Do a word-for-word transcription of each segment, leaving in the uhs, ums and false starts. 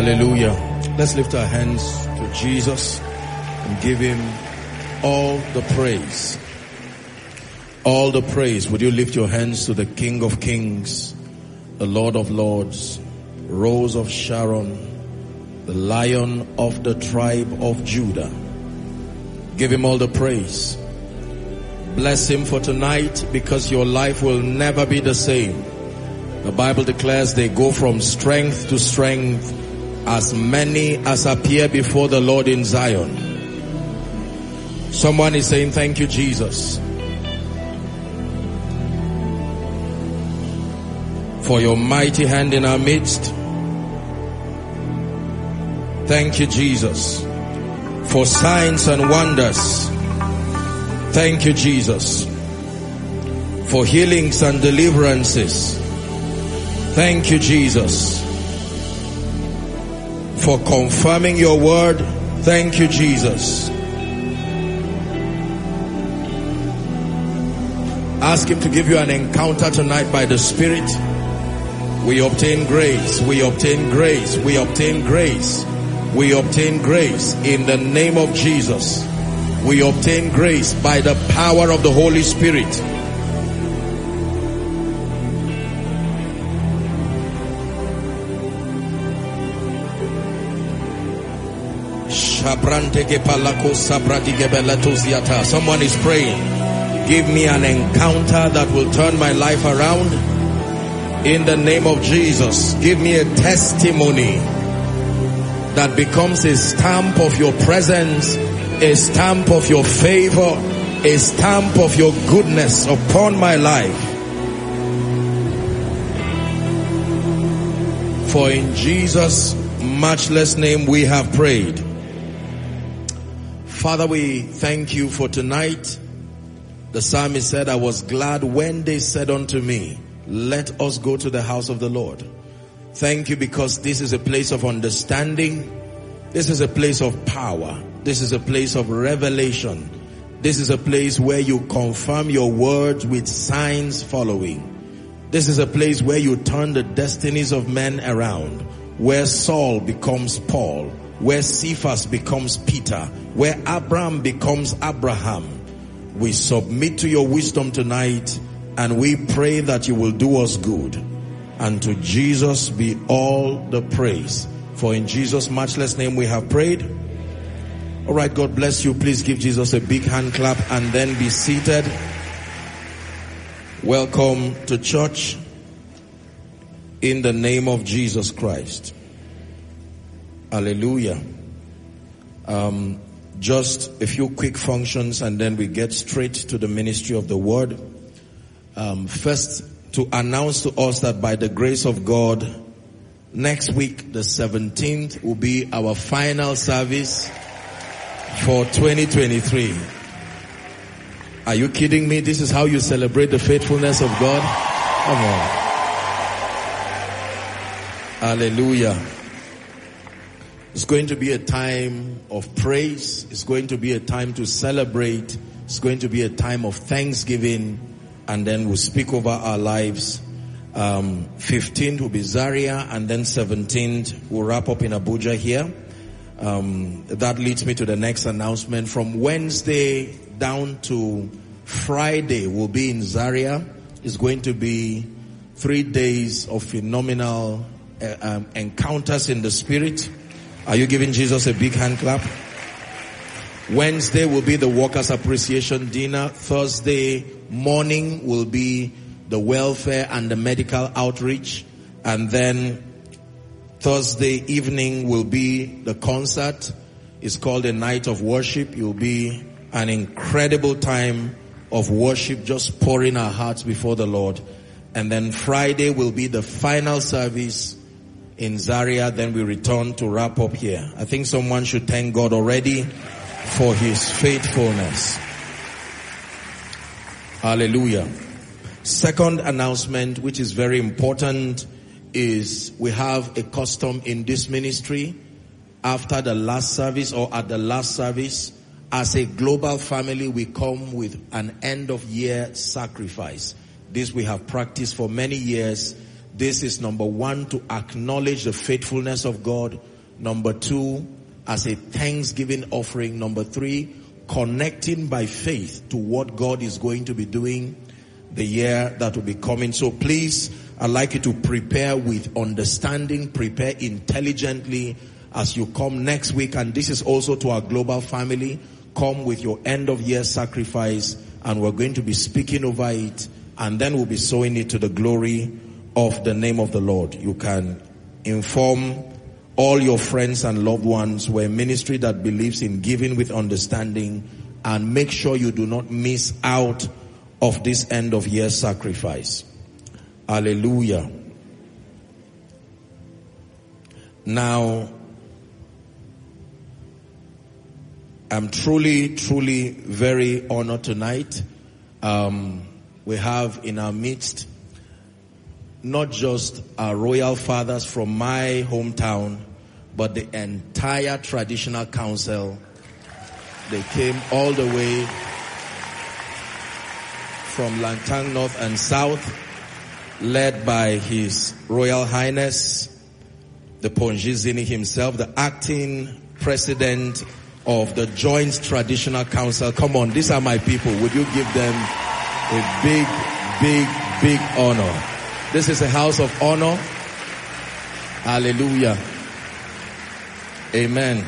Hallelujah. Let's lift our hands to Jesus and give him all the praise. All the praise. Would you lift your hands to the King of Kings, the Lord of Lords, Rose of Sharon, the Lion of the tribe of Judah. Give him all the praise. Bless him for tonight, because your life will never be the same. The Bible declares they go from strength to strength, as many as appear before the Lord in Zion. Someone is saying, thank you, Jesus, for your mighty hand in our midst. Thank you, Jesus, for signs and wonders. Thank you, Jesus, for healings and deliverances. Thank you, Jesus, for confirming your word. Thank you, Jesus. Ask him to give you an encounter tonight by the Spirit. We obtain grace, we obtain grace, we obtain grace, we obtain grace in the name of Jesus. We obtain grace by the power of the Holy Spirit. Someone is praying, give me an encounter that will turn my life around in the name of Jesus. Give me a testimony that becomes a stamp of your presence, a stamp of your favor, a stamp of your goodness upon my life. For in Jesus' matchless name we have prayed. Father, we thank you for tonight. The psalmist said, I was glad when they said unto me, let us go to the house of the Lord. Thank you, because this is a place of understanding. This is a place of power. This is a place of revelation. This is a place where you confirm your words with signs following. This is a place where you turn the destinies of men around. Where Saul becomes Paul. Where Cephas becomes Peter. Where Abraham becomes Abraham. We submit to your wisdom tonight, and we pray that you will do us good. And to Jesus be all the praise. For in Jesus' matchless name we have prayed. All right, God bless you. Please give Jesus a big hand clap and then be seated. Welcome to church in the name of Jesus Christ. Hallelujah. Um, just a few quick functions and then we get straight to the ministry of the word. Um, first, to announce to us that by the grace of God, next week, the seventeenth, will be our final service for twenty twenty-three. Are you kidding me? This is how you celebrate the faithfulness of God? Come on. Hallelujah. It's going to be a time of praise. It's going to be a time to celebrate. It's going to be a time of thanksgiving. And then we'll speak over our lives. Um, fifteenth will be Zaria, and then seventeenth we'll wrap up in Abuja here. Um, that leads me to the next announcement. From Wednesday down to Friday, we'll be in Zaria. It's going to be three days of phenomenal uh, um, encounters in the Spirit. Are you giving Jesus a big hand clap? Wednesday will be the Workers' Appreciation Dinner. Thursday morning will be the welfare and the medical outreach. And then Thursday evening will be the concert. It's called a night of worship. It will be an incredible time of worship, just pouring our hearts before the Lord. And then Friday will be the final service in Zaria. Then we return to wrap up here. I think someone should thank God already for his faithfulness. Hallelujah. Second announcement, which is very important, is we have a custom in this ministry. After the last service or at the last service, as a global family, we come with an end of year sacrifice. This we have practiced for many years. This is number one, to acknowledge the faithfulness of God. Number two, as a thanksgiving offering. Number three, connecting by faith to what God is going to be doing the year that will be coming. So please, I'd like you to prepare with understanding, prepare intelligently as you come next week. And this is also to our global family. Come with your end of year sacrifice, and we're going to be speaking over it, and then we'll be sowing it to the glory of the name of the Lord. You can inform all your friends and loved ones. We're a ministry that believes in giving with understanding, and make sure you do not miss out of this end of year sacrifice. Hallelujah. Now, I'm truly, truly very honored tonight. Um, we have in our midst not just our royal fathers from my hometown, but the entire traditional council. They came all the way from Langtang North and South, led by His Royal Highness, the Ponji Zini himself, the acting president of the Joint Traditional Council. Come on, these are my people. Would you give them a big, big, big honor? This is a house of honor. Hallelujah. Amen.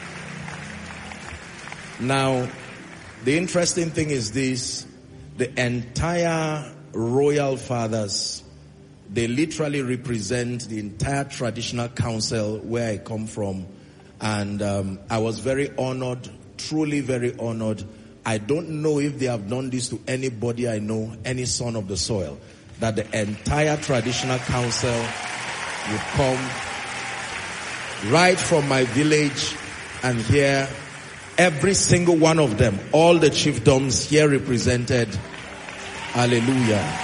Now, the interesting thing is this. The entire royal fathers, they literally represent the entire traditional council where I come from. And um, I was very honored, truly very honored. I don't know if they have done this to anybody I know, any son of the soil, that the entire traditional council would come right from my village and hear every single one of them, all the chiefdoms here represented. Hallelujah.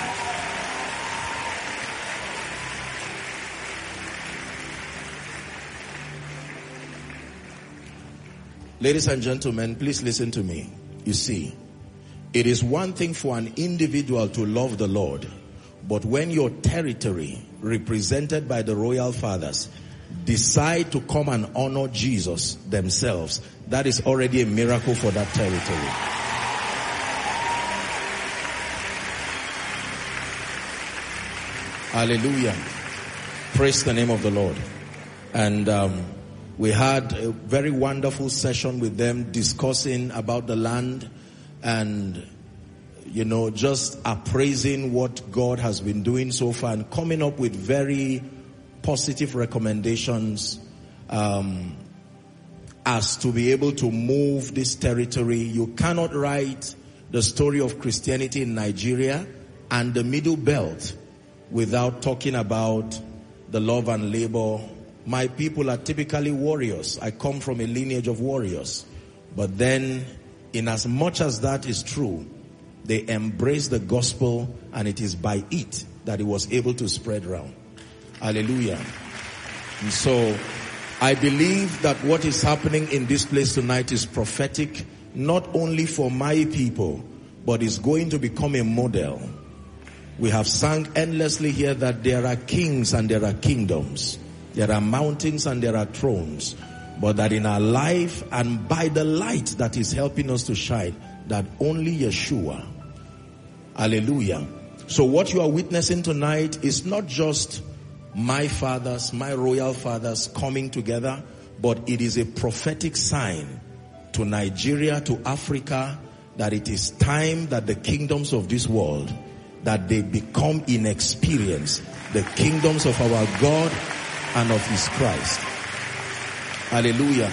Ladies and gentlemen, please listen to me. You see, it is one thing for an individual to love the Lord, but when your territory, represented by the royal fathers, decide to come and honor Jesus themselves, that is already a miracle for that territory. Hallelujah. Praise the name of the Lord. And um, we had a very wonderful session with them discussing about the land and, you know, just appraising what God has been doing so far and coming up with very positive recommendations um, as to be able to move this territory. You cannot write the story of Christianity in Nigeria and the Middle Belt without talking about the love and labor. My people are typically warriors. I come from a lineage of warriors. But then, in as much as that is true, they embrace the gospel, and it is by it that it was able to spread around. Hallelujah. And so, I believe that what is happening in this place tonight is prophetic, not only for my people, but is going to become a model. We have sung endlessly here that there are kings and there are kingdoms. There are mountains and there are thrones. But that in our life and by the light that is helping us to shine, that only Yeshua. Hallelujah. So what you are witnessing tonight is not just my fathers, my royal fathers coming together, but it is a prophetic sign to Nigeria, to Africa, that it is time that the kingdoms of this world, that they become in experience the kingdoms of our God and of His Christ. Hallelujah.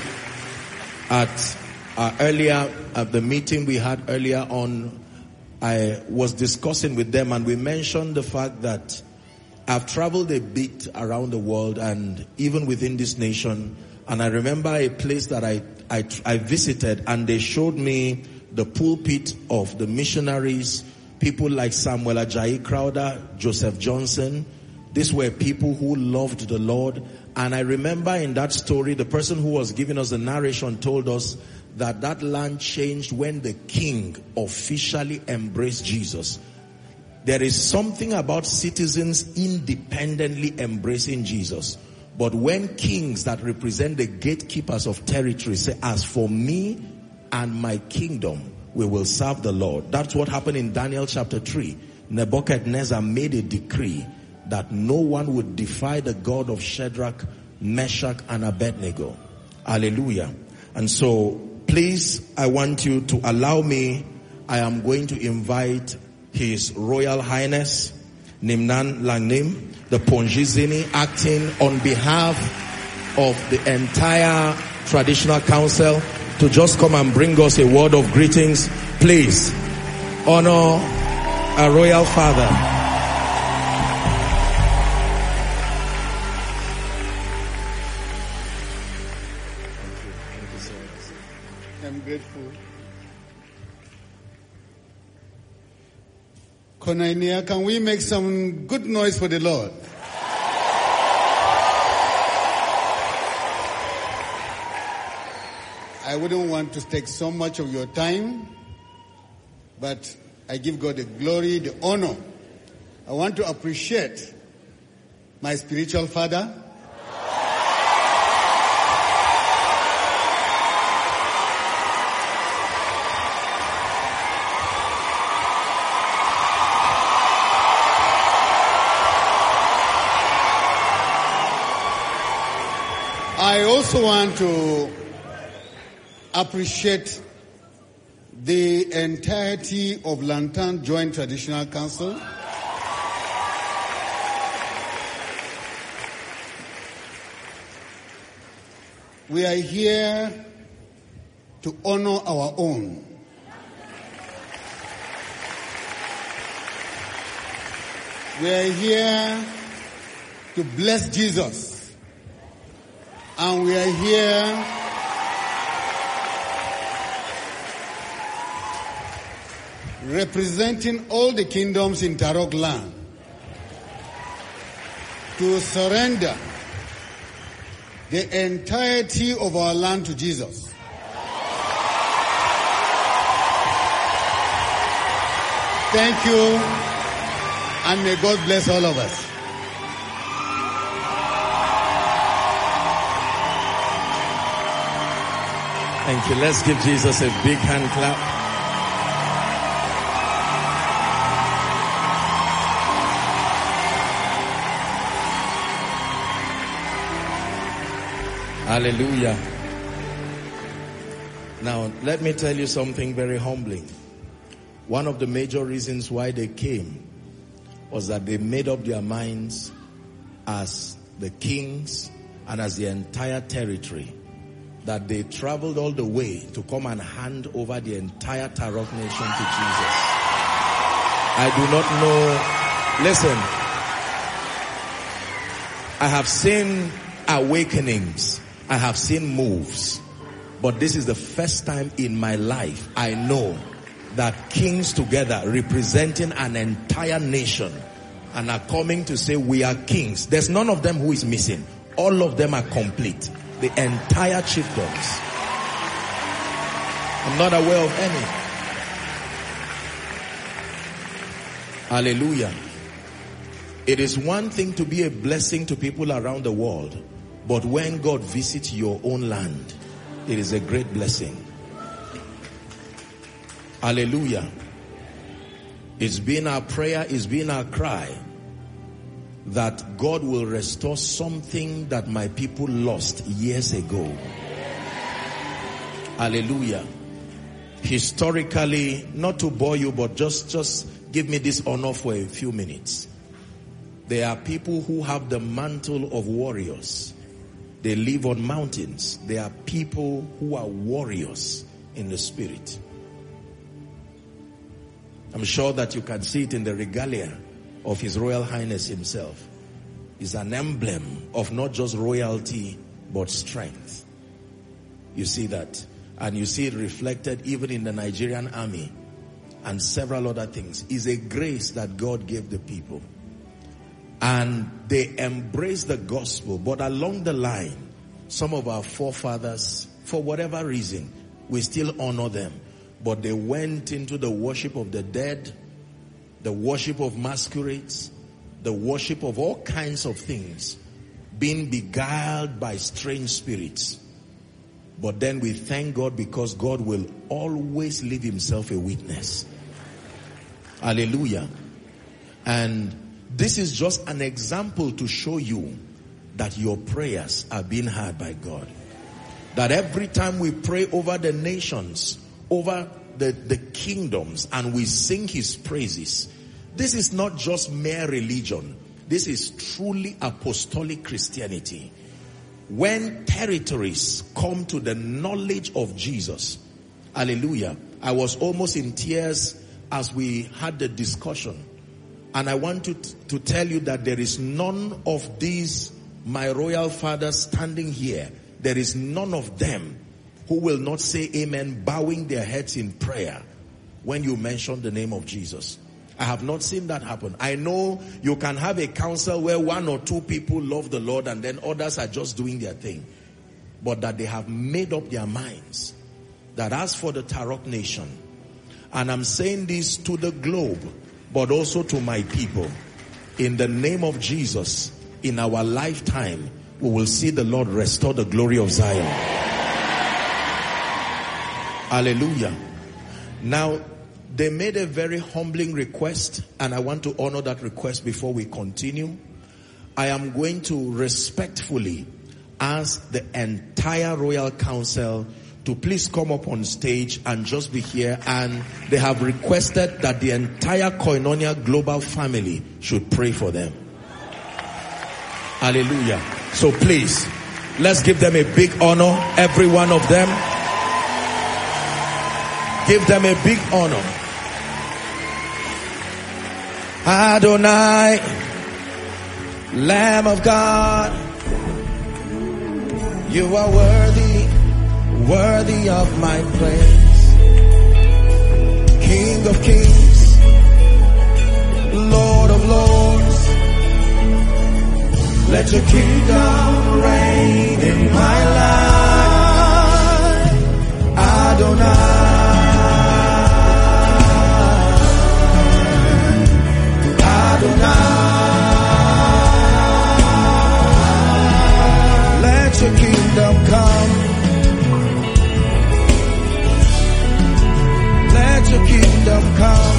At uh, earlier, at the meeting we had earlier on, I was discussing with them, and we mentioned the fact that I've traveled a bit around the world and even within this nation. And I remember a place that I, I, I visited, and they showed me the pulpit of the missionaries, people like Samuel Ajayi Crowder, Joseph Johnson. These were people who loved the Lord. And I remember in that story, the person who was giving us the narration told us that that land changed when the king officially embraced Jesus. There is something about citizens independently embracing Jesus. But when kings that represent the gatekeepers of territory say, as for me and my kingdom, we will serve the Lord. That's what happened in Daniel chapter three. Nebuchadnezzar made a decree that no one would defy the God of Shadrach, Meshach, and Abednego. Hallelujah. And so, please, I want you to allow me. I am going to invite His Royal Highness, Nimnan Langnim, the Ponjizini, acting on behalf of the entire Traditional Council, to just come and bring us a word of greetings. Please, honor our Royal Father. I'm grateful. Konainia, can we make some good noise for the Lord? I wouldn't want to take so much of your time, but I give God the glory, the honor. I want to appreciate my spiritual father, I also want to appreciate the entirety of Lantan Joint Traditional Council. We are here to honor our own. We are here to bless Jesus. And we are here representing all the kingdoms in Tarok land to surrender the entirety of our land to Jesus. Thank you, and may God bless all of us. Thank you. Let's give Jesus a big hand clap. Hallelujah. Now, let me tell you something very humbling. One of the major reasons why they came was that they made up their minds as the kings and as the entire territory that they traveled all the way to come and hand over the entire Tarok nation to Jesus. I do not know. Listen, I have seen awakenings. I have seen moves. But this is the first time in my life I know that kings together representing an entire nation and are coming to say we are kings. There's none of them who is missing. All of them are complete. The entire chiefdoms. I'm not aware of any. Hallelujah. It is one thing to be a blessing to people around the world, but when God visits your own land, it is a great blessing. Hallelujah. It's been our prayer, it's been our cry that God will restore something that my people lost years ago. Hallelujah. Historically, not to bore you, but just, just give me this honor for a few minutes. There are people who have the mantle of warriors. They live on mountains. There are people who are warriors in the spirit. I'm sure that you can see it in the regalia of His Royal Highness himself. Is an emblem of not just royalty, but strength. You see that. And you see it reflected even in the Nigerian army and several other things. It's a grace that God gave the people. And they embrace the gospel. But along the line, some of our forefathers, for whatever reason, we still honor them. But they went into the worship of the dead, the worship of masquerades, the worship of all kinds of things, being beguiled by strange spirits. But then we thank God because God will always leave himself a witness. Hallelujah. And this is just an example to show you that your prayers are being heard by God. That every time we pray over the nations, over the, the kingdoms, and we sing his praises, this is not just mere religion. This is truly apostolic Christianity. When territories come to the knowledge of Jesus, hallelujah, I was almost in tears as we had the discussion. And I want to, to tell you that there is none of these, my royal fathers standing here, there is none of them who will not say amen, bowing their heads in prayer when you mention the name of Jesus. I have not seen that happen. I know you can have a council where one or two people love the Lord and then others are just doing their thing. But that they have made up their minds that as for the Tarok nation, and I'm saying this to the globe, but also to my people, in the name of Jesus, in our lifetime, we will see the Lord restore the glory of Zion. Hallelujah. Now, they made a very humbling request, and I want to honor that request before we continue. I am going to respectfully ask the entire Royal Council to please come up on stage and just be here. And they have requested that the entire Koinonia Global family should pray for them. Hallelujah. So please, let's give them a big honor, every one of them. Give them a big honor. Adonai, Lamb of God, you are worthy, worthy of my praise. King of kings, Lord of lords, let your kingdom reign in my life. Adonai, let your kingdom come. Let your kingdom come.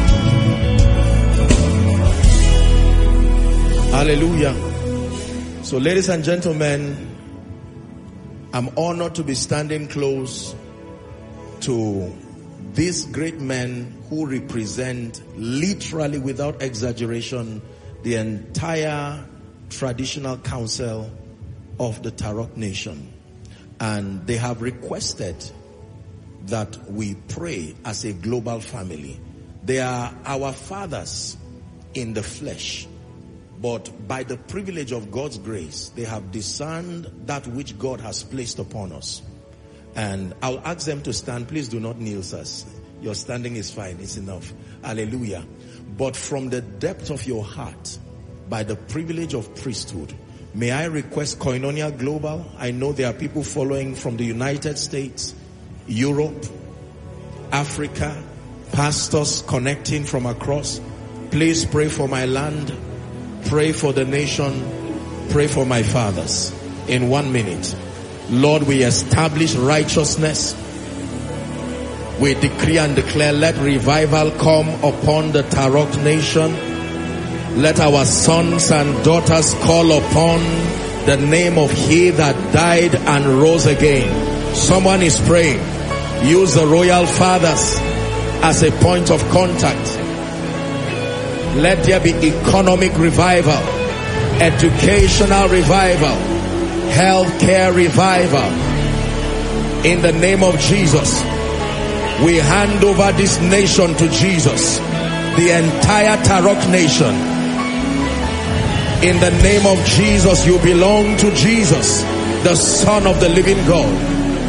Hallelujah. So ladies and gentlemen, I'm honored to be standing close to these great men who represent, literally without exaggeration, the entire traditional council of the Tarok nation. And they have requested that we pray as a global family. They are our fathers in the flesh, but by the privilege of God's grace, they have discerned that which God has placed upon us. And I'll ask them to stand. Please do not kneel, sirs. Your standing is fine. It's enough. Hallelujah. But from the depth of your heart, by the privilege of priesthood, may I request Koinonia Global. I know there are people following from the United States, Europe, Africa, pastors connecting from across. Please pray for my land. Pray for the nation. Pray for my fathers. In one minute. Lord, we establish righteousness. We decree and declare, let revival come upon the Tarok nation. Let our sons and daughters call upon the name of He that died and rose again. Someone is praying. Use the royal fathers as a point of contact. Let there be economic revival, educational revival, healthcare revival. In the name of Jesus, we hand over this nation to Jesus, the entire Tarok nation. In the name of Jesus, you belong to Jesus, the Son of the living God.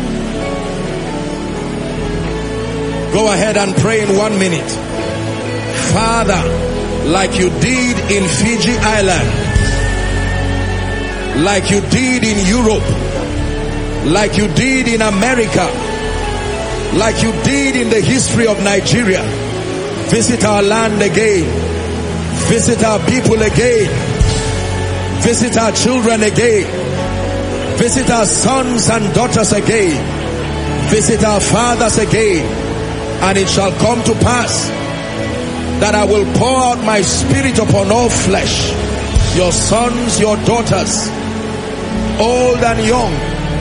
Go ahead and pray in one minute. Father, like you did in Fiji Island, like you did in Europe, like you did in America, like you did in the history of Nigeria, visit our land again, visit our people again. Visit our children again. Visit our sons and daughters again. Visit our fathers again. And it shall come to pass that I will pour out my spirit upon all flesh. Your sons, your daughters, old and young.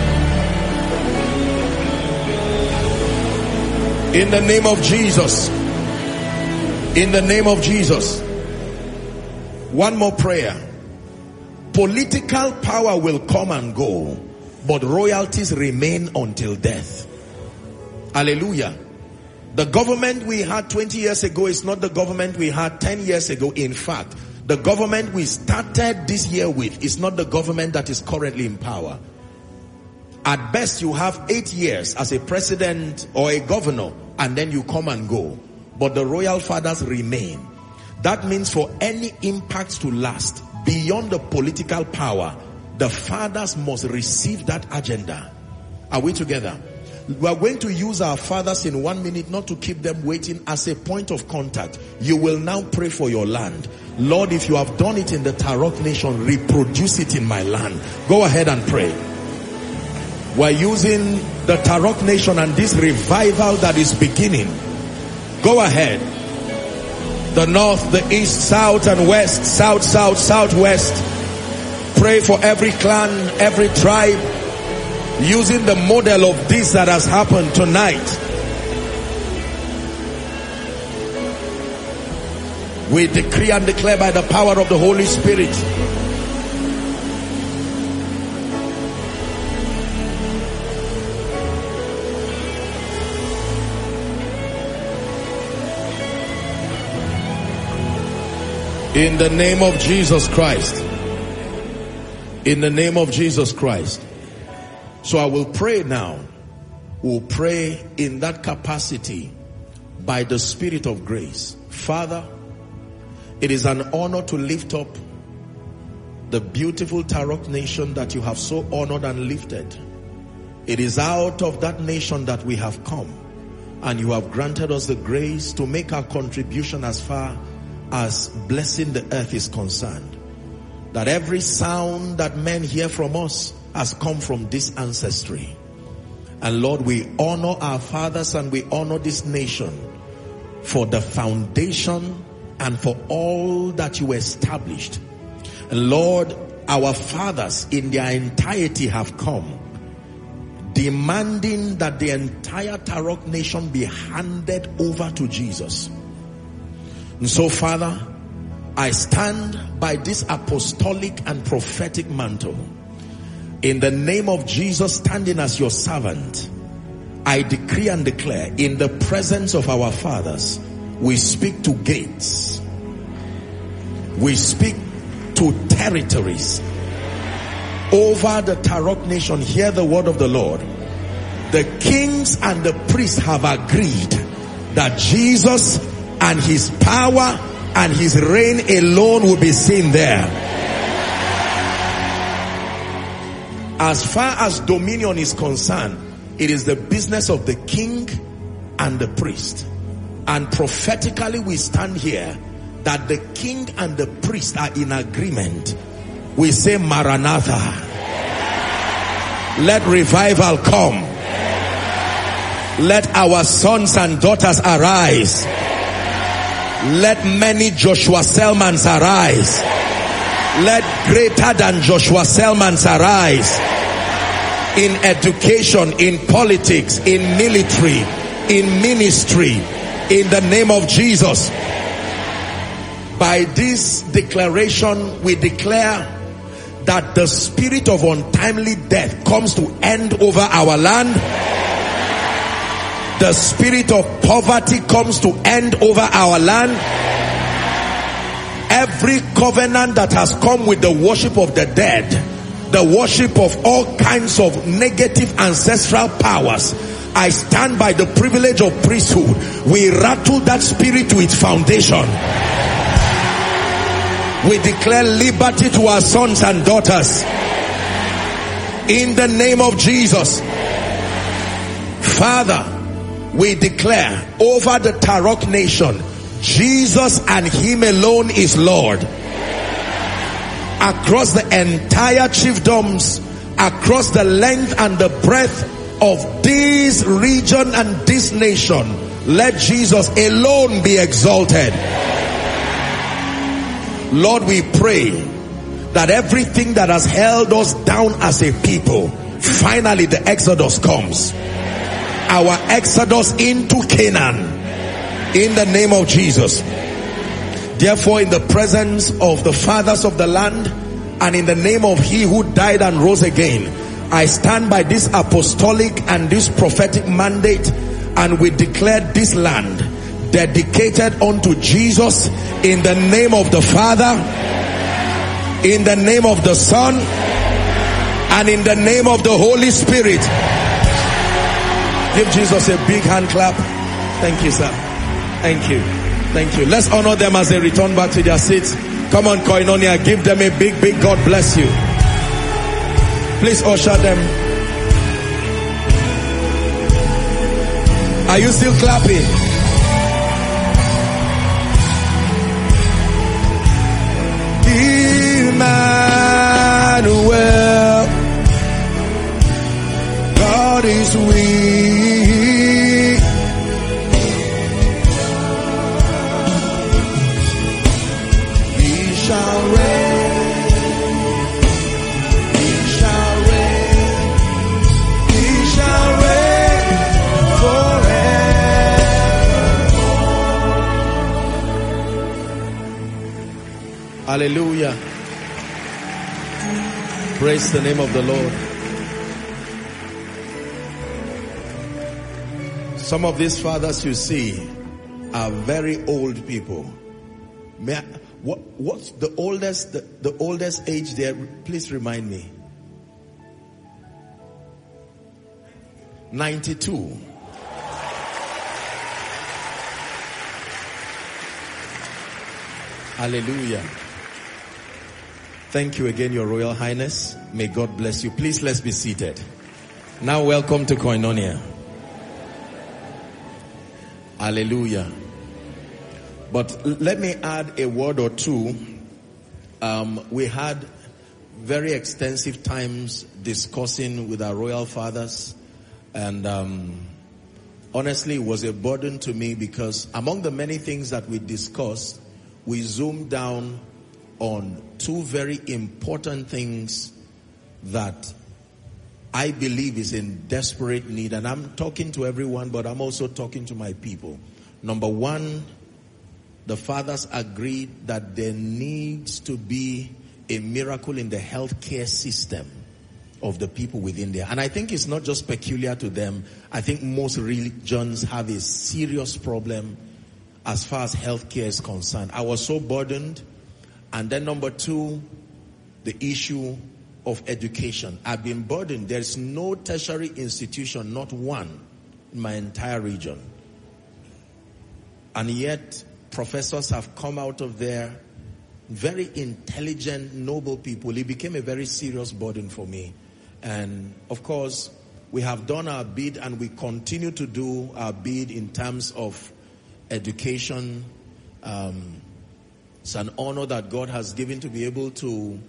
In the name of Jesus. In the name of Jesus. One more prayer. Political power will come and go, but royalties remain until death. Hallelujah. The government we had twenty years ago is not the government we had ten years ago. In fact, the government we started this year with is not the government that is currently in power. At best, you have eight years as a president or a governor, and then you come and go. But the royal fathers remain. That means for any impact to last beyond the political power, the fathers must receive that agenda. Are we together? We are going to use our fathers in one minute, not to keep them waiting, as a point of contact. You will now pray for your land. Lord, if you have done it in the Tarok nation, reproduce it in my land. Go ahead and pray. We're using the Tarok nation and this revival that is beginning. Go ahead. The north, the east, south and west, south, south, southwest. Pray for every clan, every tribe, using the model of this that has happened tonight. We decree and declare by the power of the Holy Spirit. In the name of Jesus Christ. In the name of Jesus Christ. So I will pray now. We'll pray in that capacity by the Spirit of grace. Father, it is an honor to lift up the beautiful Tarok nation that you have so honored and lifted. It is out of that nation that we have come, and you have granted us the grace to make our contribution as far as blessing the earth is concerned. That every sound that men hear from us has come from this ancestry. And Lord, we honor our fathers and we honor this nation for the foundation and for all that you established. And Lord, our fathers in their entirety have come, demanding that the entire Tarok nation be handed over to Jesus. And so, Father, I stand by this apostolic and prophetic mantle. In the name of Jesus, standing as your servant, I decree and declare, in the presence of our fathers, we speak to gates. We speak to territories. Over the Tarok nation, hear the word of the Lord. The kings and the priests have agreed that Jesus and his power and his reign alone will be seen there. As far as dominion is concerned, it is the business of the king and the priest. And prophetically we stand here that the king and the priest are in agreement. We say, Maranatha. Let revival come. Let our sons and daughters arise. Let many Joshua Selmans arise. Let greater than Joshua Selmans arise. In education, in politics, in military, in ministry, in the name of Jesus. By this declaration, we declare that the spirit of untimely death comes to end over our land. The spirit of poverty comes to end over our land. Every covenant that has come with the worship of the dead, the worship of all kinds of negative ancestral powers, I stand by the privilege of priesthood. We rattle that spirit to its foundation. We declare liberty to our sons and daughters. In the name of Jesus. Father, we declare over the Tarok nation, Jesus and him alone is Lord. across the entire chiefdoms, across the length and the breadth of this region and this nation. Let Jesus alone be exalted. Lord, we pray that everything that has held us down as a people, finally the exodus comes. Our exodus into Canaan, in the name of Jesus. Therefore, in the presence of the fathers of the land and in the name of he who died and rose again, I stand by this apostolic and this prophetic mandate, and we declare this land dedicated unto Jesus, in the name of the Father, in the name of the Son, and in the name of the Holy Spirit. Give Jesus a big hand clap. Thank you, sir. Thank you. Thank you. Let's honor them as they return back to their seats. Come on, Koinonia, give them a big, big God bless you. Please usher them. Are you still clapping? Emmanuel, God is weak. He shall reign. He shall reign. He shall reign forever. Hallelujah. Praise the name of the Lord. Some of these fathers you see are very old people. May I, what, what's the oldest, the, the oldest age there? Please remind me. ninety-two. Hallelujah. Thank you again, Your Royal Highness. May God bless you. Please, let's be seated. Now, welcome to Koinonia. Hallelujah. But let me add a word or two. Um, we had very extensive times discussing with our royal fathers. And um, honestly, it was a burden to me, because among the many things that we discussed, we zoomed down on two very important things that I believe is in desperate need. And I'm talking to everyone, but I'm also talking to my people. Number one, the fathers agreed that there needs to be a miracle in the healthcare system of the people within there. And I think it's not just peculiar to them. I think most religions have a serious problem as far as healthcare is concerned. I was so burdened. And then number two, the issue of education. I've been burdened. There's no tertiary institution, not one, in my entire region. And yet, professors have come out of there, very intelligent, noble people. It became a very serious burden for me. And of course, we have done our bid, and we continue to do our bid in terms of education. Um, It's an honor that God has given to be able to,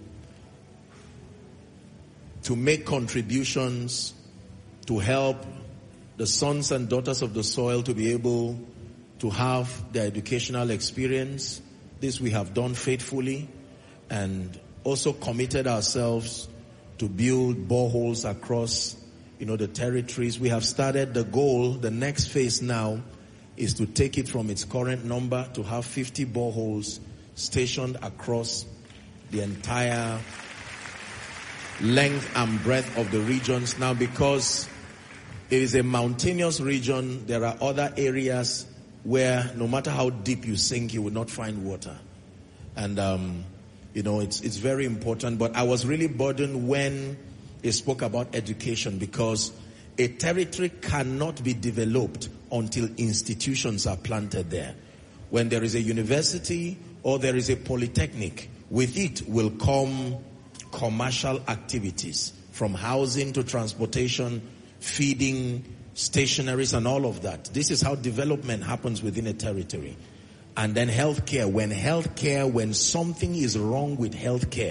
to make contributions to help the sons and daughters of the soil to be able to have their educational experience. This we have done faithfully, and also committed ourselves to build boreholes across, you know, the territories. We have started the goal. The next phase now is to take it from its current number to have fifty boreholes stationed across the entire length and breadth of the regions. Now, because it is a mountainous region, there are other areas where no matter how deep you sink, you will not find water. And, um, you know, it's, it's very important. But I was really burdened when they spoke about education, because a territory cannot be developed until institutions are planted there. When there is a university or there is a polytechnic, with it will come commercial activities, from housing to transportation, feeding, stationaries, and all of that. This is how development happens within a territory. And then healthcare. When healthcare, when something is wrong with healthcare,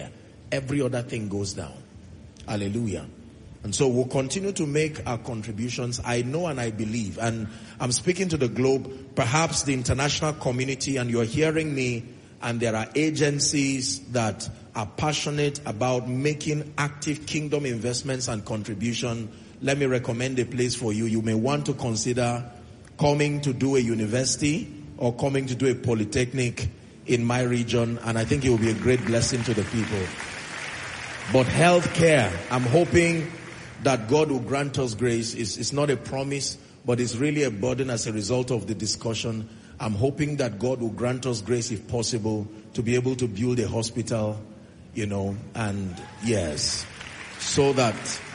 every other thing goes down. Hallelujah. And so we'll continue to make our contributions. I know and I believe, and I'm speaking to the globe, perhaps the international community, and you're hearing me, and there are agencies that are passionate about making active kingdom investments and contribution. Let me recommend a place for you. You may want to consider coming to do a university or coming to do a polytechnic in my region, and I think it will be a great blessing to the people. But healthcare, I'm hoping that God will grant us grace. It's, it's not a promise, but it's really a burden as a result of the discussion. I'm hoping that God will grant us grace, if possible, to be able to build a hospital, you know, and yes, so that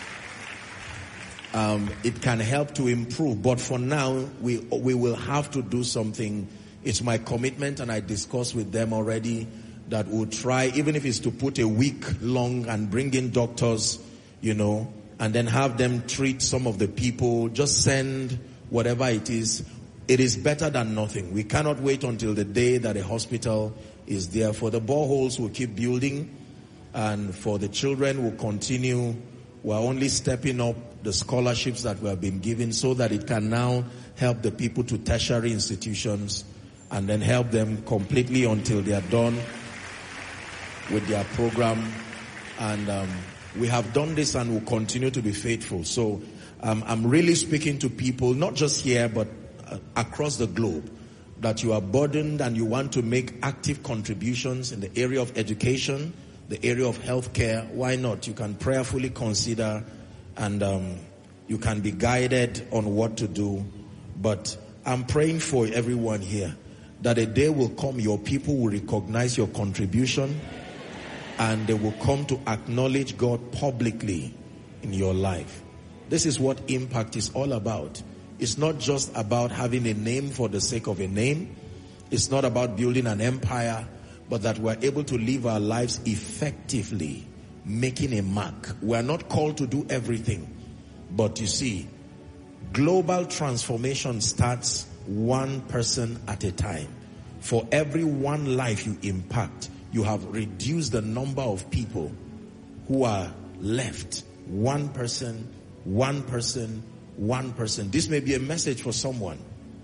um, it can help to improve. But for now, we we will have to do something. It's my commitment, and I discussed with them already that we'll try, even if it's to put a week long and bring in doctors, you know, and then have them treat some of the people, just send whatever it is. It is better than nothing. We cannot wait until the day that a hospital is there. For the boreholes, we'll keep building, and for the children, we'll continue. We're only stepping up the scholarships that we have been given so that it can now help the people to tertiary institutions and then help them completely until they are done with their program. And um, we have done this and will continue to be faithful. So um, I'm really speaking to people, not just here, but uh, across the globe, that you are burdened and you want to make active contributions in the area of education, the area of healthcare. Why not? You can prayerfully consider, and um, you can be guided on what to do. But I'm praying for everyone here that a day will come, your people will recognize your contribution, and they will come to acknowledge God publicly in your life. This is what impact is all about. It's not just about having a name for the sake of a name. It's not about building an empire, but that we're able to live our lives effectively, making a mark. We're not called to do everything. But you see, global transformation starts one person at a time. For every one life you impact, you have reduced the number of people who are left. One person, one person, one person. This may be a message for someone.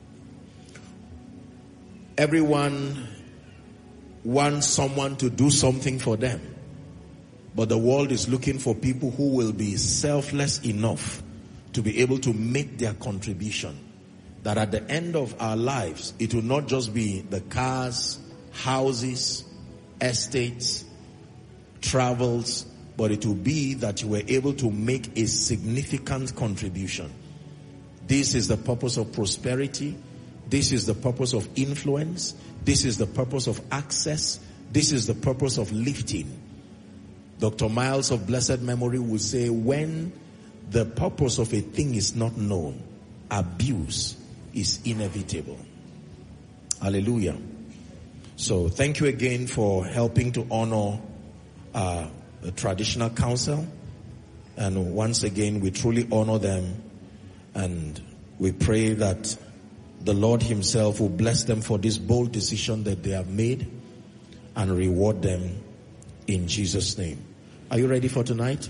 Everyone wants someone to do something for them. But the world is looking for people who will be selfless enough to be able to make their contribution. That at the end of our lives, it will not just be the cars, houses, estates, travels, but it will be that you were able to make a significant contribution. This is the purpose of prosperity. This is the purpose of influence. This is the purpose of access. This is the purpose of lifting. Doctor Miles of blessed memory will say, when the purpose of a thing is not known, abuse is inevitable. Hallelujah. So thank you again for helping to honor uh, the traditional council. And once again, we truly honor them. And we pray that the Lord himself will bless them for this bold decision that they have made and reward them in Jesus' name. Are you ready for tonight?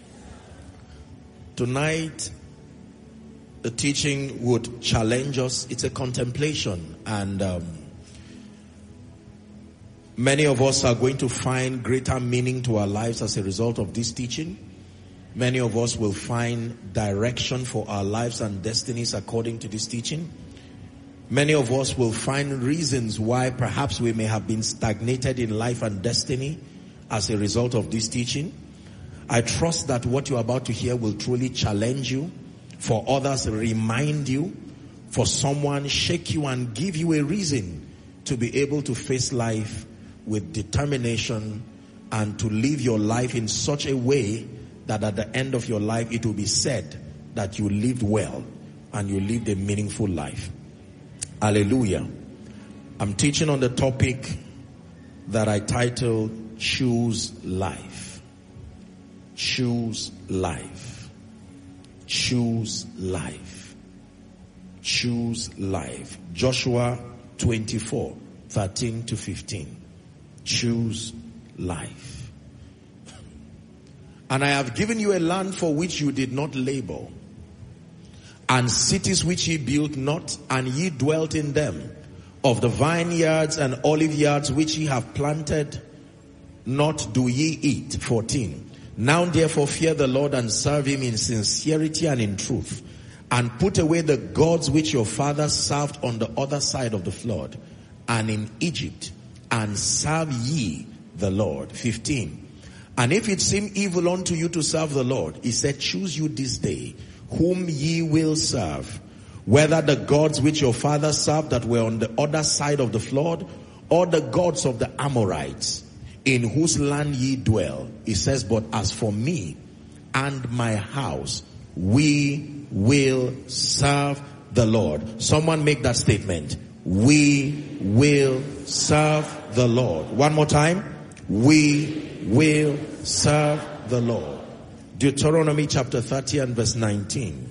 Tonight, the teaching would challenge us. It's a contemplation, and um, many of us are going to find greater meaning to our lives as a result of this teaching. Many of us will find direction for our lives and destinies according to this teaching. Many of us will find reasons why perhaps we may have been stagnated in life and destiny as a result of this teaching. I trust that what you're about to hear will truly challenge you. For others, remind you. For someone, shake you and give you a reason to be able to face life with determination and to live your life in such a way that at the end of your life it will be said that you lived well and you lived a meaningful life. Hallelujah. I'm teaching on the topic that I titled Choose Life. Choose life. Choose life. Choose life. Joshua twenty-four, thirteen to fifteen. Choose life. And I have given you a land for which you did not labor, and cities which ye built not, and ye dwelt in them. Of the vineyards and olive yards which ye have planted, not do ye eat. fourteen. Now therefore fear the Lord and serve him in sincerity and in truth, and put away the gods which your fathers served on the other side of the flood and in Egypt, and serve ye the Lord. fifteen. And if it seem evil unto you to serve the Lord, he said, choose you this day whom ye will serve, whether the gods which your fathers served that were on the other side of the flood, or the gods of the Amorites, in whose land ye dwell. He says, but as for me and my house, we will serve the Lord. Someone make that statement. We will serve the Lord. One more time. We will serve the Lord. Deuteronomy chapter thirty and verse nineteen.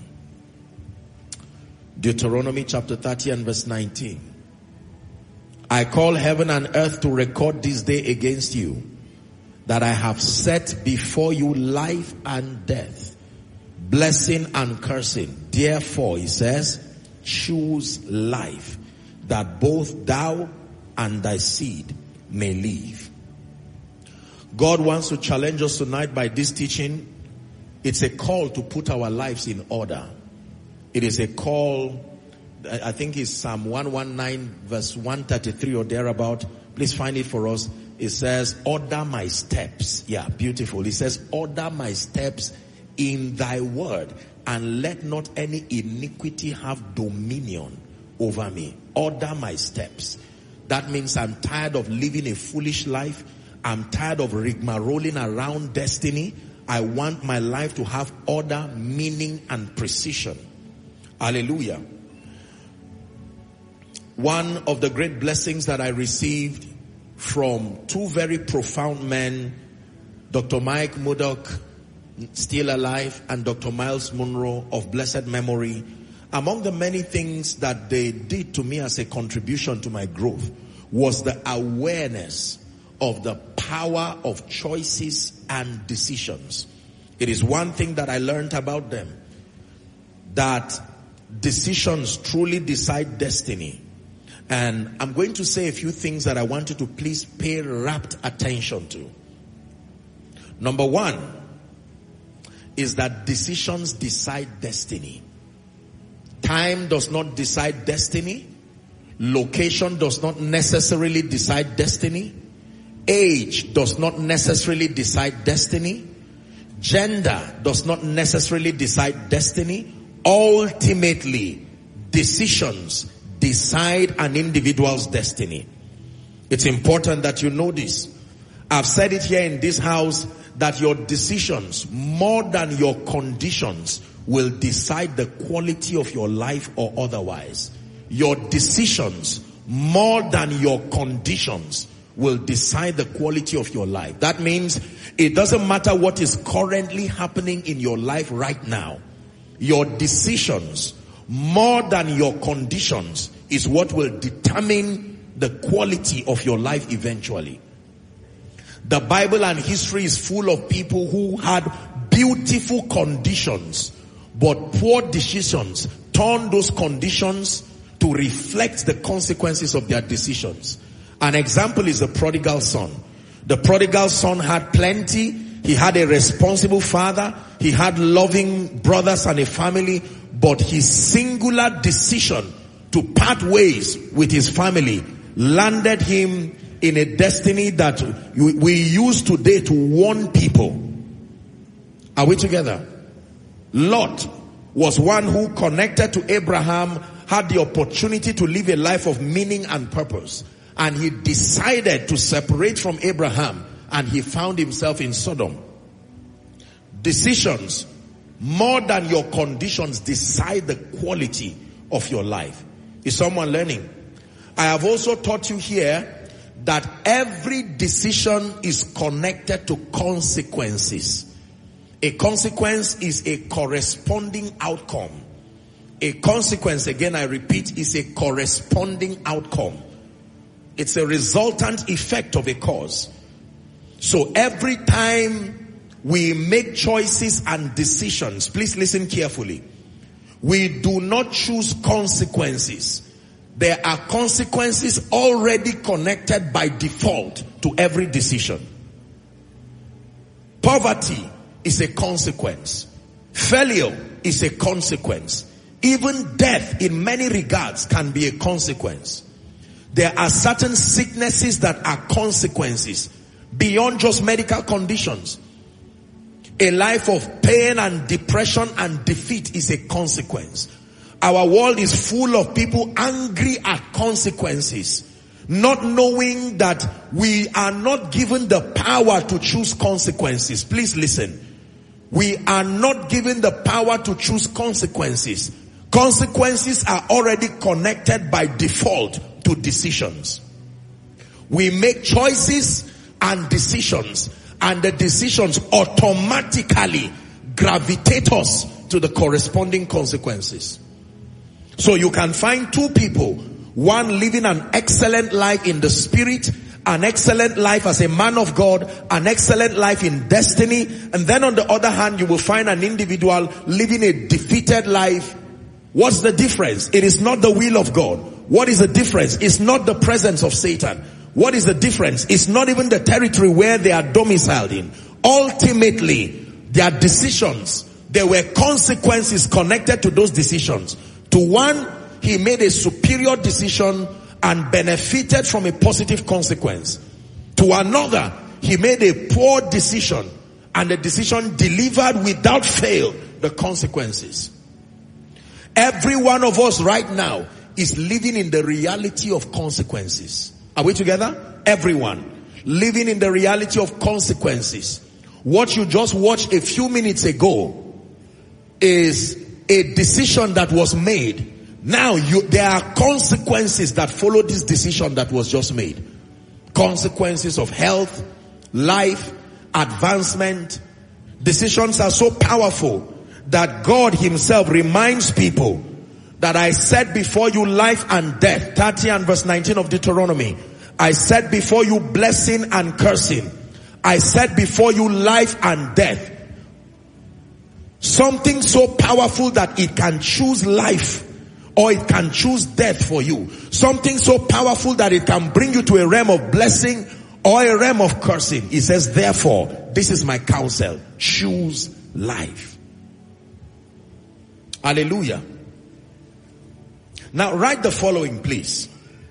Deuteronomy chapter thirty and verse nineteen. I call heaven and earth to record this day against you, that I have set before you life and death, blessing and cursing. Therefore, he says, choose life, that both thou and thy seed may live. God wants to challenge us tonight by this teaching. It's a call to put our lives in order. It is a call, I think it's Psalm one nineteen verse one thirty-three or thereabout. Please find it for us. It says, order my steps. Yeah, beautiful. It says, order my steps in thy word, and let not any iniquity have dominion over me. Order my steps. That means I'm tired of living a foolish life. I'm tired of rigmaroling around destiny. I want my life to have order, meaning, and precision. Hallelujah. One of the great blessings that I received from two very profound men, Doctor Mike Murdoch, still alive, and Doctor Miles Monroe of blessed memory, among the many things that they did to me as a contribution to my growth was the awareness of the power of choices and decisions. It is one thing that I learned about them, that decisions truly decide destiny. And I'm going to say a few things that I want you to please pay rapt attention to. Number one is that decisions decide destiny. Time does not decide destiny. Location does not necessarily decide destiny. Age does not necessarily decide destiny. Gender does not necessarily decide destiny. Ultimately, decisions decide an individual's destiny. It's important that you know this. I've said it here in this house that your decisions, more than your conditions, will decide the quality of your life or otherwise. Your decisions, more than your conditions, will decide the quality of your life. That means it doesn't matter what is currently happening in your life right now. Your decisions, more than your conditions, is what will determine the quality of your life eventually. The Bible and history is full of people who had beautiful conditions, but poor decisions turned those conditions to reflect the consequences of their decisions. An example is the prodigal son. The prodigal son had plenty. He had a responsible father. He had loving brothers and a family. But his singular decision to part ways with his family landed him in a destiny that we use today to warn people. Are we together? Lot was one who, connected to Abraham, had the opportunity to live a life of meaning and purpose. And he decided to separate from Abraham, and he found himself in Sodom. Decisions, more than your conditions, decide the quality of your life. Is someone learning? I have also taught you here that every decision is connected to consequences. A consequence is a corresponding outcome. A consequence, again I repeat, is a corresponding outcome. It's a resultant effect of a cause. So every time we make choices and decisions. Please listen carefully. We do not choose consequences. There are consequences already connected by default to every decision. Poverty is a consequence. Failure is a consequence. Even death in many regards can be a consequence. There are certain sicknesses that are consequences beyond just medical conditions. A life of pain and depression and defeat is a consequence. Our world is full of people angry at consequences, not knowing that we are not given the power to choose consequences. Please listen. We are not given the power to choose consequences. Consequences are already connected by default to decisions. We make choices and decisions, and the decisions automatically gravitate us to the corresponding consequences. So you can find two people, one living an excellent life in the spirit, an excellent life as a man of God, an excellent life in destiny, and then on the other hand you will find an individual living a defeated life. What's the difference? It is not the will of God. What is the difference? It's not the presence of Satan. What is the difference? It's not even the territory where they are domiciled in. Ultimately, their decisions, there were consequences connected to those decisions. To one, he made a superior decision and benefited from a positive consequence. To another, he made a poor decision and the decision delivered without fail the consequences. Every one of us right now is living in the reality of consequences. Are we together? Everyone living in the reality of consequences. What you just watched a few minutes ago is a decision that was made. Now you, there are consequences that follow this decision that was just made. Consequences of health, life, advancement. Decisions are so powerful that God himself reminds people that I set before you life and death. thirty and verse nineteen of Deuteronomy. I set before you blessing and cursing. I set before you life and death. Something so powerful that it can choose life or it can choose death for you. Something so powerful that it can bring you to a realm of blessing or a realm of cursing. He says, therefore, this is my counsel. Choose life. Hallelujah. Now write the following, please.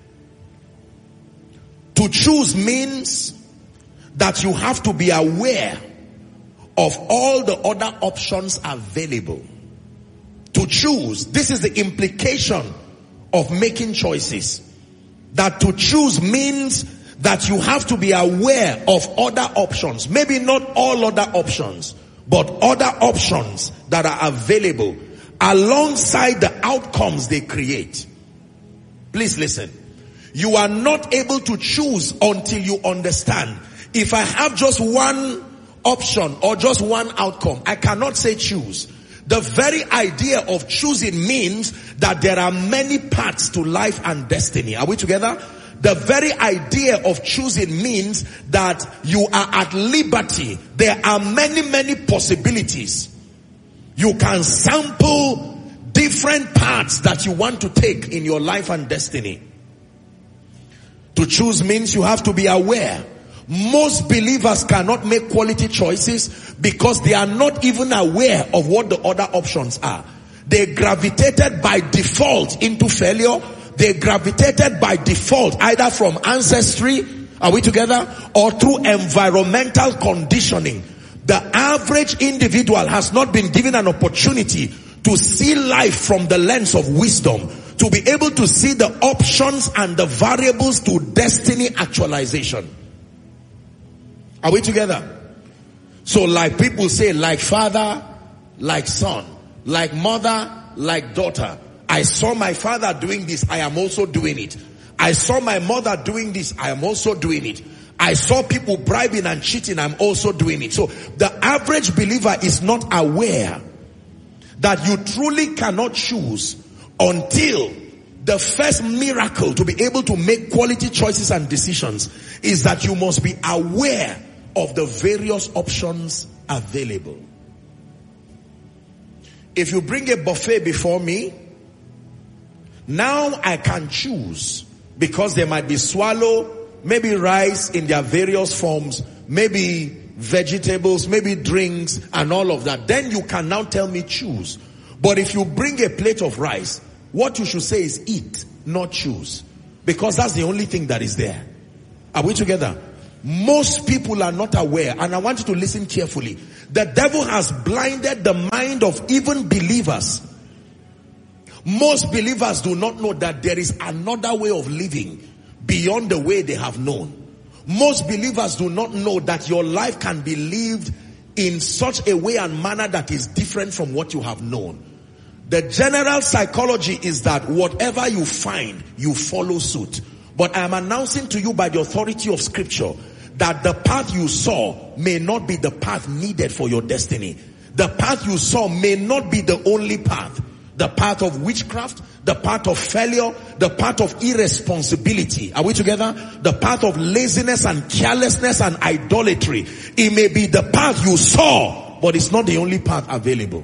To choose means that you have to be aware of all the other options available. To choose, this is the implication of making choices. That to choose means that you have to be aware of other options. Maybe not all other options, but other options that are available alongside the outcomes they create. Please listen. You are not able to choose until you understand. If I have just one option or just one outcome, I cannot say choose. The very idea of choosing means that there are many paths to life and destiny. Are we together? The very idea of choosing means that you are at liberty. There are many, many possibilities. You can sample different paths that you want to take in your life and destiny. To choose means you have to be aware. Most believers cannot make quality choices because they are not even aware of what the other options are. They gravitated by default into failure. They gravitated by default either from ancestry, are we together, or through environmental conditioning. The average individual has not been given an opportunity to see life from the lens of wisdom, to be able to see the options and the variables to destiny actualization. Are we together? So like people say, like father, like son, like mother, like daughter. I saw my father doing this, I am also doing it. I saw my mother doing this, I am also doing it. I saw people bribing and cheating, I'm also doing it. So the average believer is not aware that you truly cannot choose until the first miracle to be able to make quality choices and decisions is that you must be aware of the various options available. If you bring a buffet before me, now I can choose, because there might be swallow, maybe rice in their various forms, maybe vegetables, maybe drinks and all of that. Then you can now tell me choose. But if you bring a plate of rice, what you should say is eat, not choose. Because that's the only thing that is there. Are we together? Most people are not aware, and I want you to listen carefully. The devil has blinded the mind of even believers. Most believers do not know that there is another way of living beyond the way they have known. Most believers do not know that your life can be lived in such a way and manner that is different from what you have known. The general psychology is that whatever you find, you follow suit. But I am announcing to you by the authority of scripture that the path you saw may not be the path needed for your destiny. The path you saw may not be the only path. The path of witchcraft, the path of failure, the path of irresponsibility. Are we together? The path of laziness and carelessness and idolatry. It may be the path you saw, but it's not the only path available.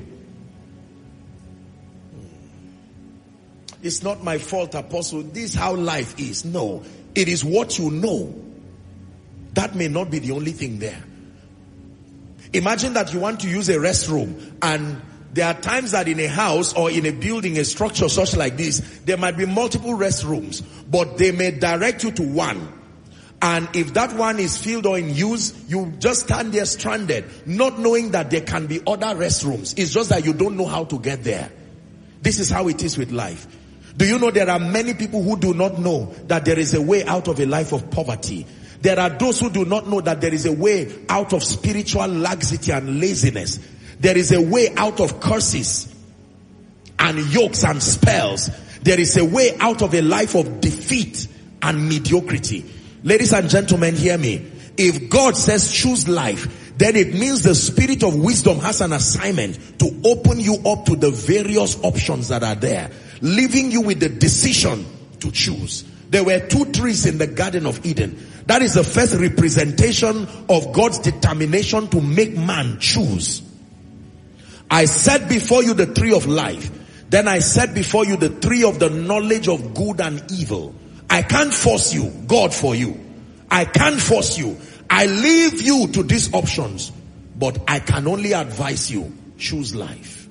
It's not my fault, Apostle. This is how life is. No, it is what you know. That may not be the only thing there. Imagine that you want to use a restroom, and there are times that in a house or in a building, a structure such like this, there might be multiple restrooms, but they may direct you to one. And if that one is filled or in use, you just stand there stranded, not knowing that there can be other restrooms. It's just that you don't know how to get there. This is how it is with life. Do you know there are many people who do not know that there is a way out of a life of poverty? There are those who do not know that there is a way out of spiritual laxity and laziness. There is a way out of curses and yokes and spells. There is a way out of a life of defeat and mediocrity. Ladies and gentlemen, hear me. If God says choose life, then it means the spirit of wisdom has an assignment to open you up to the various options that are there, leaving you with the decision to choose. There were two trees in the Garden of Eden. That is the first representation of God's determination to make man choose. I set before you the tree of life. Then I set before you the tree of the knowledge of good and evil. I can't force you, God for you. I can't force you. I leave you to these options. But I can only advise you, choose life.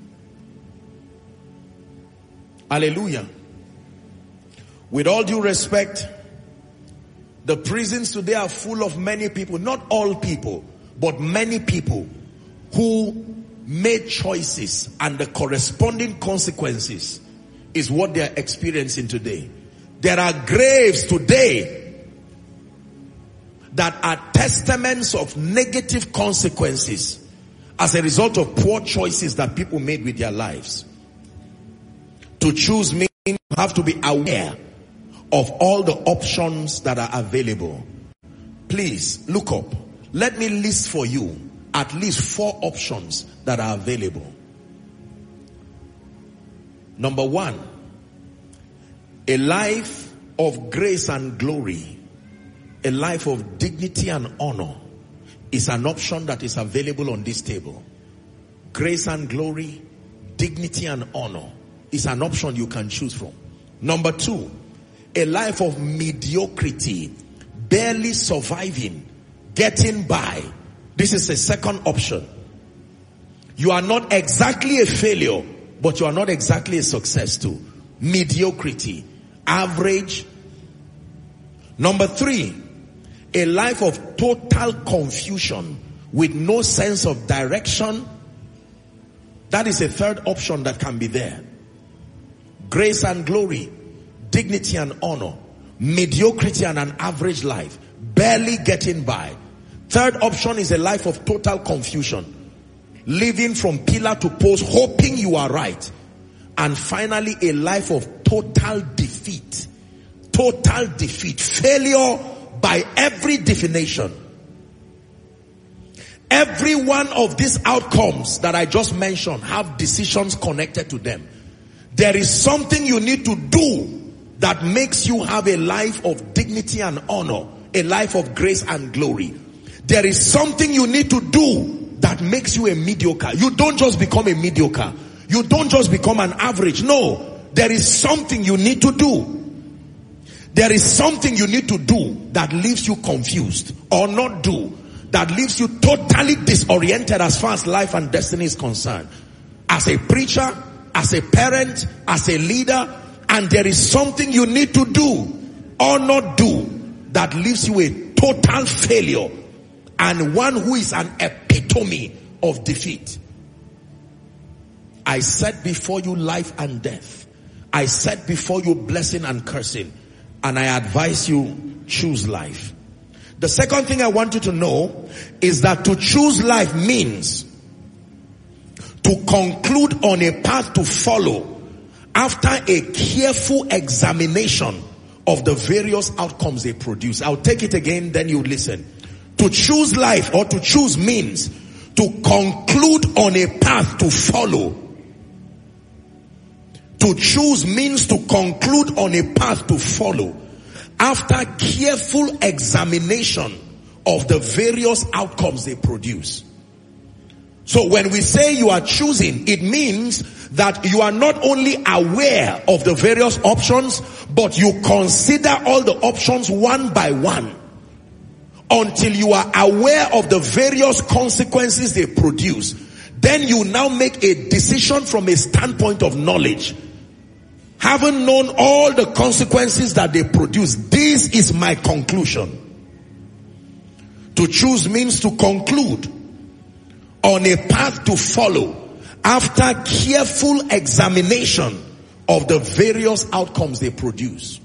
Hallelujah. With all due respect, the prisons today are full of many people, not all people, but many people who made choices, and the corresponding consequences is what they are experiencing today. There are graves today that are testaments of negative consequences as a result of poor choices that people made with their lives. To choose means you have to be aware of all the options that are available. Please look up. Let me list for you at least four options that are available. Number one, a life of grace and glory, a life of dignity and honor is an option that is available on this table. Grace and glory, dignity and honor is an option you can choose from. Number two, a life of mediocrity, barely surviving, getting by. This is a second option. You are not exactly a failure, but you are not exactly a success too. Mediocrity, average. Number three, a life of total confusion with no sense of direction. That is a third option that can be there. Grace and glory, dignity and honor, mediocrity and an average life, barely getting by. Third option is a life of total confusion, living from pillar to post, hoping you are right. And finally, a life of total defeat, total defeat, failure by every definition. Every one of these outcomes that I just mentioned have decisions connected to them. There is something you need to do that makes you have a life of dignity and honor, a life of grace and glory. There is something you need to do that makes you a mediocre. You don't just become a mediocre. You don't just become an average. No, there is something you need to do. There is something you need to do that leaves you confused, or not do, that leaves you totally disoriented as far as life and destiny is concerned. As a preacher, as a parent, as a leader, and there is something you need to do or not do that leaves you a total failure and one who is an epitome of defeat. I set before you life and death. I set before you blessing and cursing. And I advise you, choose life. The second thing I want you to know is that to choose life means to conclude on a path to follow after a careful examination of the various outcomes they produce. I'll take it again, then you listen. To choose life or to choose means to conclude on a path to follow. To choose means to conclude on a path to follow after careful examination of the various outcomes they produce. So when we say you are choosing, it means that you are not only aware of the various options, but you consider all the options one by one until you are aware of the various consequences they produce. Then you now make a decision from a standpoint of knowledge. Having known all the consequences that they produce, this is my conclusion. To choose means to conclude on a path to follow after careful examination of the various outcomes they produce.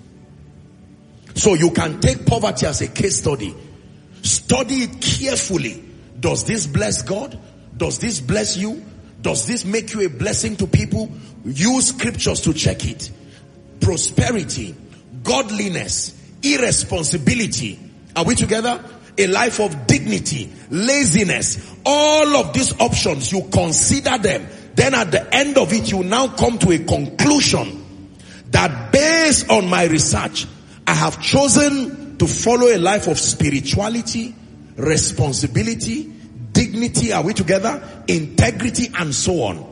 So you can take poverty as a case study. Study it carefully. Does this bless God? Does this bless you? Does this make you a blessing to people? Use scriptures to check it. Prosperity, godliness, irresponsibility. Are we together? A life of dignity, laziness. All of these options, you consider them. Then at the end of it, you now come to a conclusion that based on my research, I have chosen to follow a life of spirituality, responsibility, dignity, are we together? Integrity, and so on.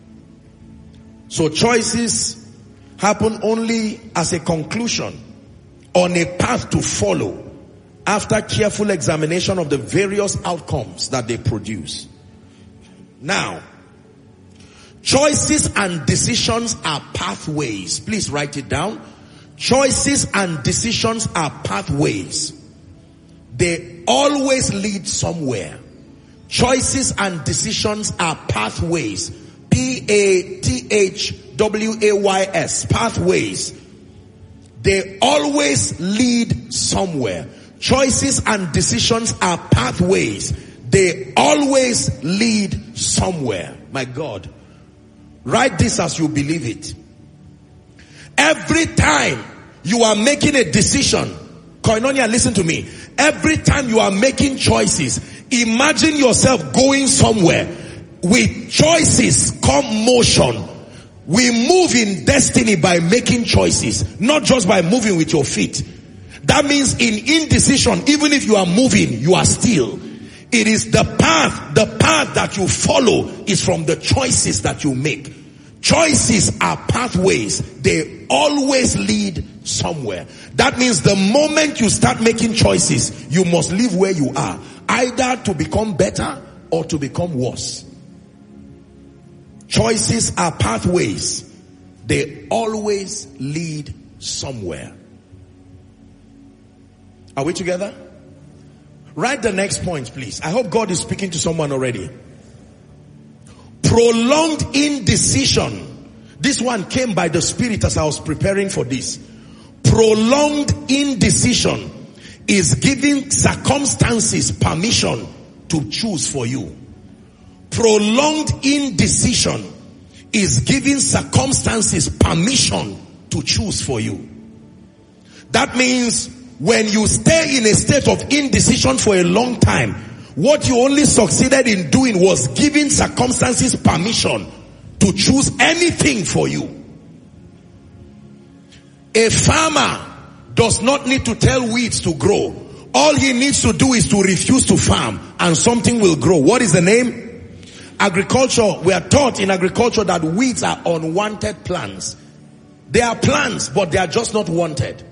So choices happen only as a conclusion on a path to follow after careful examination of the various outcomes that they produce. Now, choices and decisions are pathways. Please write it down. Choices and decisions are pathways. They always lead somewhere. Choices and decisions are pathways. P A T H W A Y S. Pathways. They always lead somewhere. Choices and decisions are pathways. They always lead somewhere. My God. Write this as you believe it. Every time you are making a decision, Koinonia, listen to me. Every time you are making choices, imagine yourself going somewhere. With choices come motion. We move in destiny by making choices, not just by moving with your feet. That means in indecision, even if you are moving, you are still. It is the path, the path that you follow is from the choices that you make. Choices are pathways. They always lead somewhere. That means the moment you start making choices, you must live where you are, either to become better or to become worse. Choices are pathways. They always lead somewhere. Are we together? Write the next point, please. I hope God is speaking to someone already. Prolonged indecision. This one came by the Spirit as I was preparing for this. Prolonged indecision is giving circumstances permission to choose for you. Prolonged indecision is giving circumstances permission to choose for you. That means when you stay in a state of indecision for a long time, what you only succeeded in doing was giving circumstances permission to choose anything for you. A farmer does not need to tell weeds to grow, All he needs to do is to refuse to farm and something will grow. What is the name? Agriculture. We are taught in agriculture that weeds are unwanted plants. They are plants, but they are just not wanted.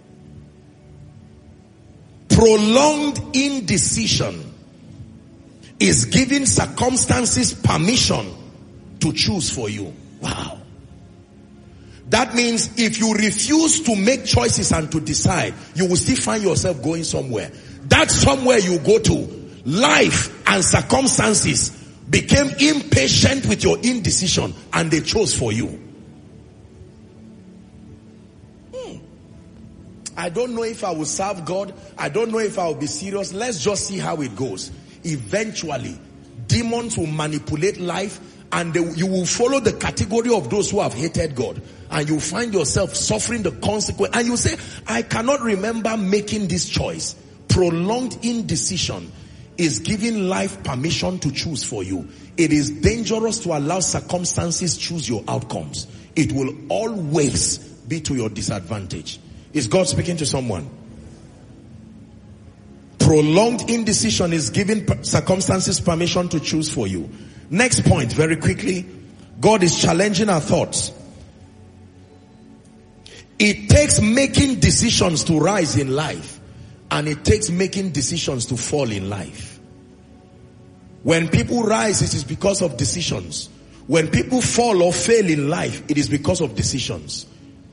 Prolonged indecision is giving circumstances permission to choose for you. Wow. That means if you refuse to make choices and to decide, you will still find yourself going somewhere. That somewhere you go to, life and circumstances became impatient with your indecision and they chose for you. Hmm. I don't know if I will serve God. I don't know if I will be serious. Let's just see how it goes. Eventually, demons will manipulate life and they, you will follow the category of those who have hated God. And you find yourself suffering the consequence. And you say, I cannot remember making this choice. Prolonged indecision is giving life permission to choose for you. It is dangerous to allow circumstances choose your outcomes. It will always be to your disadvantage. Is God speaking to someone? Prolonged indecision is giving circumstances permission to choose for you. Next point, very quickly. God is challenging our thoughts. It takes making decisions to rise in life, and it takes making decisions to fall in life. When people rise, it is because of decisions. When people fall or fail in life, it is because of decisions.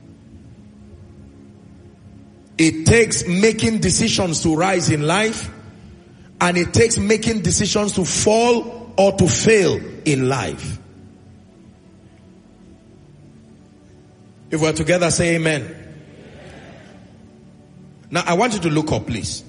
It takes making decisions to rise in life, and it takes making decisions to fall or to fail in life. If we're together, say amen. Amen. Now, I want you to look up, please.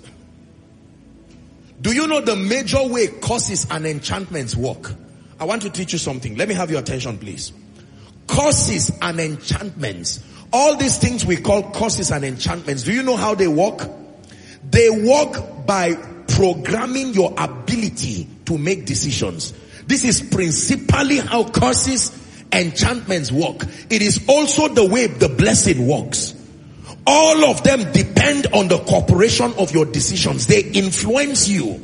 Do you know the major way curses and enchantments work? I want to teach you something. Let me have your attention, please. Curses and enchantments. All these things we call curses and enchantments. Do you know how they work? They work by programming your ability to make decisions. This is principally how curses, enchantments work. It is also the way the blessing works. All of them depend on the cooperation of your decisions. They influence you.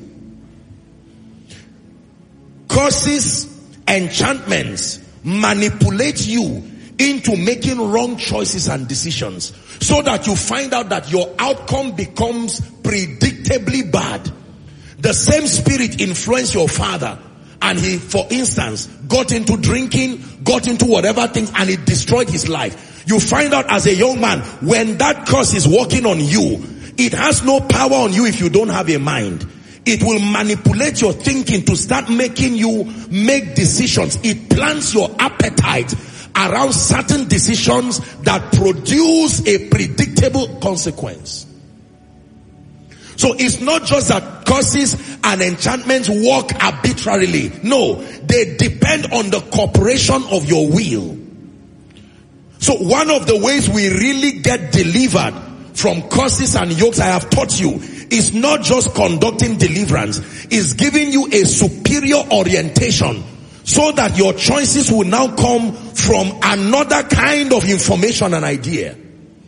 Curses, enchantments manipulate you into making wrong choices and decisions, so that you find out that your outcome becomes predictably bad. The same spirit influenced your father, and he, for instance, got into drinking, got into whatever things, and it destroyed his life. You find out as a young man, when that curse is working on you, it has no power on you if you don't have a mind. It will manipulate your thinking to start making you make decisions. It plants your appetite around certain decisions that produce a predictable consequence. So it's not just that curses and enchantments work arbitrarily. No, they depend on the cooperation of your will. So one of the ways we really get delivered from curses and yokes, I have taught you, is not just conducting deliverance. It's giving you a superior orientation, so that your choices will now come from another kind of information and idea.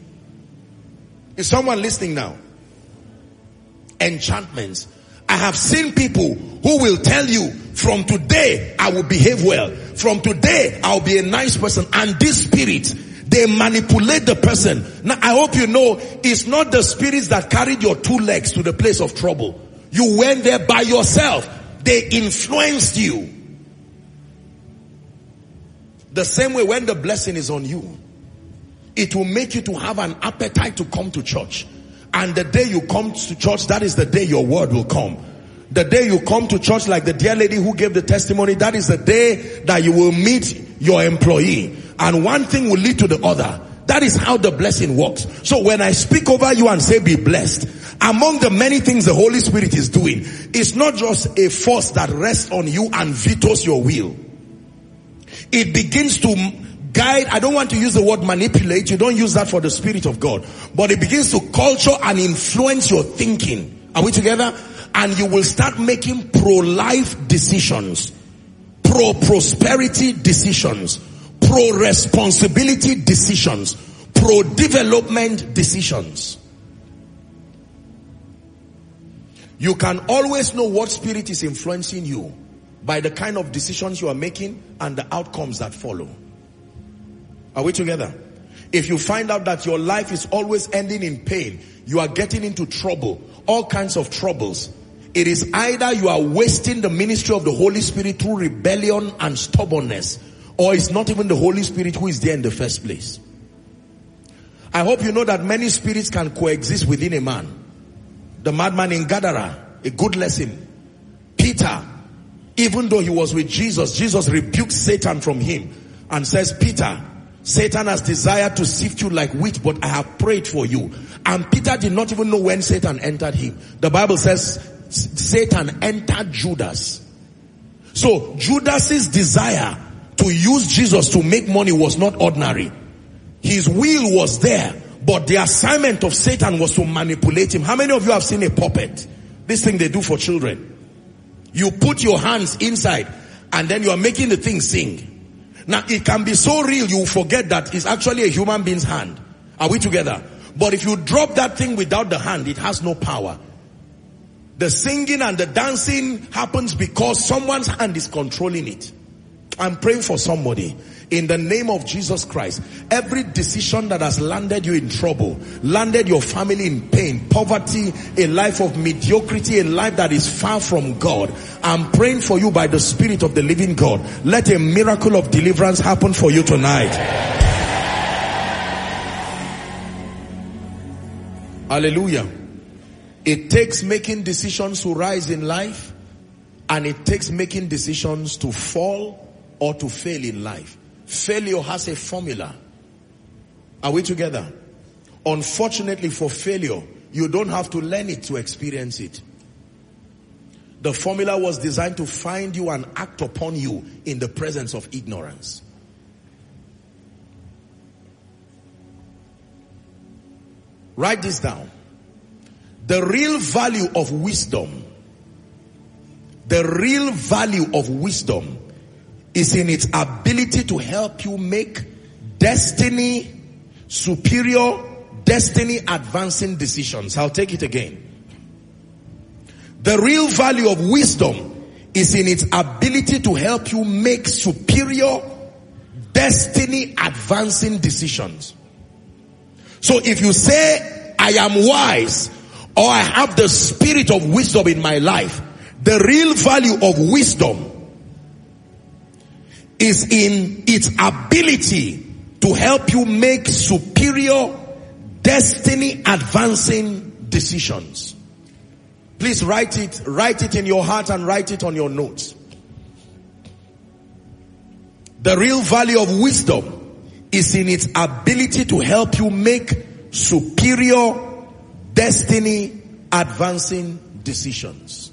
Is someone listening now? Enchantments. I have seen people who will tell you, from today I will behave well. From today I'll be a nice person. And this spirit, they manipulate the person. Now I hope you know, it's not the spirits that carried your two legs to the place of trouble. You went there by yourself. They influenced you. The same way when the blessing is on you, it will make you to have an appetite to come to church. And the day you come to church, that is the day your word will come. The day you come to church, like the dear lady who gave the testimony, that is the day that you will meet your employee. And one thing will lead to the other. That is how the blessing works. So when I speak over you and say be blessed, among the many things the Holy Spirit is doing, it's not just a force that rests on you and vetoes your will. It begins to guide. I don't want to use the word manipulate. You don't use that for the Spirit of God. But it begins to culture and influence your thinking. Are we together? And you will start making pro-life decisions, pro-prosperity decisions, pro-responsibility decisions, pro-development decisions. You can always know what spirit is influencing you by the kind of decisions you are making and the outcomes that follow. Are we together? If you find out that your life is always ending in pain, you are getting into trouble, all kinds of troubles, it is either you are wasting the ministry of the Holy Spirit through rebellion and stubbornness, or it's not even the Holy Spirit who is there in the first place. I hope you know that many spirits can coexist within a man. The madman in Gadara, a good lesson. Peter, even though he was with Jesus, Jesus rebuked Satan from him and says, Peter, Satan has desired to sift you like wheat, but I have prayed for you. And Peter did not even know when Satan entered him. The Bible says Satan entered Judas. So Judas's desire to use Jesus to make money was not ordinary. His will was there, but the assignment of Satan was to manipulate him. How many of you have seen a puppet? This thing they do for children. You put your hands inside and then you are making the thing sing. Now, it can be so real, you forget that it's actually a human being's hand. Are we together? But if you drop that thing without the hand, it has no power. The singing and the dancing happens because someone's hand is controlling it. I'm praying for somebody. In the name of Jesus Christ, every decision that has landed you in trouble, landed your family in pain, poverty, a life of mediocrity, a life that is far from God, I'm praying for you by the Spirit of the living God. Let a miracle of deliverance happen for you tonight. Hallelujah. It takes making decisions to rise in life, and it takes making decisions to fall or to fail in life. Failure has a formula. Are we together? Unfortunately for failure, you don't have to learn it to experience it. The formula was designed to find you and act upon you in the presence of ignorance. Write this down. The real value of wisdom, the real value of wisdom is in its ability to help you make destiny superior, destiny advancing decisions. I'll take it again. The real value of wisdom is in its ability to help you make superior, destiny advancing decisions. So if you say, I am wise, or I have the spirit of wisdom in my life, the real value of wisdom is in its ability to help you make superior, destiny advancing decisions. Please write it, write it in your heart and write it on your notes. The real value of wisdom is in its ability to help you make superior, destiny advancing decisions.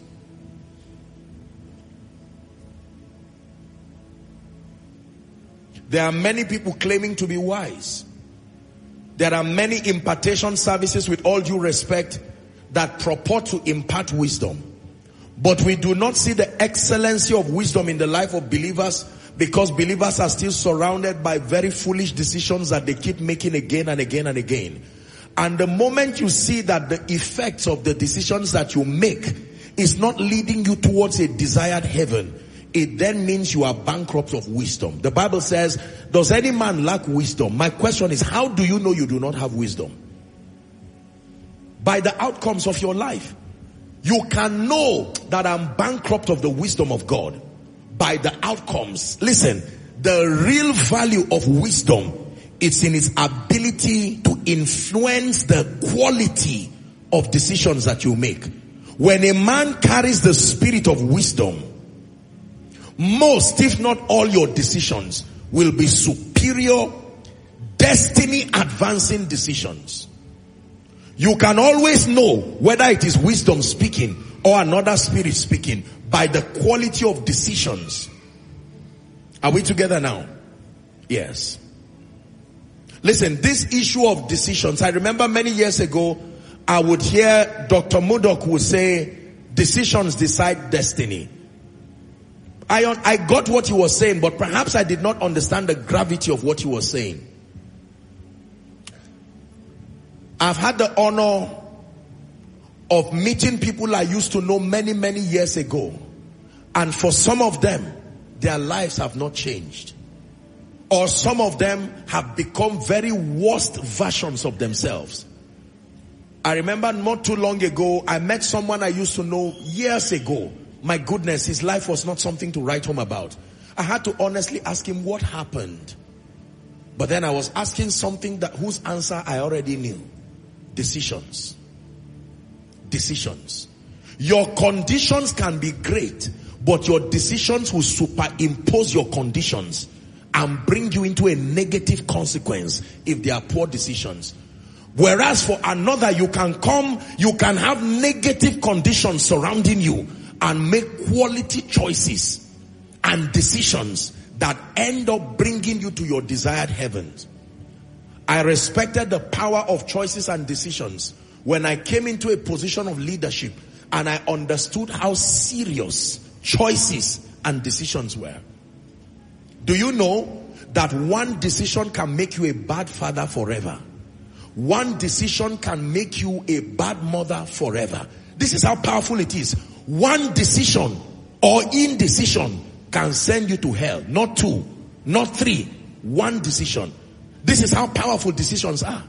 There are many people claiming to be wise. There are many impartation services, with all due respect, that purport to impart wisdom. But we do not see the excellency of wisdom in the life of believers, because believers are still surrounded by very foolish decisions that they keep making again and again and again. And the moment you see that the effects of the decisions that you make is not leading you towards a desired heaven, it then means you are bankrupt of wisdom. The Bible says, does any man lack wisdom? My question is, how do you know you do not have wisdom? By the outcomes of your life. You can know that I'm bankrupt of the wisdom of God by the outcomes. Listen, the real value of wisdom, it's in its ability to influence the quality of decisions that you make. When a man carries the spirit of wisdom, most, if not all, your decisions will be superior, destiny advancing decisions. You can always know whether it is wisdom speaking or another spirit speaking by the quality of decisions. Are we together now? Yes. Listen, this issue of decisions, I remember many years ago, I would hear Doctor Murdoch would say, decisions decide destiny. I, I got what he was saying, but perhaps I did not understand the gravity of what he was saying. I've had the honor of meeting people I used to know many, many years ago. And for some of them, their lives have not changed. Or some of them have become very worst versions of themselves. I remember not too long ago, I met someone I used to know years ago. My goodness, his life was not something to write home about. I had to honestly ask him what happened. But then I was asking something that whose answer I already knew. Decisions. Decisions. Your conditions can be great, but your decisions will superimpose your conditions and bring you into a negative consequence if they are poor decisions. Whereas for another, you can come, you can have negative conditions surrounding you and make quality choices and decisions that end up bringing you to your desired heavens. I respected the power of choices and decisions when I came into a position of leadership and I understood how serious choices and decisions were. Do you know that one decision can make you a bad father forever? One decision can make you a bad mother forever. This is how powerful it is. One decision or indecision can send you to hell. Not two, not three. One decision. This is how powerful decisions are.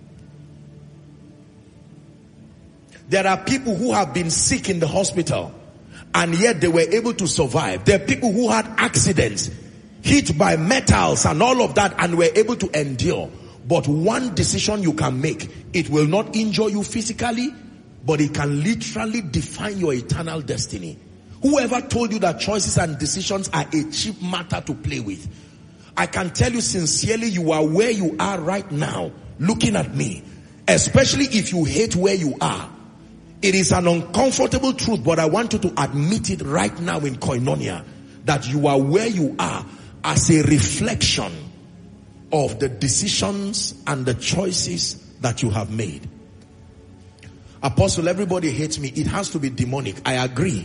There are people who have been sick in the hospital and yet they were able to survive. There are people who had accidents, hit by metals and all of that, and were able to endure. But one decision you can make, it will not injure you physically, but it can literally define your eternal destiny. Whoever told you that choices and decisions are a cheap matter to play with? I can tell you sincerely, you are where you are right now, looking at me. Especially if you hate where you are. It is an uncomfortable truth, but I want you to admit it right now in Koinonia, that you are where you are as a reflection of the decisions and the choices that you have made. Apostle, everybody hates me. It has to be demonic. I agree.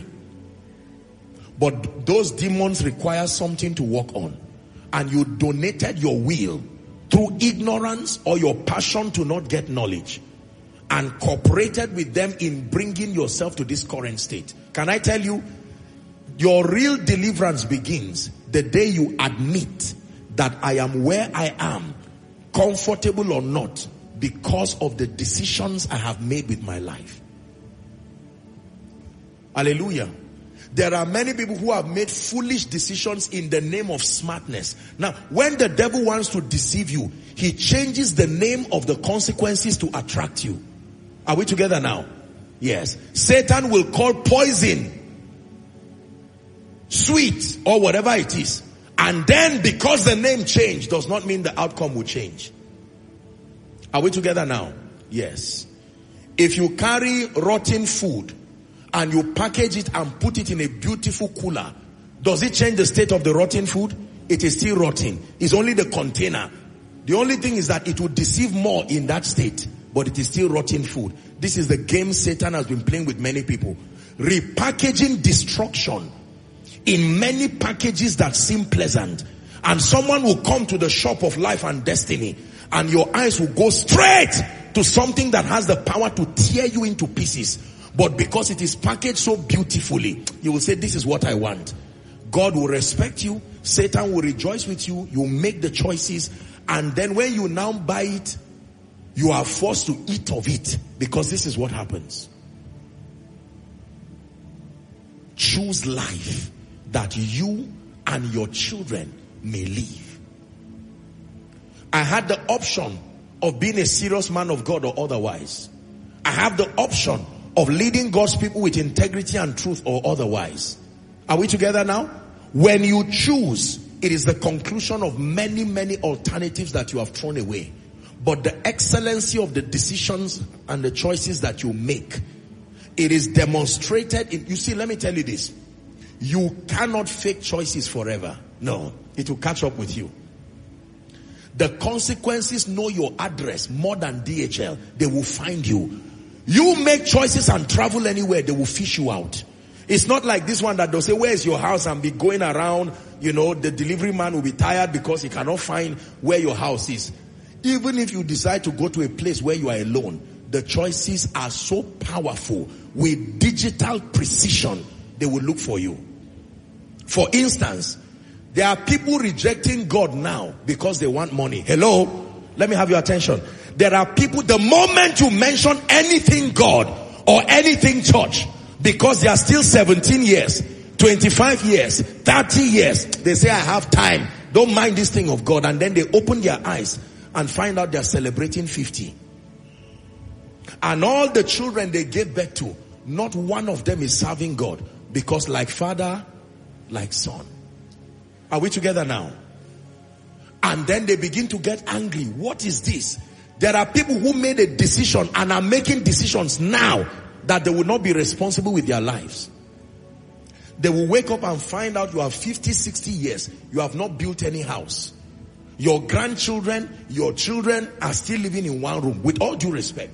But those demons require something to work on. And you donated your will through ignorance or your passion to not get knowledge, and cooperated with them in bringing yourself to this current state. Can I tell you, your real deliverance begins the day you admit that I am where I am, comfortable or not, because of the decisions I have made with my life. Hallelujah. There are many people who have made foolish decisions in the name of smartness. Now, when the devil wants to deceive you, he changes the name of the consequences to attract you. Are we together now? Yes. Satan will call poison sweet or whatever it is. And then because the name changed does not mean the outcome will change. Are we together now? Yes. If you carry rotten food and you package it and put it in a beautiful cooler, does it change the state of the rotten food? It is still rotten. It's only the container. The only thing is that it will deceive more in that state, but it is still rotten food. This is the game Satan has been playing with many people. Repackaging destruction in many packages that seem pleasant. And someone will come to the shop of life and destiny, and your eyes will go straight to something that has the power to tear you into pieces. But because it is packaged so beautifully, you will say, this is what I want. God will respect you. Satan will rejoice with you. You make the choices. And then when you now buy it, you are forced to eat of it, because this is what happens. Choose life that you and your children may live. I had the option of being a serious man of God or otherwise. I have the option of leading God's people with integrity and truth or otherwise. Are we together now? When you choose, it is the conclusion of many, many alternatives that you have thrown away. But the excellency of the decisions and the choices that you make, it is demonstrated in, you see, let me tell you this. You cannot fake choices forever. No, it will catch up with you. The consequences know your address more than D H L. They will find you. You make choices and travel anywhere, they will fish you out. It's not like this one that they'll say, where is your house, and be going around, you know, the delivery man will be tired because he cannot find where your house is. Even if you decide to go to a place where you are alone, the choices are so powerful. With digital precision, they will look for you. For instance, there are people rejecting God now because they want money. Hello? Let me have your attention. There are people, the moment you mention anything God or anything church, because they are still seventeen years, twenty-five years, thirty years, they say, I have time. Don't mind this thing of God. And then they open their eyes and find out they are celebrating fifty. And all the children they gave birth to, not one of them is serving God. Because like father, like son. Are we together now? And then they begin to get angry. What is this? There are people who made a decision and are making decisions now that they will not be responsible with their lives. They will wake up and find out you have fifty, sixty years. You have not built any house. Your grandchildren, your children are still living in one room. With all due respect.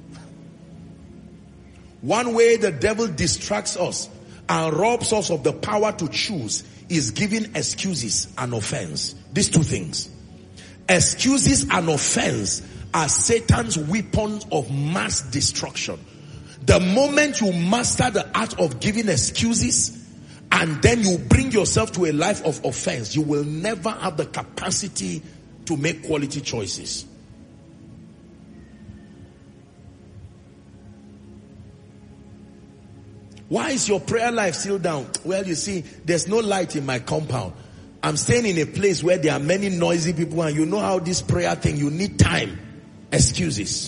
One way the devil distracts us and robs us of the power to choose is giving excuses and offense. These two things. Excuses and offense are Satan's weapons of mass destruction. The moment you master the art of giving excuses and then you bring yourself to a life of offense, you will never have the capacity to make quality choices. Why is your prayer life still down? Well, you see, there's no light in my compound. I'm staying in a place where there are many noisy people, and you know how this prayer thing, you need time. Excuses.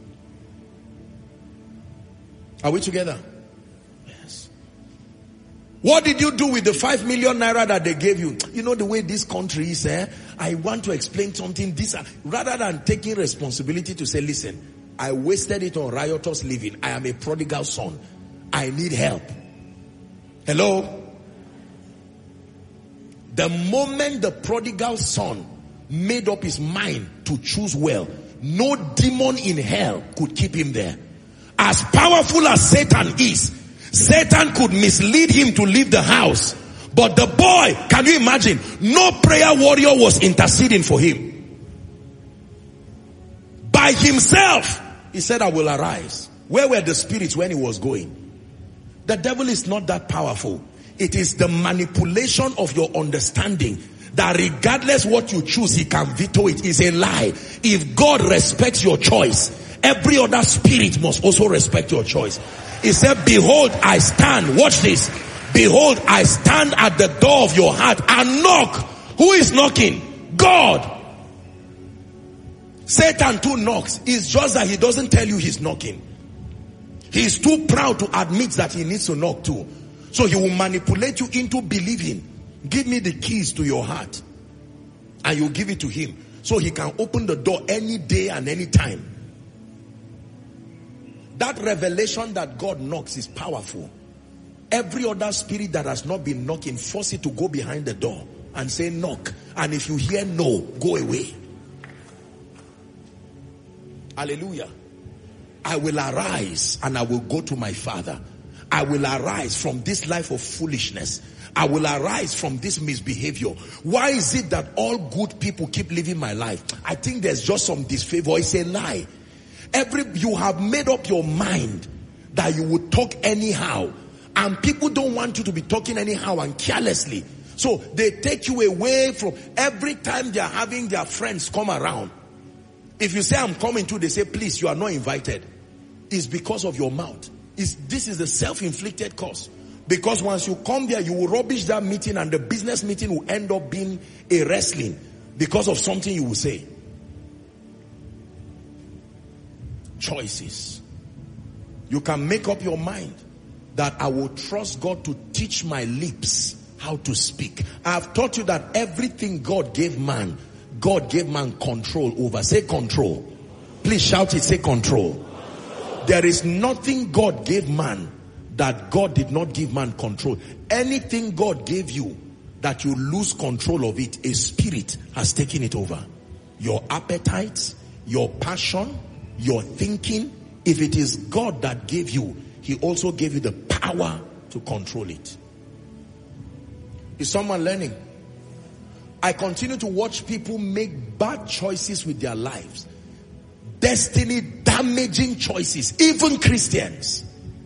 Are we together? Yes. What did you do with the five million naira that they gave you? You know the way this country is, eh? I want to explain something. This, rather than taking responsibility to say, listen, I wasted it on riotous living. I am a prodigal son. I need help. Hello? The moment the prodigal son made up his mind to choose well, no demon in hell could keep him there. As powerful as Satan is, Satan could mislead him to leave the house. But the boy, can you imagine? No prayer warrior was interceding for him. By himself, he said, I will arise. Where were the spirits when he was going? The devil is not that powerful. It is the manipulation of your understanding that regardless what you choose, he can veto it. It's a lie. If God respects your choice, every other spirit must also respect your choice. He said, behold, I stand. Watch this. Behold, I stand at the door of your heart and knock. Who is knocking? God. Satan too knocks. It's just that he doesn't tell you he's knocking. He's too proud to admit that he needs to knock too. So he will manipulate you into believing. Give me the keys to your heart. And you give it to him. So he can open the door any day and any time. That revelation that God knocks is powerful. Every other spirit that has not been knocking, force it to go behind the door and say knock. And if you hear no, go away. Hallelujah. I will arise and I will go to my Father. I will arise from this life of foolishness. I will arise from this misbehavior. Why is it that all good people keep living my life? I think there's just some disfavor. It's a lie. Every, you have made up your mind that you would talk anyhow. And people don't want you to be talking anyhow and carelessly. So they take you away from every time they are having their friends come around. If you say I'm coming too, they say please, you are not invited. It's because of your mouth. It's, this is a self-inflicted cause. Because once you come there, you will rubbish that meeting and the business meeting will end up being a wrestling because of something you will say. Choices. You can make up your mind that I will trust God to teach my lips how to speak. I have taught you that everything God gave man, God gave man control over. Say control. Please shout it, say control. There is nothing God gave man that God did not give man control. Anything God gave you that you lose control of it, a spirit has taken it over. Your appetites, your passion, your thinking. If it is God that gave you, he also gave you the power to control it. Is someone learning? I continue to watch people make bad choices with their lives. destiny damaging choices, even Christians.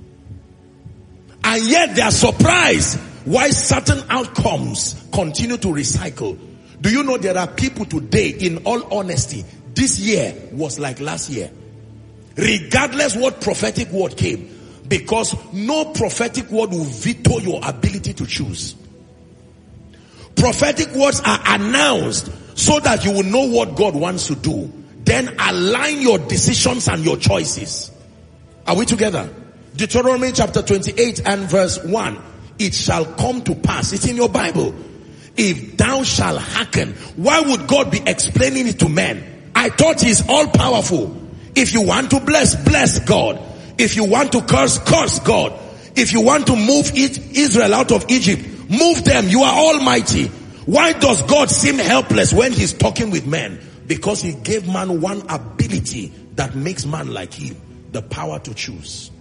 And yet they are surprised why certain outcomes continue to recycle. Do you know there are people today, in all honesty, this year was like last year. Regardless what prophetic word came. Because no prophetic word will veto your ability to choose. Prophetic words are announced so that you will know what God wants to do. Then align your decisions and your choices. Are we together? Deuteronomy chapter twenty-eight and verse one. It shall come to pass. It's in your Bible. If thou shalt hearken. Why would God be explaining it to men? I thought he's all powerful. If you want to bless, bless God. If you want to curse, curse God. If you want to move it, Israel out of Egypt, move them. You are almighty. Why does God seem helpless when he's talking with men? Because he gave man one ability that makes man like him. The power to choose.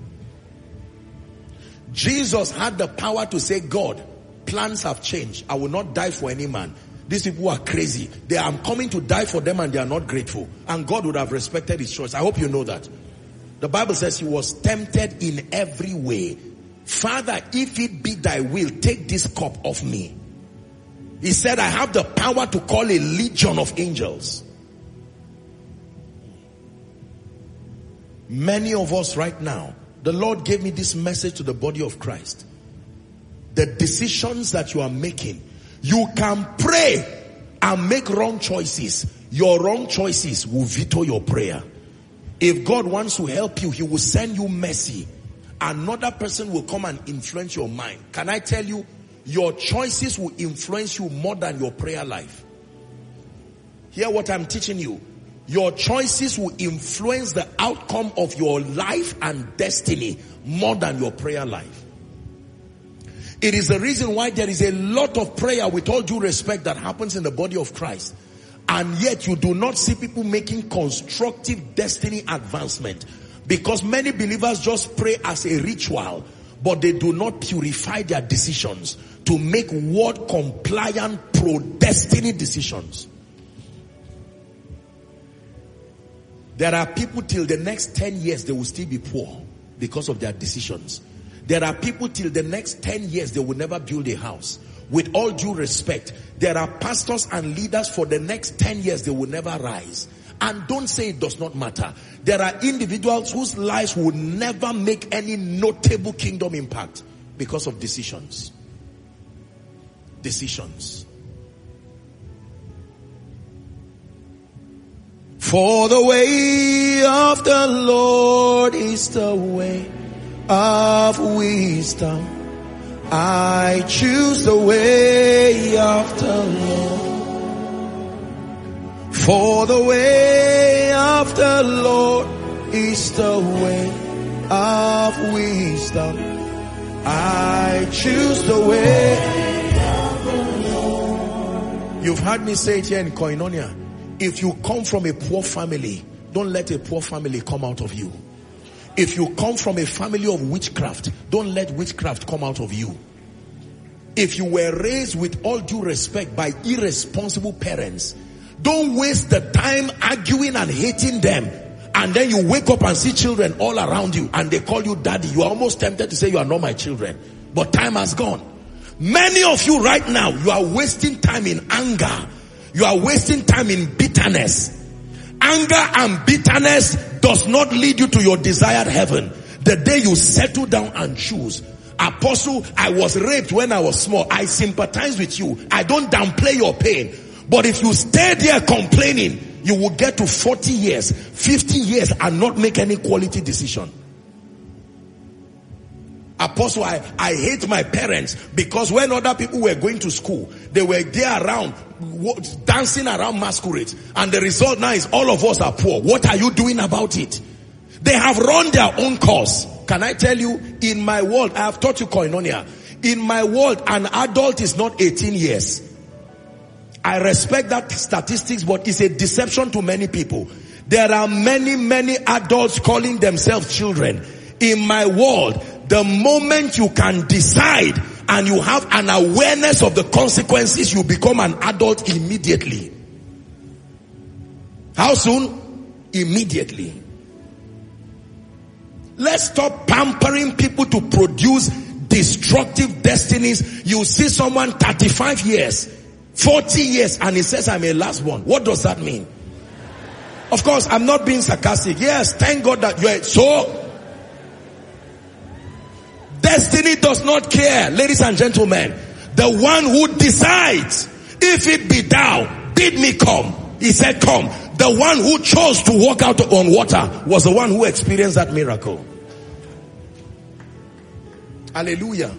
Jesus had the power to say, God, plans have changed. I will not die for any man. These people are crazy. They are coming to die for them and they are not grateful. And God would have respected his choice. I hope you know that. The Bible says he was tempted in every way. Father, if it be thy will, take this cup off me. He said, I have the power to call a legion of angels. Many of us right now, the Lord gave me this message to the body of Christ. The decisions that you are making, you can pray and make wrong choices. Your wrong choices will veto your prayer. If God wants to help you, he will send you mercy. Another person will come and influence your mind. Can I tell you, your choices will influence you more than your prayer life. Hear what I'm teaching you. Your choices will influence the outcome of your life and destiny more than your prayer life. It is the reason why there is a lot of prayer, with all due respect, that happens in the body of Christ. And yet you do not see people making constructive destiny advancement. Because many believers just pray as a ritual, but they do not purify their decisions to make word compliant pro-destiny decisions. There are people till the next ten years they will still be poor because of their decisions. There are people till the next ten years they will never build a house. With all due respect, there are pastors and leaders for the next ten years they will never rise. And don't say it does not matter. There are individuals whose lives will never make any notable kingdom impact because of decisions. Decisions. For the way of the Lord is the way of wisdom. I choose the way of the Lord. For the way of the Lord is the way of wisdom. I choose the way of the Lord. You've heard me say it here in Koinonia. If you come from a poor family, don't let a poor family come out of you. If you come from a family of witchcraft, don't let witchcraft come out of you. If you were raised, with all due respect, by irresponsible parents, don't waste the time arguing and hating them. And then you wake up and see children all around you and they call you daddy. You are almost tempted to say, you are not my children. But time has gone. Many of you right now, you are wasting time in anger. You are wasting time in bitterness. Anger and bitterness does not lead you to your desired heaven. The day you settle down and choose. Apostle, I was raped when I was small. I sympathize with you. I don't downplay your pain. But if you stay there complaining, you will get to forty years, fifty years and not make any quality decision. Apostle, I, I hate my parents because when other people were going to school, they were there around, dancing around masquerades. And the result now is all of us are poor. What are you doing about it? They have run their own course. Can I tell you, in my world, I have taught you Koinonia. In my world, an adult is not eighteen years. I respect that statistics, but it's a deception to many people. There are many, many adults calling themselves children. In my world, the moment you can decide and you have an awareness of the consequences, you become an adult immediately. How soon? Immediately. Let's stop pampering people to produce destructive destinies. You see someone thirty-five years, forty years, and he says, I'm a last born. What does that mean? Of course, I'm not being sarcastic. Yes, thank God that you're so. Destiny does not care, ladies and gentlemen. The one who decides, if it be thou, bid me come. He said, come. The one who chose to walk out on water was the one who experienced that miracle. Hallelujah.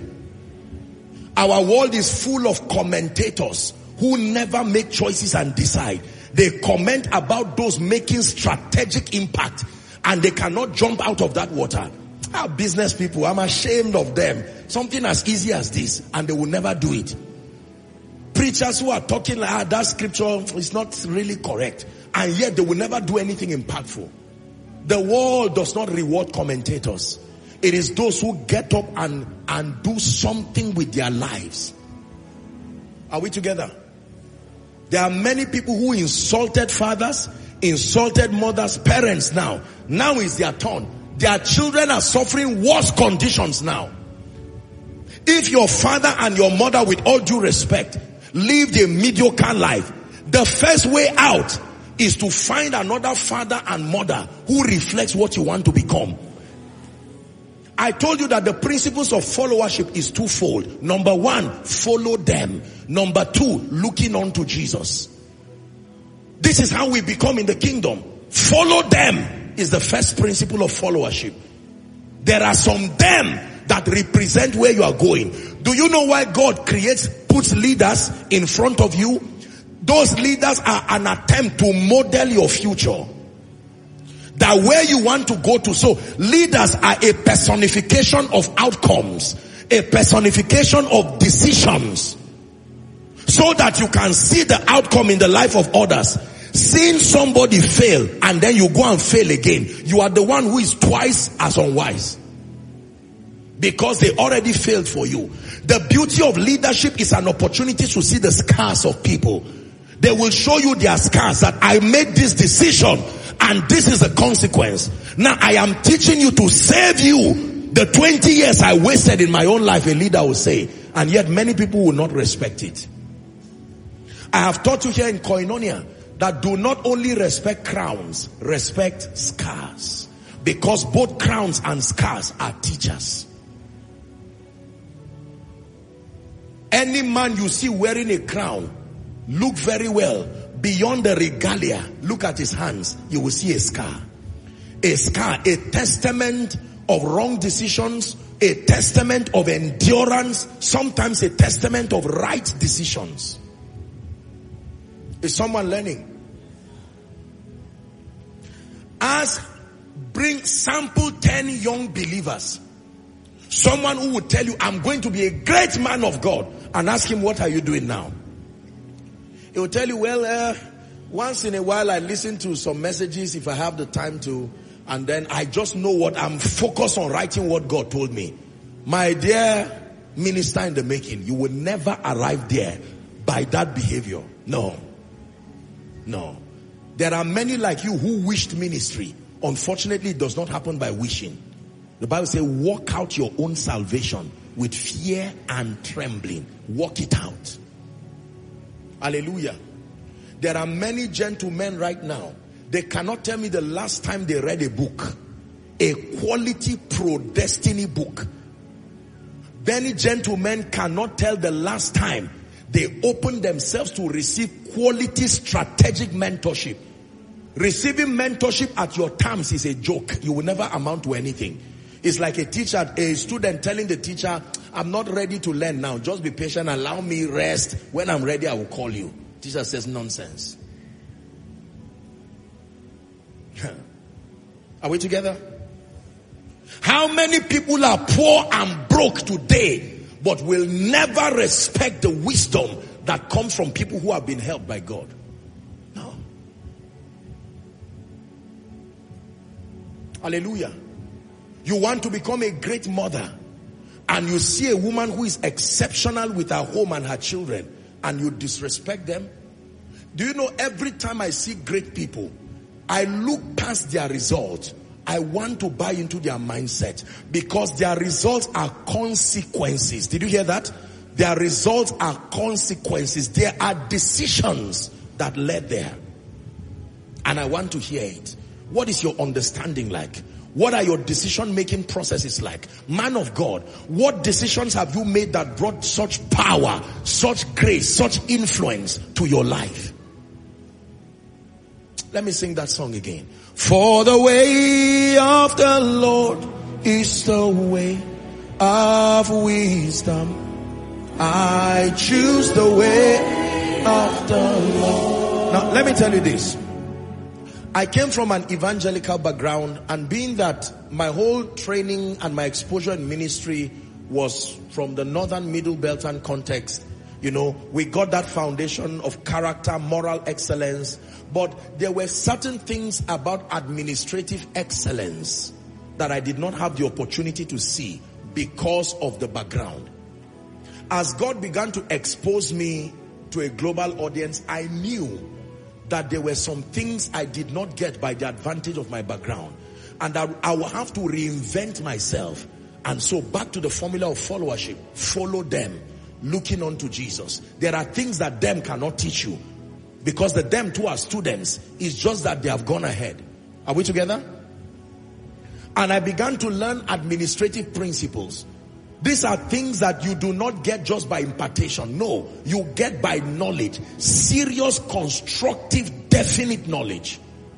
Our world is full of commentators who never make choices and decide. They comment about those making strategic impact, and they cannot jump out of that water. Our business people, I'm ashamed of them. Something as easy as this, and they will never do it. Preachers who are talking like, ah, that scripture is not really correct, and yet they will never do anything impactful. The world does not reward commentators. It is those who get up and, and do something with their lives. Are we together? There are many people who insulted fathers, insulted mothers, parents now. Now is their turn. Their children are suffering worse conditions now. If your father and your mother, with all due respect, lived a mediocre life, the first way out is to find another father and mother who reflects what you want to become. I told you that the principles of followership is twofold. Number one, follow them. Number two, looking on to Jesus. This is how we become in the kingdom. Follow them is the first principle of followership. There are some them that represent where you are going. Do you know why God creates, puts leaders in front of you? Those leaders are an attempt to model your future. That where you want to go to. So leaders are a personification of outcomes, a personification of decisions, so that you can see the outcome in the life of others. Seeing somebody fail and then you go and fail again, you are the one who is twice as unwise, because they already failed for you. The beauty of leadership is an opportunity to see the scars of people. They will show you their scars, that I made this decision and this is the consequence. Now I am teaching you to save you the twenty years I wasted in my own life, a leader will say. And yet many people will not respect it. I have taught you here in Koinonia that do not only respect crowns, respect scars. Because both crowns and scars are teachers. Any man you see wearing a crown, look very well. Beyond the regalia, look at his hands, you will see a scar. A scar, a testament of wrong decisions, a testament of endurance, sometimes a testament of right decisions. Is someone learning? Ask, bring, sample ten young believers. Someone who would tell you, I'm going to be a great man of God, and ask him, what are you doing now? He will tell you, well, uh, once in a while I listen to some messages if I have the time to, and then I just know what I'm focused on, writing what God told me. My dear minister in the making, you will never arrive there by that behavior. No. No. There are many like you who wished ministry. Unfortunately, it does not happen by wishing. The Bible says, walk out your own salvation with fear and trembling. Walk it out. Hallelujah. There are many gentlemen right now. They cannot tell me the last time they read a book. A quality pro-destiny book. Many gentlemen cannot tell the last time they opened themselves to receive quality strategic mentorship. Receiving mentorship at your terms is a joke. You will never amount to anything. It's like a teacher, a student telling the teacher, I'm not ready to learn now. Just be patient. Allow me rest. When I'm ready, I will call you. Teacher says nonsense. Are we together? How many people are poor and broke today, but will never respect the wisdom that comes from people who have been helped by God? No. Hallelujah. You want to become a great mother, and you see a woman who is exceptional with her home and her children, and you disrespect them. Do you know, every time I see great people, I look past their results. I want to buy into their mindset because their results are consequences. Did you hear that? Their results are consequences. There are decisions that led there. And I want to hear it. What is your understanding like? What are your decision-making processes like? Man of God, what decisions have you made that brought such power, such grace, such influence to your life? Let me sing that song again. For the way of the Lord is the way of wisdom. I choose the way of the Lord. Now, let me tell you this. I came from an evangelical background, and being that my whole training and my exposure in ministry was from the northern middle belt and context, you know, we got that foundation of character, moral excellence, but there were certain things about administrative excellence that I did not have the opportunity to see because of the background. As God began to expose me to a global audience, I knew that there were some things I did not get by the advantage of my background. And that I will have to reinvent myself. And so back to the formula of followership. Follow them, looking unto Jesus. There are things that them cannot teach you. Because the them too are students. It's just that they have gone ahead. Are we together? And I began to learn administrative principles. These are things that you do not get just by impartation. No, you get by knowledge. Serious, constructive, definite knowledge.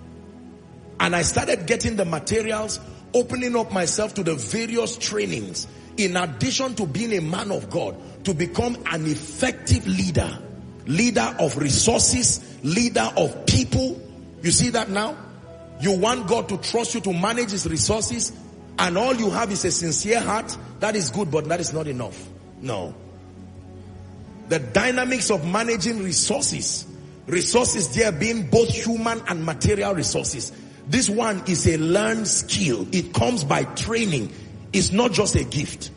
And I started getting the materials, opening up myself to the various trainings, in addition to being a man of God, to become an effective leader. Leader of resources, leader of people. You see that now? You want God to trust you to manage his resources, and all you have is a sincere heart. That is good, but that is not enough. No. The dynamics of managing resources, resources there being both human and material resources. This one is a learned skill. It comes by training. It's not just a gift.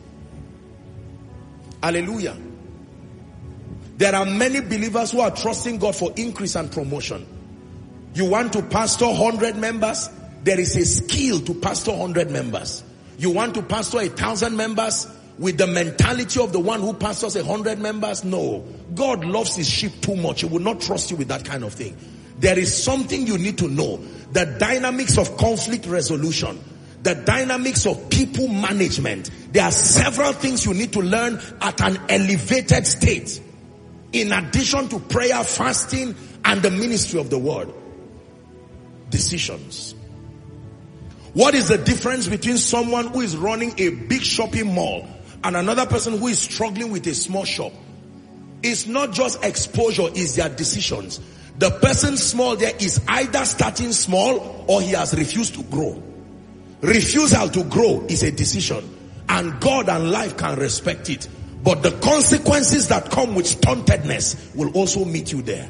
Hallelujah. There are many believers who are trusting God for increase and promotion. You want to pastor one hundred members? There is a skill to pastor one hundred members. You want to pastor a thousand members with the mentality of the one who pastors a hundred members? No. God loves his sheep too much. He will not trust you with that kind of thing. There is something you need to know. The dynamics of conflict resolution. The dynamics of people management. There are several things you need to learn at an elevated state. In addition to prayer, fasting, and the ministry of the word. Decisions. What is the difference between someone who is running a big shopping mall and another person who is struggling with a small shop? It's not just exposure, it's their decisions. The person small there is either starting small or he has refused to grow. Refusal to grow is a decision, and God and life can respect it. But the consequences that come with stuntedness will also meet you there.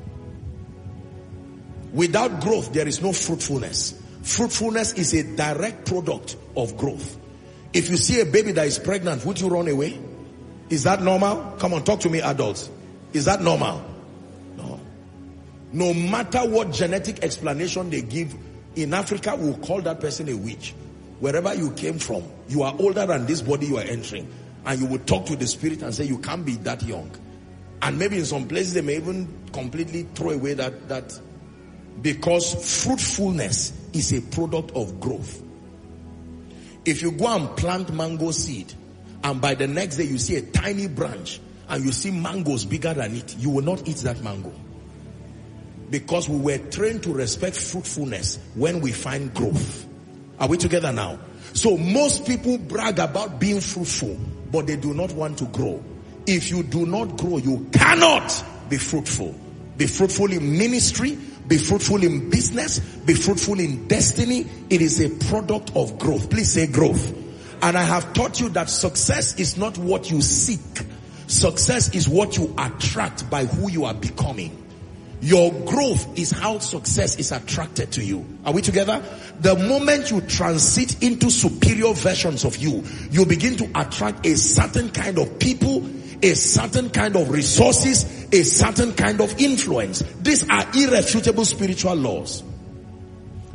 Without growth, there is no fruitfulness. Fruitfulness is a direct product of growth. If you see a baby that is pregnant, would you run away? Is that normal? Come on, talk to me, adults. Is that normal? No. No matter what genetic explanation they give, in Africa, we'll call that person a witch. Wherever you came from, you are older than this body you are entering. And you will talk to the spirit and say, you can't be that young. And maybe in some places, they may even completely throw away that, that because fruitfulness is a product of growth. If you go and plant mango seed, and by the next day you see a tiny branch, and you see mangoes bigger than it, you will not eat that mango. Because we were trained to respect fruitfulness when we find growth. Are we together now? So most people brag about being fruitful, but they do not want to grow. If you do not grow, you cannot be fruitful. Be fruitful in ministry, be fruitful in business, be fruitful in destiny. It is a product of growth. Please say growth. And I have taught you that success is not what you seek. Success is what you attract by who you are becoming. Your growth is how success is attracted to you. Are we together? The moment you transit into superior versions of you, you begin to attract a certain kind of people, a certain kind of resources, a certain kind of influence. These are irrefutable spiritual laws.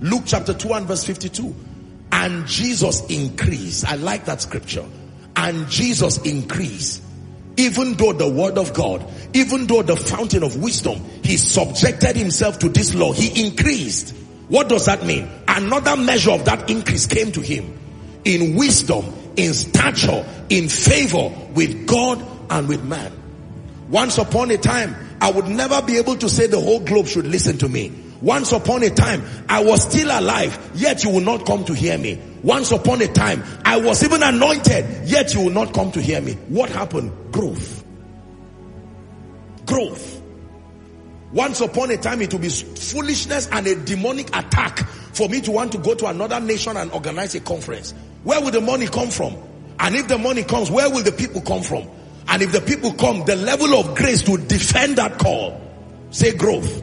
Luke chapter two and verse fifty-two. And Jesus increased. I like that scripture. And Jesus increased. Even though the word of God, even though the fountain of wisdom, he subjected himself to this law. He increased. What does that mean? Another measure of that increase came to him. In wisdom, in stature, in favor with God and with man. Once upon a time, I would never be able to say the whole globe should listen to me. Once upon a time, I was still alive, yet you will not come to hear me. Once upon a time, I was even anointed, yet you will not come to hear me. What happened? Growth. Growth. Once upon a time, it will be foolishness and a demonic attack for me to want to go to another nation and organize a conference. Where will the money come from? And if the money comes, where will the people come from? And if the people come, the level of grace to defend that call. Say growth.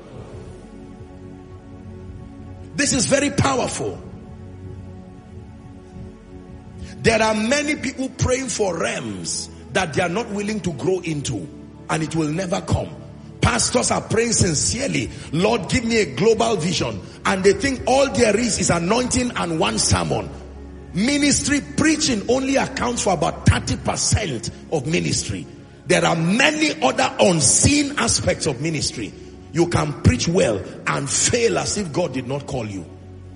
This is very powerful. There are many people praying for realms that they are not willing to grow into, and it will never come. Pastors are praying sincerely, Lord, give me a global vision, and they think all there is is anointing and one sermon. Ministry preaching only accounts for about thirty percent of ministry. There are many other unseen aspects of ministry. You can preach well and fail as if God did not call you.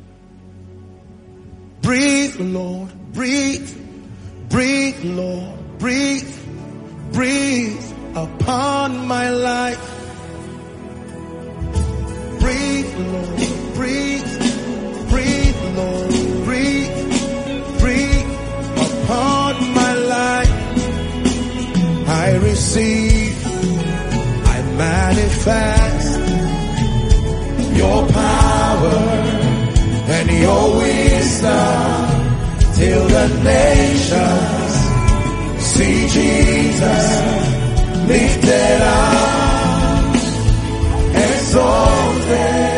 Breathe, Lord, breathe. Breathe, Lord, breathe. Breathe upon my life. Breathe, Lord, breathe. Breathe, Lord, breathe. Breathe upon my life. I receive, I manifest your power and your wisdom till the nations see Jesus lifted up, exalted.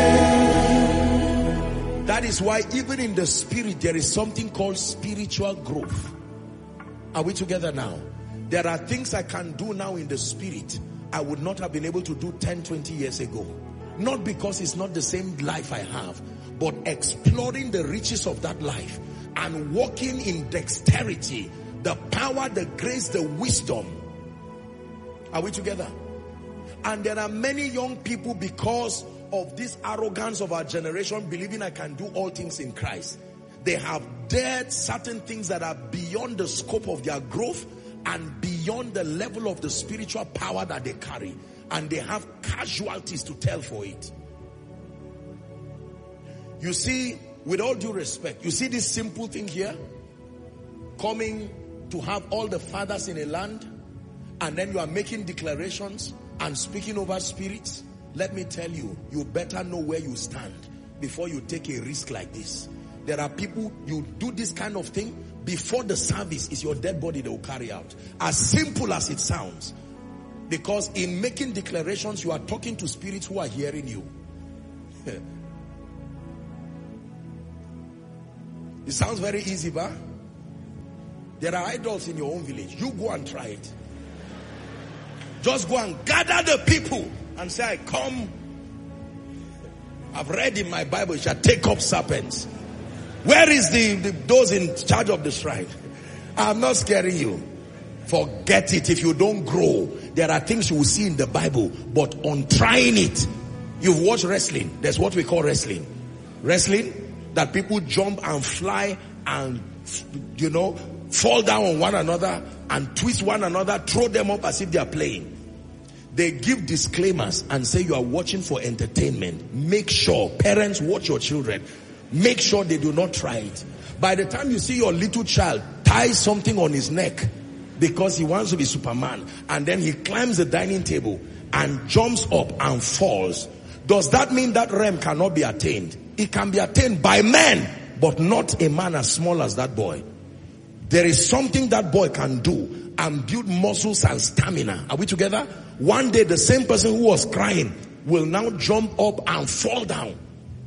That is why even in the spirit there is something called spiritual growth. Are we together now? There are things I can do now in the spirit I would not have been able to do ten, twenty years ago. Not because it's not the same life I have, but exploring the riches of that life and walking in dexterity, the power, the grace, the wisdom. Are we together? And there are many young people, because of this arrogance of our generation, believing I can do all things in Christ. They have dared certain things that are beyond the scope of their growth and beyond the level of the spiritual power that they carry. And they have casualties to tell for it. You see, with all due respect, you see this simple thing here? Coming to have all the fathers in a land, and then you are making declarations and speaking over spirits. Let me tell you, you better know where you stand before you take a risk like this. There are people, you do this kind of thing, before the service is your dead body they will carry out. As simple as it sounds. Because in making declarations, you are talking to spirits who are hearing you. It sounds very easy, but there are idols in your own village. You go and try it. Just go and gather the people and say, I come. I've read in my Bible, you shall take up serpents. Where is the, the those in charge of the shrine? I'm not scaring you. Forget it. If you don't grow, there are things you will see in the Bible, but on trying it, you've watched wrestling. There's what we call wrestling. Wrestling, that people jump and fly and, you know, fall down on one another and twist one another, throw them up as if they are playing. They give disclaimers and say you are watching for entertainment. Make sure, parents, watch your children. Make sure they do not try it. By the time you see your little child tie something on his neck because he wants to be Superman, and then he climbs the dining table and jumps up and falls, does that mean that realm cannot be attained? It can be attained by men, but not a man as small as that boy. There is something that boy can do and build muscles and stamina. Are we together? One day the same person who was crying will now jump up and fall down.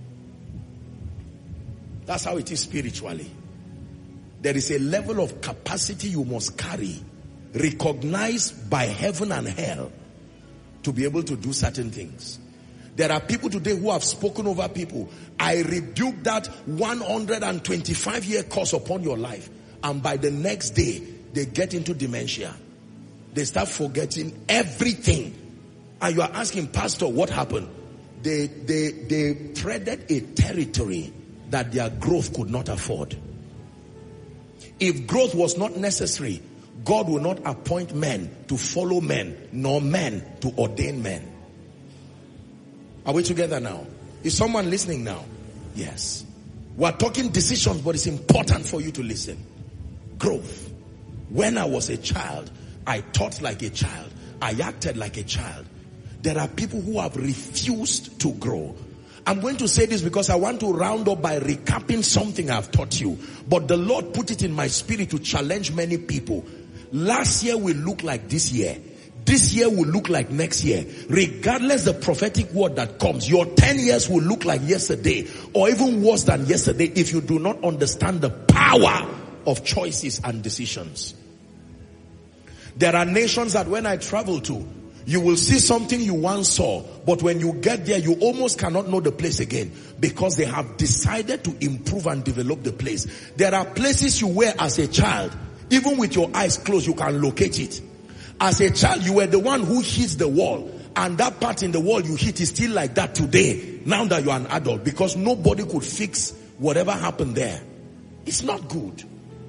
That's how it is spiritually. There is a level of capacity you must carry, recognized by heaven and hell, to be able to do certain things. There are people today who have spoken over people. I rebuke that one hundred twenty-five year curse upon your life. And by the next day, they get into dementia. They start forgetting everything. And you are asking, Pastor, what happened? They, they, they treaded a territory that their growth could not afford. If growth was not necessary, God will not appoint men to follow men, nor men to ordain men. Are we together now? Is someone listening now? Yes. We're talking decisions, but it's important for you to listen. Growth. When I was a child, I thought like a child. I acted like a child. There are people who have refused to grow. I'm going to say this because I want to round up by recapping something I've taught you. But the Lord put it in my spirit to challenge many people. Last year will look like this year. This year will look like next year. Regardless the prophetic word that comes, your ten years will look like yesterday, or even worse than yesterday, if you do not understand the power of choices and decisions. There are nations that when I travel to, you will see something you once saw, but when you get there, you almost cannot know the place again, because they have decided to improve and develop the place. There are places you were as a child, even with your eyes closed, you can locate it. As a child, you were the one who hits the wall, and that part in the wall you hit is still like that today, now that you are an adult, because nobody could fix whatever happened there. It's not good.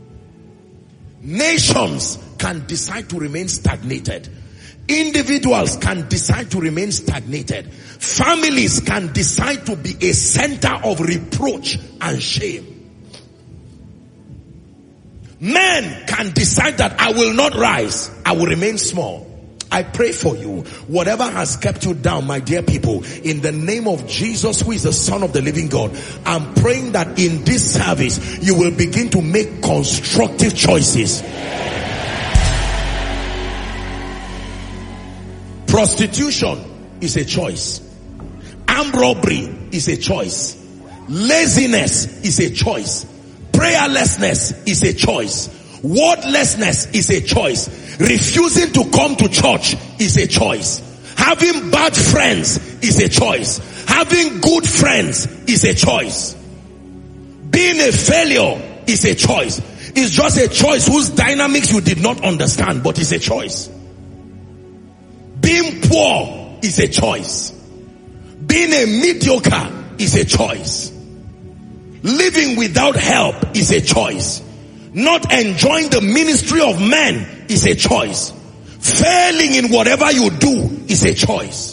Nations can decide to remain stagnated. Individuals can decide to remain stagnated. Families can decide to be a center of reproach and shame. Men can decide that I will not rise, I will remain small. I pray for you, whatever has kept you down, my dear people, in the name of Jesus, who is the Son of the living God, I'm praying that in this service, you will begin to make constructive choices. Prostitution is a choice. Armed robbery is a choice. Laziness is a choice. Prayerlessness is a choice. Wordlessness is a choice. Refusing to come to church is a choice. Having bad friends is a choice. Having good friends is a choice. Being a failure is a choice. It's just a choice whose dynamics you did not understand, but it's a choice. Being poor is a choice. Being a mediocre is a choice. Living without help is a choice. Not enjoying the ministry of men is a choice. Failing in whatever you do is a choice.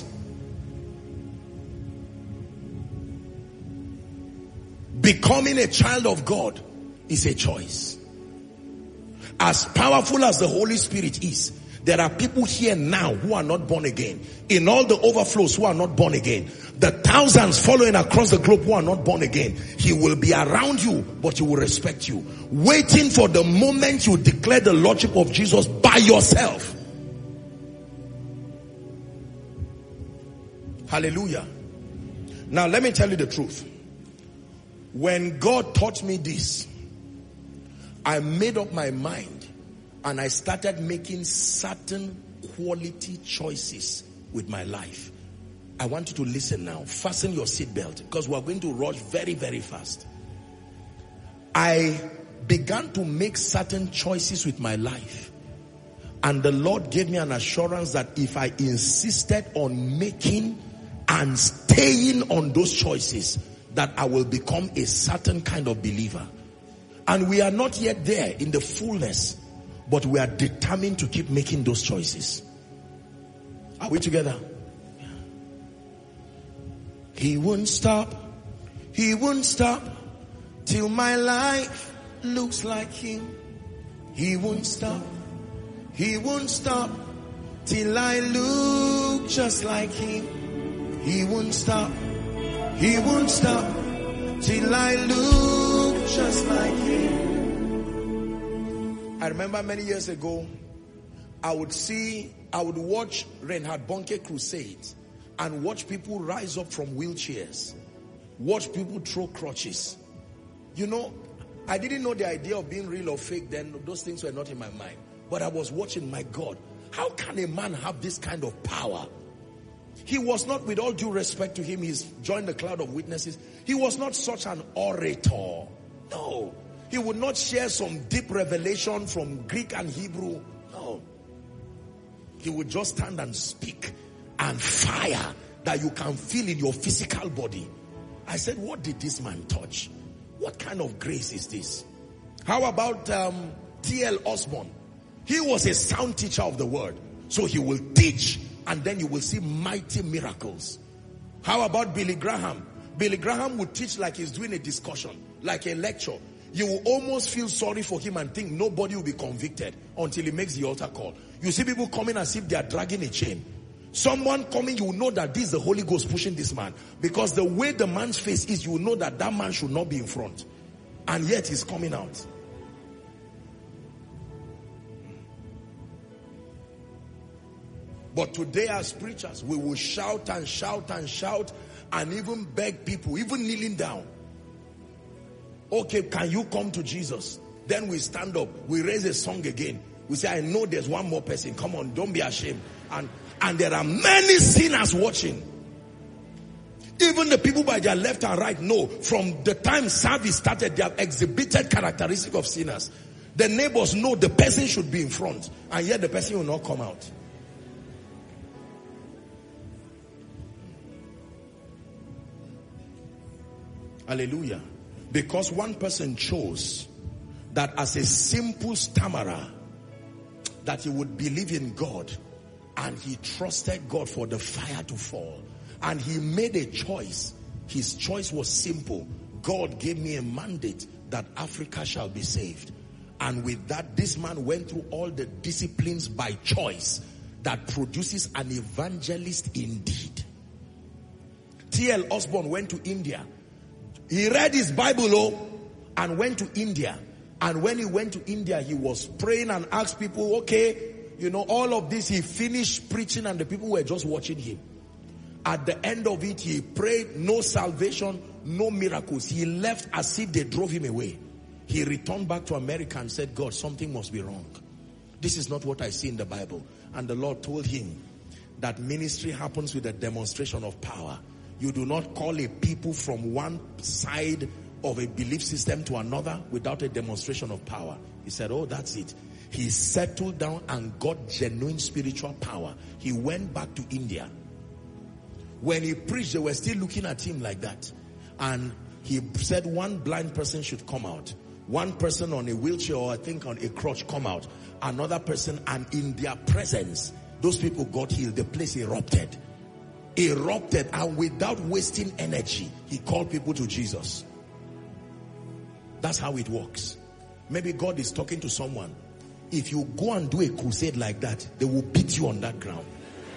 Becoming a child of God is a choice. As powerful as the Holy Spirit is, there are people here now who are not born again. In all the overflows who are not born again. The thousands following across the globe who are not born again. He will be around you, but he will respect you. Waiting for the moment you declare the Lordship of Jesus by yourself. Hallelujah. Now let me tell you the truth. When God taught me this, I made up my mind. And I started making certain quality choices with my life. I want you to listen now. Fasten your seatbelt because we're going to rush very, very fast. I began to make certain choices with my life. And the Lord gave me an assurance that if I insisted on making and staying on those choices, that I will become a certain kind of believer. And we are not yet there in the fullness, but we are determined to keep making those choices. Are we together? He won't stop. He won't stop till my life looks like him. He won't stop. He won't stop till I look just like him. He won't stop. He won't stop till I look just like him. I remember many years ago, I would see, I would watch Reinhard Bonnke crusades and watch people rise up from wheelchairs, watch people throw crutches. You know, I didn't know the idea of being real or fake then. Those things were not in my mind. But I was watching, my God, how can a man have this kind of power? He was not, with all due respect to him, he's joined the cloud of witnesses. He was not such an orator. No. He would not share some deep revelation from Greek and Hebrew. No. He would just stand and speak, and fire that you can feel in your physical body. I said, what did this man touch? What kind of grace is this? How about um, T L Osborne? He was a sound teacher of the word. So he will teach, and then you will see mighty miracles. How about Billy Graham? Billy Graham would teach like he's doing a discussion, like a lecture. You will almost feel sorry for him and think nobody will be convicted until he makes the altar call. You see people coming as if they are dragging a chain. Someone coming, you will know that this is the Holy Ghost pushing this man. Because the way the man's face is, you will know that that man should not be in front. And yet he's coming out. But today as preachers, we will shout and shout and shout and even beg people, even kneeling down. Okay, can you come to Jesus? Then we stand up, we raise a song again. We say, I know there's one more person. Come on, don't be ashamed. And, and there are many sinners watching. Even the people by their left and right know from the time service started, they have exhibited characteristics of sinners. The neighbors know the person should be in front, and yet the person will not come out. Hallelujah. Because one person chose that as a simple stammerer, that he would believe in God, and he trusted God for the fire to fall. And he made a choice. His choice was simple. God gave me a mandate that Africa shall be saved. And with that, this man went through all the disciplines by choice that produces an evangelist indeed. T L Osborne went to India. He read his Bible oh, and went to India. And when he went to India, he was praying and asked people, okay, you know, all of this, he finished preaching and the people were just watching him. At the end of it, he prayed, no salvation, no miracles. He left as if they drove him away. He returned back to America and said, God, something must be wrong. This is not what I see in the Bible. And the Lord told him that ministry happens with a demonstration of power. You do not call a people from one side of a belief system to another without a demonstration of power. He said, oh, that's it. He settled down and got genuine spiritual power. He went back to India. When he preached, they were still looking at him like that. And he said one blind person should come out. One person on a wheelchair, or I think on a crutch, come out. Another person, and in their presence, those people got healed. The place erupted. Erupted, and without wasting energy, he called people to Jesus. That's how it works. Maybe God is talking to someone. If you go and do a crusade like that, they will beat you on that ground.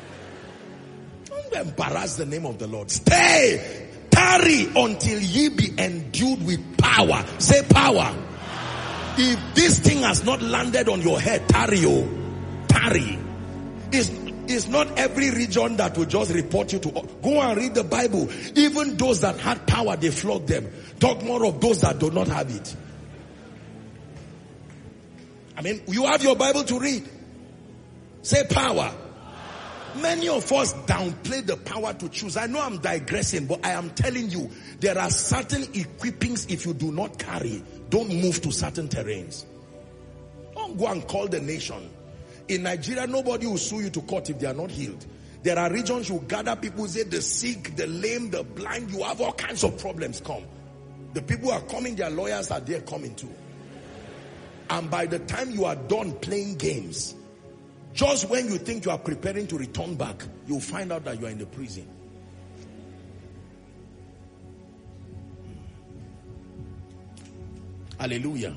Don't embarrass the name of the Lord. Stay, tarry until ye be endued with power. Say power. If this thing has not landed on your head, tarry, oh, tarry. It's, it's not every region that will just report you to. Go and read the Bible. Even those that had power, they flogged them. Talk more of those that do not have it. I mean, you have your Bible to read. Say power. Many of us downplay the power to choose. I know I'm digressing, but I am telling you, there are certain equippings if you do not carry, don't move to certain terrains. Don't go and call the nation. In Nigeria, nobody will sue you to court if they are not healed. There are regions you gather people, say the sick, the lame, the blind, you have all kinds of problems come. The people who are coming, their lawyers are there coming too. And by the time you are done playing games, just when you think you are preparing to return back, you'll find out that you are in the prison. Hallelujah.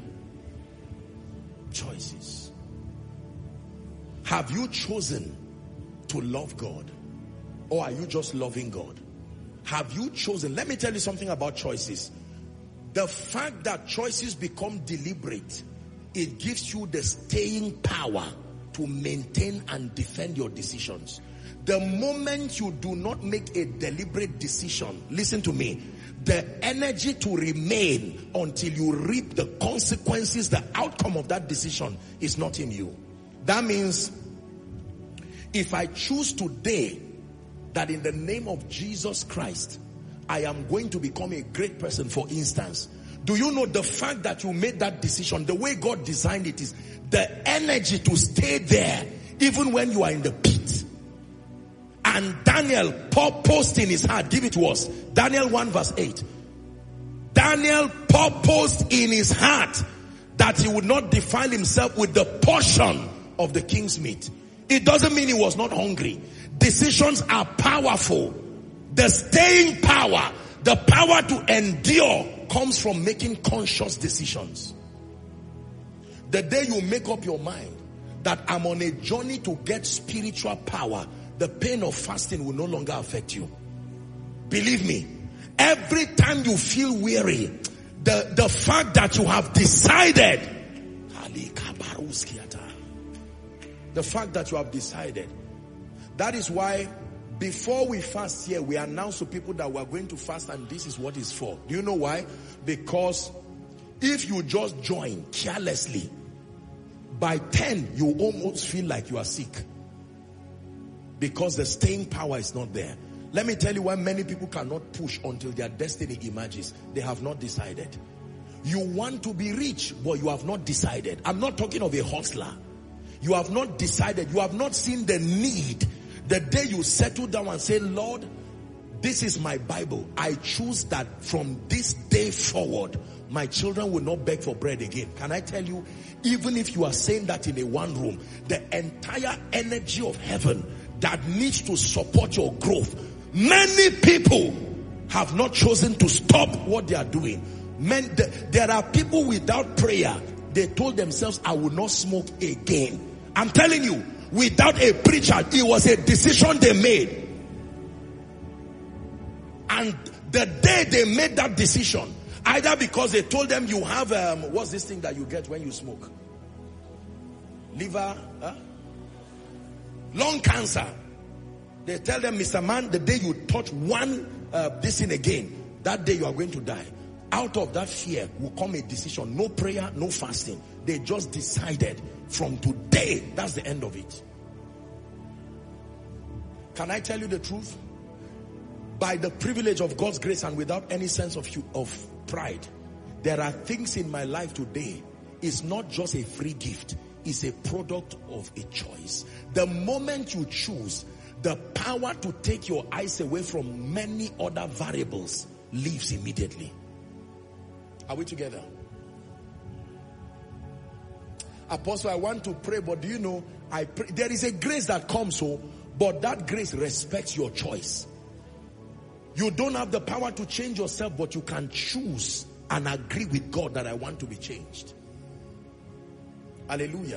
Choices. Have you chosen to love God? Or are you just loving God? Have you chosen? Let me tell you something about choices. The fact that choices become deliberate, it gives you the staying power to maintain and defend your decisions. The moment you do not make a deliberate decision, listen to me, the energy to remain until you reap the consequences, the outcome of that decision is not in you. That means if I choose today that in the name of Jesus Christ, I am going to become a great person, for instance. Do you know the fact that you made that decision, the way God designed it is the energy to stay there even when you are in the pit. And Daniel purposed in his heart, give it to us, Daniel one verse eight. Daniel purposed in his heart that he would not defile himself with the portion of the king's meat. It doesn't mean he was not hungry. Decisions are powerful. The staying power, the power to endure, comes from making conscious decisions. The day you make up your mind that I'm on a journey to get spiritual power, the pain of fasting will no longer affect you. Believe me, every time you feel weary, the, the fact that you have decided, the fact that you have decided, that is why before we fast here, we announce to people that we are going to fast and this is what it's for. Do you know why? Because if you just join carelessly, by ten, you almost feel like you are sick. Because the staying power is not there. Let me tell you why many people cannot push until their destiny emerges. They have not decided. You want to be rich, but you have not decided. I'm not talking of a hustler. You have not decided. You have not seen the need. The day you settle down and say, Lord, this is my Bible. I choose that from this day forward, my children will not beg for bread again. Can I tell you, even if you are saying that in a one room, the entire energy of heaven that needs to support your growth, many people have not chosen to stop what they are doing. Men, the, there are people without prayer, they told themselves, I will not smoke again. I'm telling you, without a preacher, it was a decision they made. And the day they made that decision, either because they told them you have, um, what's this thing that you get when you smoke? Liver, huh? Lung cancer. They tell them, Mister Man, the day you touch one uh, this thing again, that day you are going to die. Out of that fear will come a decision. No prayer, no fasting. They just decided from today, that's the end of it. Can I tell you the truth? By the privilege of God's grace and without any sense of, of pride, there are things in my life today. It's not just a free gift. It's a product of a choice. The moment you choose, the power to take your eyes away from many other variables leaves immediately. Are we together? Apostle, I want to pray, but do you know, I pray, there is a grace that comes, so, but that grace respects your choice. You don't have the power to change yourself, but you can choose and agree with God that I want to be changed. Hallelujah.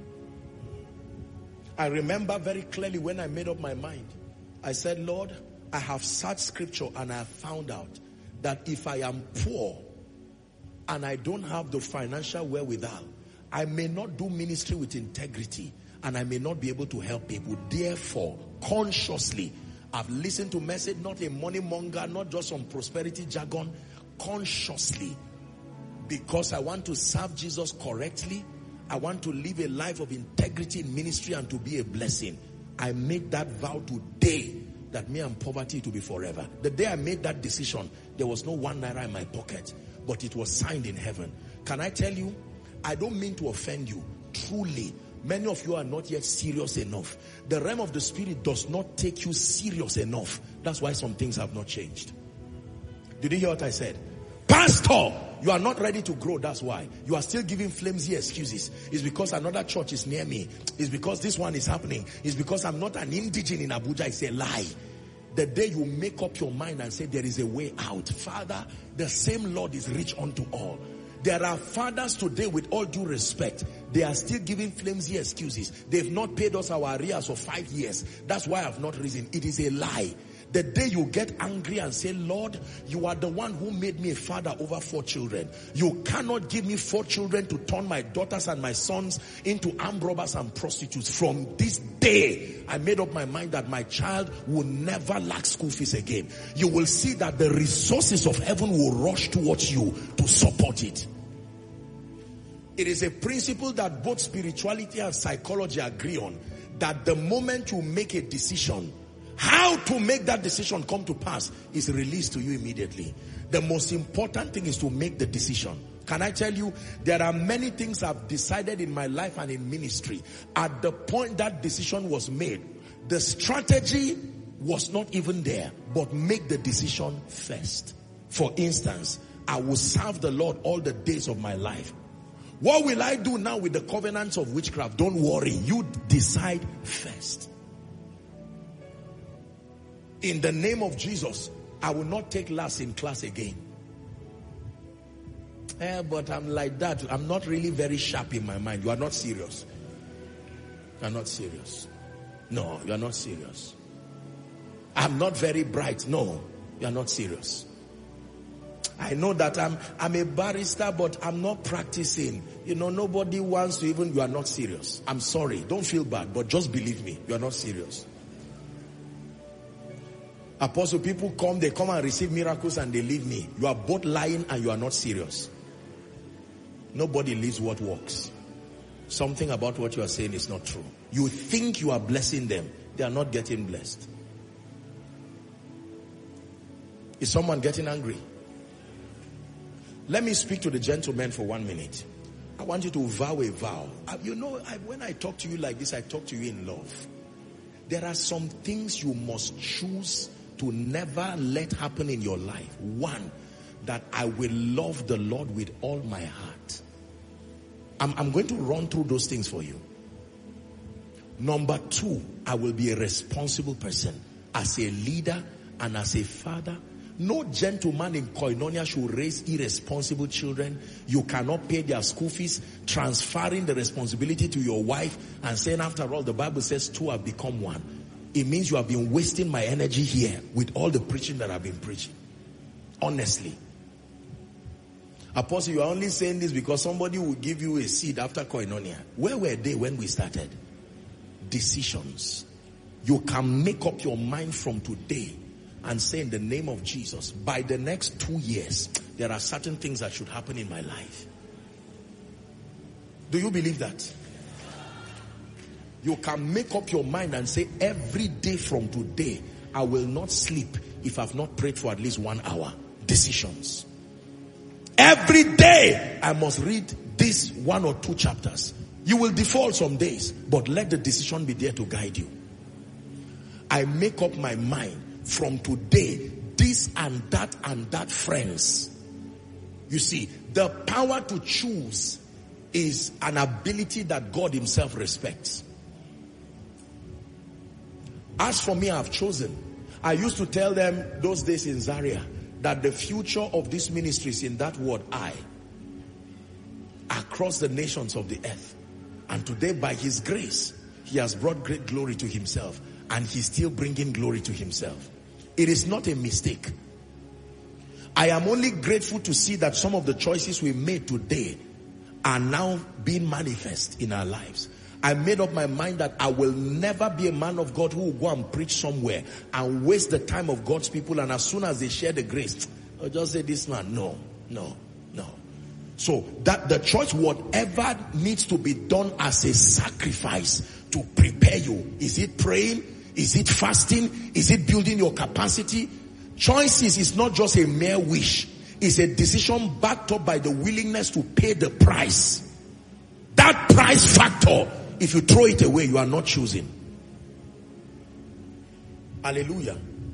I remember very clearly when I made up my mind. I said, Lord, I have searched scripture and I have found out that if I am poor and I don't have the financial wherewithal, I may not do ministry with integrity and I may not be able to help people. Therefore, consciously, I've listened to message, not a money monger, not just some prosperity jargon, consciously, because I want to serve Jesus correctly. I want to live a life of integrity in ministry and to be a blessing. I made that vow today that me and poverty to be forever. The day I made that decision, there was no one naira in my pocket, but it was signed in heaven. Can I tell you, I don't mean to offend you. Truly, many of you are not yet serious enough. The realm of the spirit does not take you serious enough. That's why some things have not changed. Did you hear what I said? Pastor, you are not ready to grow. That's why. You are still giving flimsy excuses. It's because another church is near me. It's because this one is happening. It's because I'm not an indigene in Abuja. It's a lie. The day you make up your mind and say there is a way out, Father, the same Lord is rich unto all. There are fathers today, with all due respect, they are still giving flimsy excuses. They've not paid us our arrears for five years. That's why I've not risen. It is a lie. The day you get angry and say, Lord, you are the one who made me a father over four children. You cannot give me four children to turn my daughters and my sons into armed robbers and prostitutes. From this day, I made up my mind that my child will never lack school fees again. You will see that the resources of heaven will rush towards you to support it. It is a principle that both spirituality and psychology agree on, that the moment you make a decision, How to make that decision come to pass is released to you immediately. The most important thing is to make the decision. Can I tell you, there are many things I've decided in my life and in ministry. At the point that decision was made, the strategy was not even there, but make the decision first. For instance, I will serve the Lord all the days of my life. What will I do now with the covenants of witchcraft? Don't worry, you decide first. In the name of Jesus, I will not take last in class again. Eh, but I'm like that. I'm not really very sharp in my mind. You are not serious. You are not serious. No, you are not serious. I'm not very bright. No, you are not serious. I know that I'm, I'm a barrister, but I'm not practicing. You know, nobody wants to even, you are not serious. I'm sorry. Don't feel bad, but just believe me. You are not serious. Apostle, people come, they come and receive miracles and they leave me. You are both lying and you are not serious. Nobody lives what works. Something about what you are saying is not true. You think you are blessing them. They are not getting blessed. Is someone getting angry? Let me speak to the gentleman for one minute. I want you to vow a vow. You know, I, when I talk to you like this, I talk to you in love. There are some things you must choose to never let happen in your life. One, that I will love the Lord with all my heart. I'm, I'm going to run through those things for you. Number two, I will be a responsible person as a leader and as a father. No gentleman in Koinonia should raise irresponsible children. You cannot pay their school fees, transferring the responsibility to your wife and saying, after all, the Bible says two have become one. It means you have been wasting my energy here with all the preaching that I've been preaching. Honestly. Apostle, you are only saying this because somebody will give you a seed after Koinonia. Where were they when we started? Decisions. You can make up your mind from today and say, in the name of Jesus, by the next two years, there are certain things that should happen in my life. Do you believe that? You can make up your mind and say, every day from today, I will not sleep if I've not prayed for at least one hour. Decisions. Every day, I must read this one or two chapters. You will default some days, but let the decision be there to guide you. I make up my mind. From today, this and that and that friends. You see, the power to choose is an ability that God himself respects. As for me, I have chosen. I used to tell them those days in Zaria that the future of this ministry is in that word, I. Across the nations of the earth. And today, by his grace, he has brought great glory to himself. And he's still bringing glory to himself. It is not a mistake. I am only grateful to see that some of the choices we made today are now being manifest in our lives. I made up my mind that I will never be a man of God who will go and preach somewhere and waste the time of God's people, and as soon as they share the grace, I'll just say, this man, no, no, no. So that the choice, whatever needs to be done as a sacrifice to prepare you, is it praying? Is it fasting? Is it building your capacity? Choices is not just a mere wish. It's a decision backed up by the willingness to pay the price. That price factor, if you throw it away, you are not choosing. Hallelujah.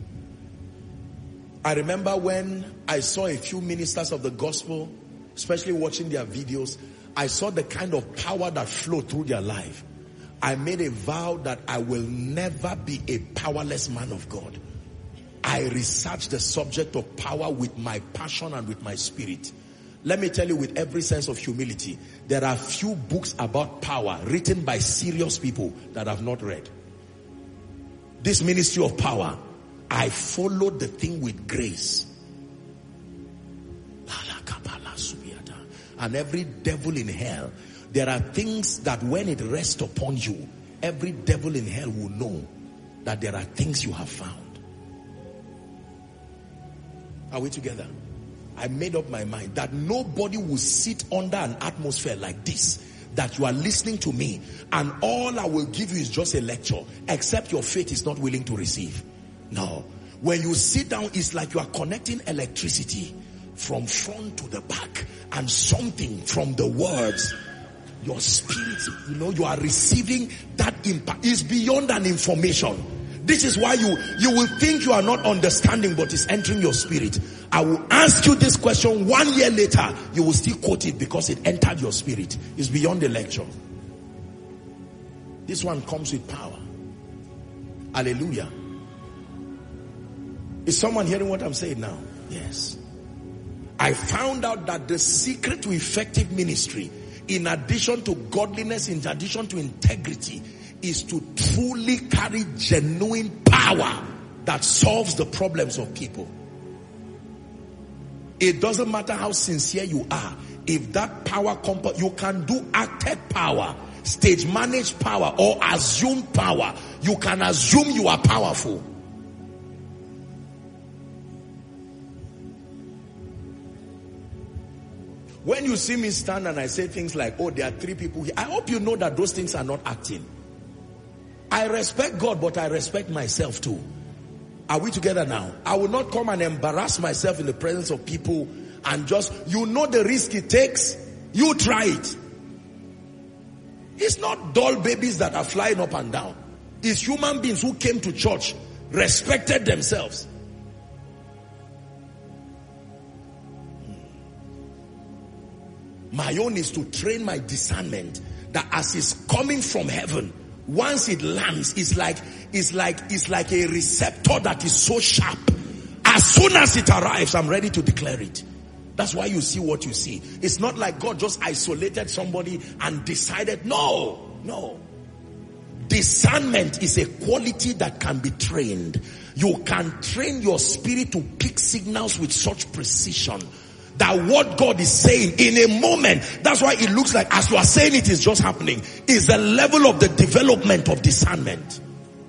I remember when I saw a few ministers of the gospel, especially watching their videos, I saw the kind of power that flowed through their life. I made a vow that I will never be a powerless man of God. I researched the subject of power with my passion and with my spirit. Let me tell you with every sense of humility, there are few books about power written by serious people that I've not read. This ministry of power, I followed the thing with grace. And every devil in hell, there are things that when it rests upon you, every devil in hell will know that there are things you have found. Are we together? I made up my mind that nobody will sit under an atmosphere like this, that you are listening to me and all I will give you is just a lecture, except your faith is not willing to receive. No. When you sit down, it's like you are connecting electricity from front to the back, and something from the words, your spirit, you know, you are receiving that impact. It's beyond an information. This is why you, you will think you are not understanding, but it's entering your spirit. I will ask you this question one year later, you will still quote it because it entered your spirit. It's beyond the lecture. This one comes with power. Hallelujah. Is someone hearing what I'm saying now? Yes. I found out that the secret to effective ministry, in addition to godliness, in addition to integrity, is to truly carry genuine power that solves the problems of people. It doesn't matter how sincere you are. If that power comp- you can do acted power, stage managed power, or assumed power. You can assume you are powerful. When you see me stand and I say things like, oh, there are three people here, I hope you know that those things are not acting. I respect God, but I respect myself too. Are we together now? I will not come and embarrass myself in the presence of people and just, you know the risk it takes, you try it. It's not doll babies that are flying up and down. It's human beings who came to church, respected themselves. My own is to train my discernment that as it's coming from heaven, once it lands, it's like, it's like, it's like a receptor that is so sharp. As soon as it arrives, I'm ready to declare it. That's why you see what you see. It's not like God just isolated somebody and decided. No, no. Discernment is a quality that can be trained. You can train your spirit to pick signals with such precision that what God is saying in a moment, that's why it looks like as you are saying it is just happening, is the level of the development of discernment.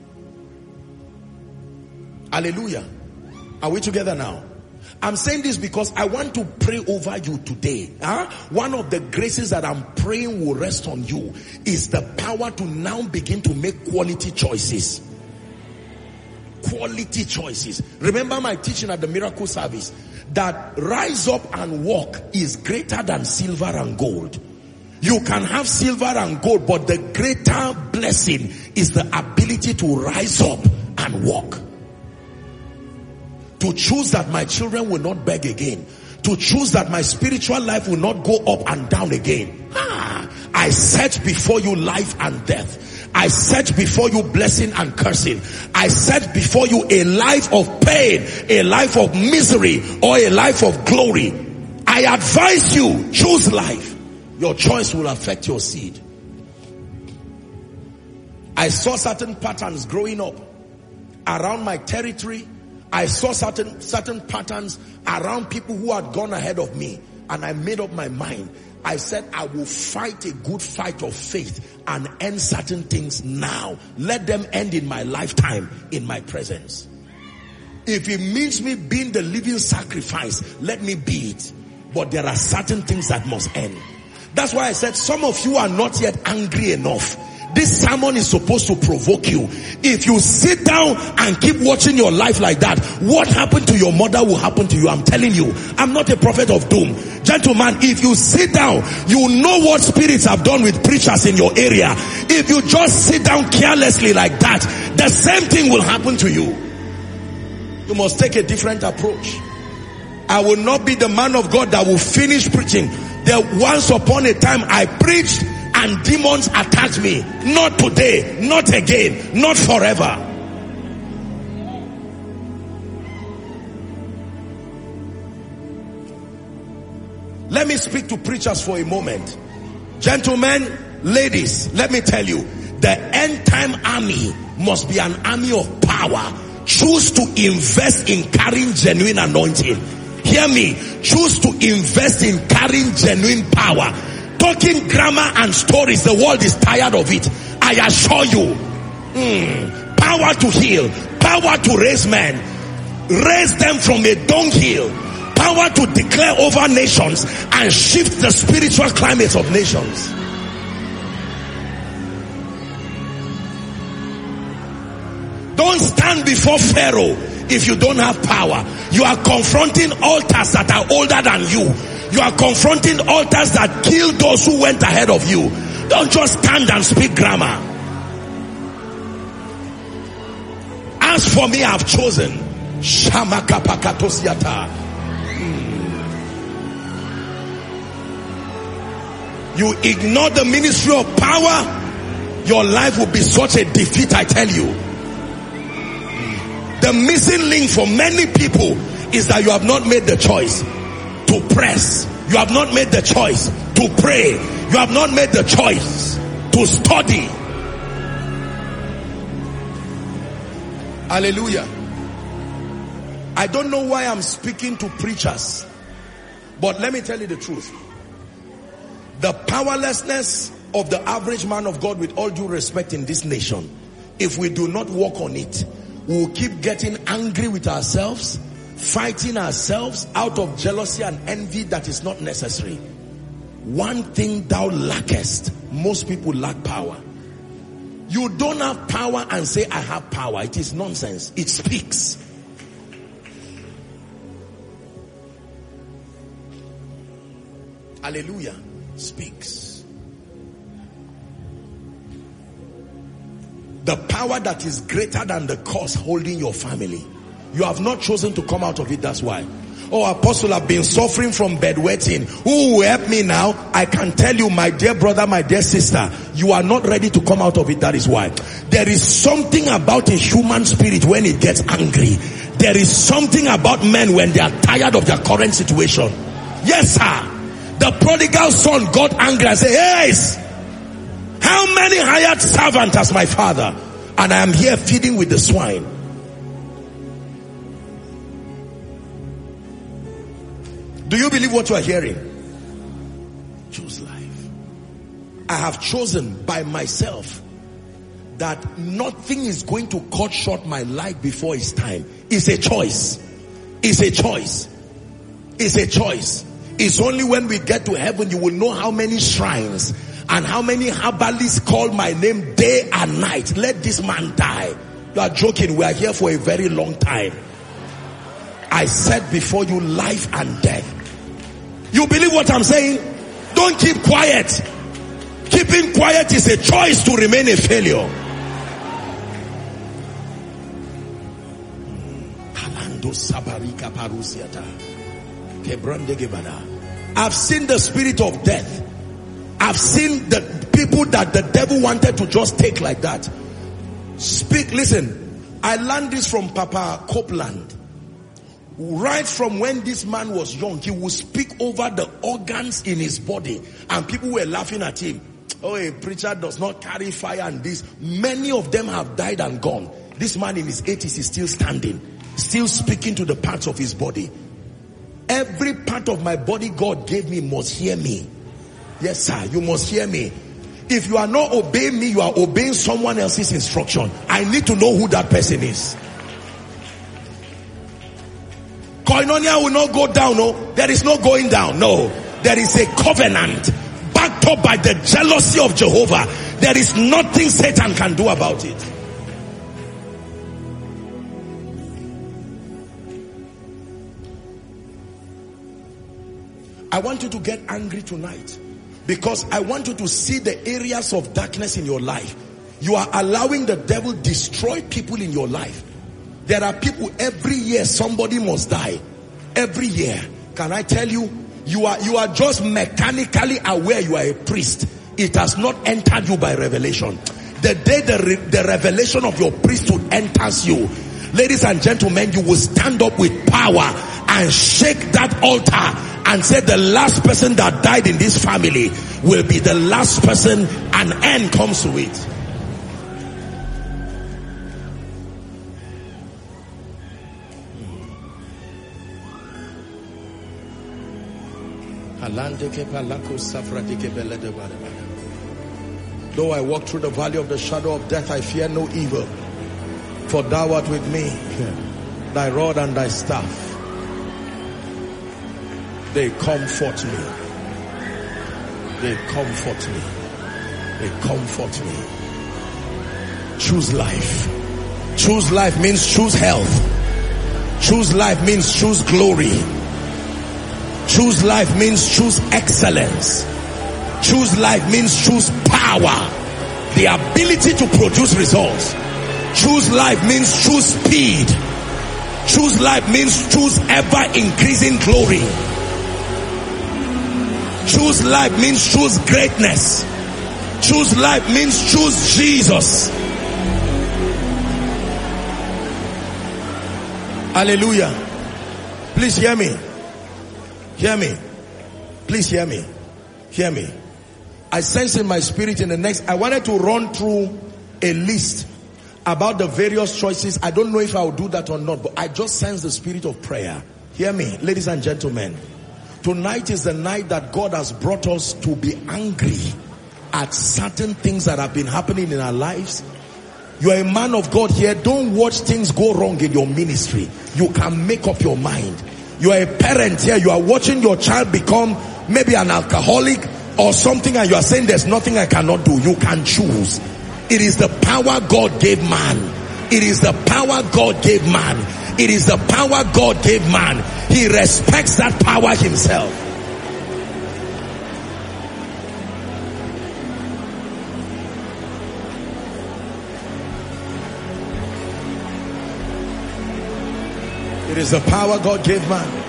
Hallelujah. Are we together now? I'm saying this because I want to pray over you today. Huh? One of the graces that I'm praying will rest on you is the power to now begin to make quality choices. Quality choices. Remember my teaching at the miracle service that rise up and walk is greater than silver and gold. You can have silver and gold, but the greater blessing is the ability to rise up and walk. To choose that my children will not beg again. To choose that my spiritual life will not go up and down again. Ah, I set before you life and death. I set before you blessing and cursing. I set before you a life of pain, a life of misery, or a life of glory. I advise you, choose life. Your choice will affect your seed. I saw certain patterns growing up around my territory. I saw certain, certain patterns around people who had gone ahead of me. And I made up my mind. I said, I will fight a good fight of faith and end certain things now. Let them end in my lifetime, in my presence. If it means me being the living sacrifice, let me be it. But there are certain things that must end. That's why I said some of you are not yet angry enough. This sermon is supposed to provoke you. If you sit down and keep watching your life like that, what happened to your mother will happen to you. I'm telling you, I'm not a prophet of doom. Gentlemen, if you sit down, you know what spirits have done with preachers in your area. If you just sit down carelessly like that, the same thing will happen to you. You must take a different approach. I will not be the man of God that will finish preaching. There once upon a time I preached and demons attacked me. Not today, not again, not forever. Let me speak to preachers for a moment. Gentlemen, ladies, let me tell you, the end time army must be an army of power. Choose to invest in carrying genuine anointing. Hear me. Choose to invest in carrying genuine power. Talking grammar and stories, the world is tired of it. I assure you. Mm, power to heal. Power to raise men. Raise them from a dunghill. Power to declare over nations and shift the spiritual climate of nations. Don't stand stand before Pharaoh if you don't have power. You are confronting altars that are older than you. You are confronting altars that killed those who went ahead of you. Don't just stand and speak grammar. As for me, I have chosen. Shamakapakatosiata. You ignore the ministry of power, your life will be such a defeat, I tell you. The missing link for many people is that you have not made the choice to press. You have not made the choice to pray. You have not made the choice to study. Hallelujah. I don't know why I'm speaking to preachers, but let me tell you the truth. The powerlessness of the average man of God, with all due respect, in this nation, if we do not work on it, we will keep getting angry with ourselves, fighting ourselves out of jealousy and envy that is not necessary. One thing thou lackest. Most people lack power. You don't have power and say, I have power. It is nonsense. It speaks. Hallelujah. Speaks. The power that is greater than the cause holding your family. You have not chosen to come out of it, that's why. Oh, Apostle, I've been suffering from bedwetting. Who will help me now? I can tell you, my dear brother, my dear sister, you are not ready to come out of it, that is why. There is something about a human spirit when it gets angry. There is something about men when they are tired of their current situation. Yes, sir. The prodigal son got angry and said, yes, how many hired servants has my father? And I am here feeding with the swine. Do you believe what you are hearing? Choose life. I have chosen by myself that nothing is going to cut short my life before its time. It's a choice. It's a choice. It's a choice. It's only when we get to heaven you will know how many shrines and how many herbalists call my name day and night. Let this man die. You are joking. We are here for a very long time. I set before you life and death. You believe what I'm saying? Don't keep quiet. Keeping quiet is a choice to remain a failure. I've seen the spirit of death. I've seen the people that the devil wanted to just take like that. Speak, listen. I learned this from Papa Copeland. Right from when this man was young, he would speak over the organs in his body. And people were laughing at him. Oh, a preacher does not carry fire and this. Many of them have died and gone. This man in his eighties is still standing. Still speaking to the parts of his body. Every part of my body God gave me must hear me. Yes, sir, you must hear me. If you are not obeying me, you are obeying someone else's instruction. I need to know who that person is. Koinonia will not go down, no. There is no going down, no. There is a covenant backed up by the jealousy of Jehovah. There is nothing Satan can do about it. I want you to get angry tonight because I want you to see the areas of darkness in your life. You are allowing the devil destroy people in your life. There are people every year somebody must die. Every year. Can I tell you? You are, you are just mechanically aware you are a priest. It has not entered you by revelation. The day the, re, the revelation of your priesthood enters you, ladies and gentlemen, you will stand up with power and shake that altar and say the last person that died in this family will be the last person, and end comes to it. Though I walk through the valley of the shadow of death, I fear no evil, for thou art with me. Thy rod and thy staff, they comfort me. They comfort me. They comfort me. Choose life. Choose life means choose health. Choose life means choose glory. Choose life means choose excellence. Choose life means choose power. The ability to produce results. Choose life means choose speed. Choose life means choose ever increasing glory. Choose life means choose greatness. Choose life means choose Jesus. Hallelujah. Please hear me. Hear me. Please hear me. Hear me. I sense in my spirit in the next, I wanted to run through a list about the various choices. I don't know if I'll do that or not, but I just sense the spirit of prayer. Hear me, ladies and gentlemen. Tonight is the night that God has brought us to be angry at certain things that have been happening in our lives. You are a man of God here. Don't watch things go wrong in your ministry. You can make up your mind. You are a parent here. You are watching your child become maybe an alcoholic or something, and you are saying there's nothing I cannot do. You can choose. It is the power God gave man. It is the power God gave man. It is the power God gave man. He respects that power himself. It is the power God gave man.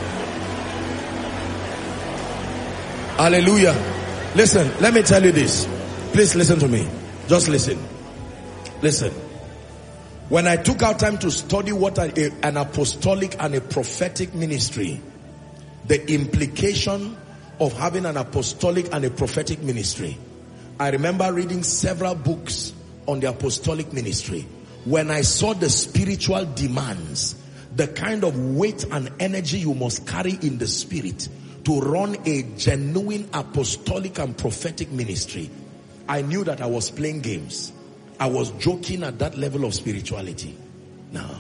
Hallelujah. Listen, let me tell you this. Please listen to me. Just listen. Listen. When I took out time to study what a, an apostolic and a prophetic ministry, the implication of having an apostolic and a prophetic ministry, I remember reading several books on the apostolic ministry. When I saw the spiritual demands, the kind of weight and energy you must carry in the spirit to run a genuine apostolic and prophetic ministry, I knew that I was playing games. I was joking at that level of spirituality. Now,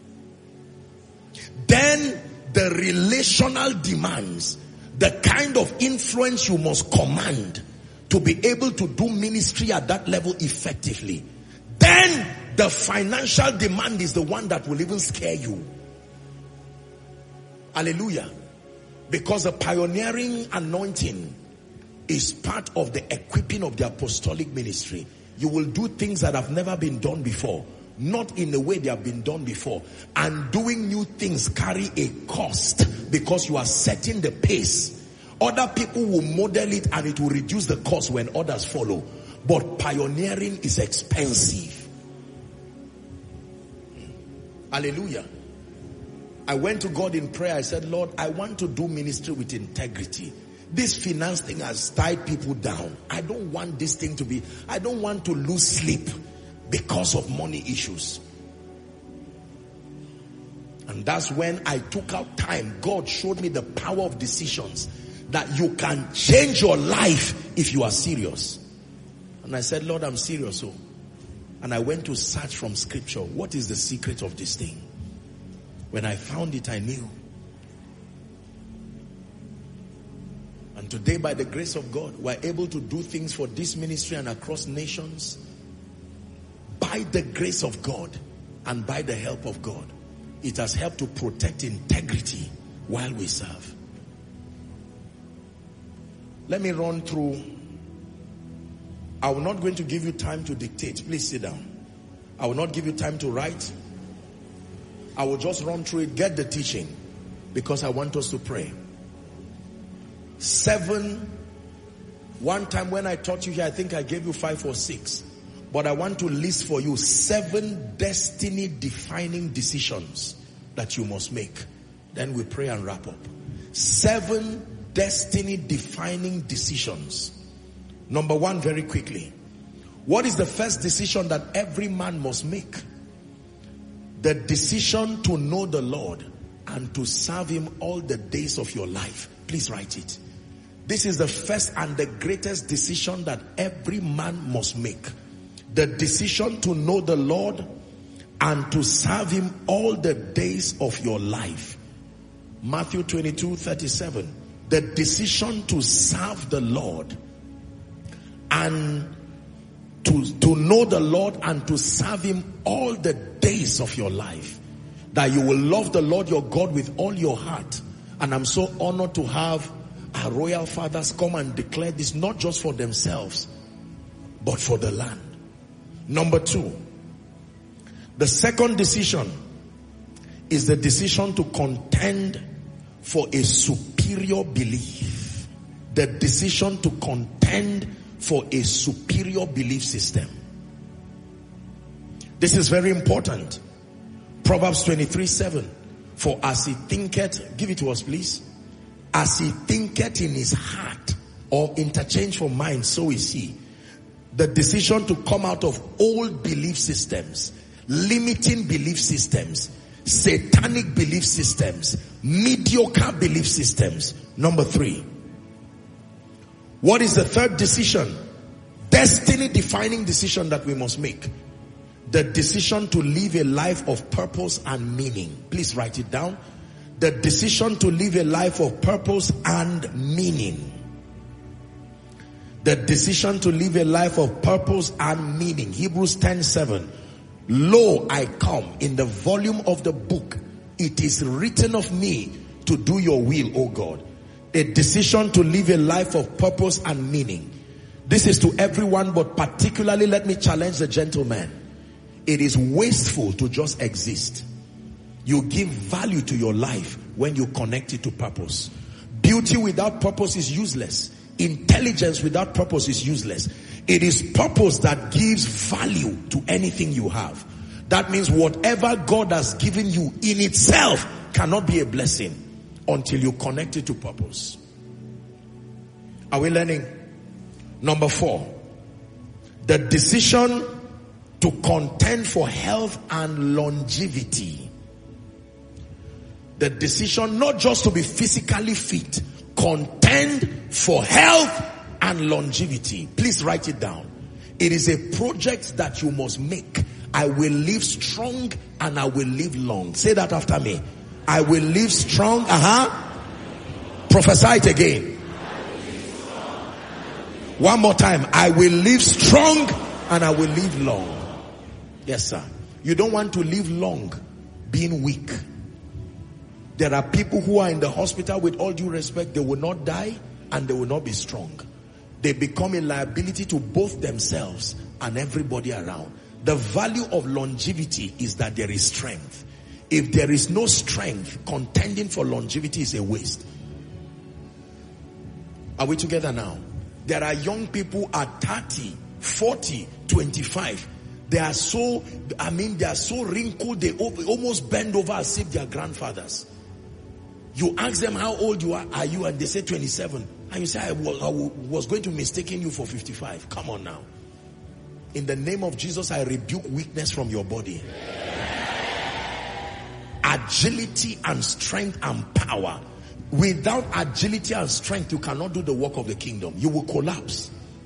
then the relational demands, the kind of influence you must command to be able to do ministry at that level effectively. Then the financial demand is the one that will even scare you. Hallelujah. Because the pioneering anointing is part of the equipping of the apostolic ministry. You will do things that have never been done before, not in the way they have been done before. And doing new things carry a cost because you are setting the pace. Other people will model it and it will reduce the cost when others follow. But pioneering is expensive. Hallelujah. I went to God in prayer. I said, Lord, I want to do ministry with integrity. This finance thing has tied people down. I don't want this thing to be, I don't want to lose sleep because of money issues. And that's when I took out time. God showed me the power of decisions, that you can change your life if you are serious. And I said, Lord, I'm serious. Oh. And I went to search from scripture. What is the secret of this thing? When I found it, I knew. And today, by the grace of God, we're able to do things for this ministry and across nations by the grace of God and by the help of God. It has helped to protect integrity while we serve. Let me run through. I'm not going to give you time to dictate. Please sit down. I will not give you time to write. I will just run through it, get the teaching, because I want us to pray. Seven, one time when I taught you here, I think I gave you five or six. But I want to list for you seven destiny-defining decisions that you must make. Then we pray and wrap up. Seven destiny-defining decisions. Number one, very quickly. What is the first decision that every man must make? The decision to know the Lord and to serve him all the days of your life. Please write it. This is the first and the greatest decision that every man must make. The decision to know the Lord and to serve him all the days of your life. Matthew twenty-two thirty-seven. The decision to serve the Lord and to, to know the Lord and to serve him all the days of your life. That you will love the Lord your God with all your heart. And I'm so honored to have our royal fathers come and declare this, not just for themselves, but for the land. Number two, the second decision is the decision to contend for a superior belief. The decision to contend for a superior belief system. This is very important. Proverbs twenty-three seven. For as he thinketh, give it to us please. As he thinketh in his heart, or interchange for mind, so is he. The decision to come out of old belief systems, limiting belief systems, satanic belief systems, mediocre belief systems. Number three. What is the third decision? Destiny defining decision that we must make. The decision to live a life of purpose and meaning. Please write it down. The decision to live a life of purpose and meaning. The decision to live a life of purpose and meaning. Hebrews ten seven. Lo, I come in the volume of the book. It is written of me to do your will, O God. A decision to live a life of purpose and meaning. This is to everyone, but particularly let me challenge the gentleman. It is wasteful to just exist. You give value to your life when you connect it to purpose. Beauty without purpose is useless. Intelligence without purpose is useless. It is purpose that gives value to anything you have. That means whatever God has given you in itself cannot be a blessing until you connect it to purpose. Are we learning? Number four. The decision to contend for health and longevity. The decision not just to be physically fit, contend for health and longevity. Please write it down. It is a project that you must make. I will live strong and I will live long. Say that after me. I will live strong. Uh-huh. Prophesy it again. One more time. I will live strong and I will live long. Yes, sir. You don't want to live long being weak. There are people who are in the hospital, with all due respect, they will not die and they will not be strong. They become a liability to both themselves and everybody around. The value of longevity is that there is strength. If there is no strength, contending for longevity is a waste. Are we together now? There are young people at thirty, forty, twenty-five. They are so, I mean, they are so wrinkled, they almost bend over as if they are grandfathers. You ask them how old you are, are you, and they say twenty-seven. And you say, I was, I was going to mistaken you for fifty-five. Come on now. In the name of Jesus, I rebuke weakness from your body. Agility and strength and power. Without agility and strength, you cannot do the work of the kingdom. You will collapse.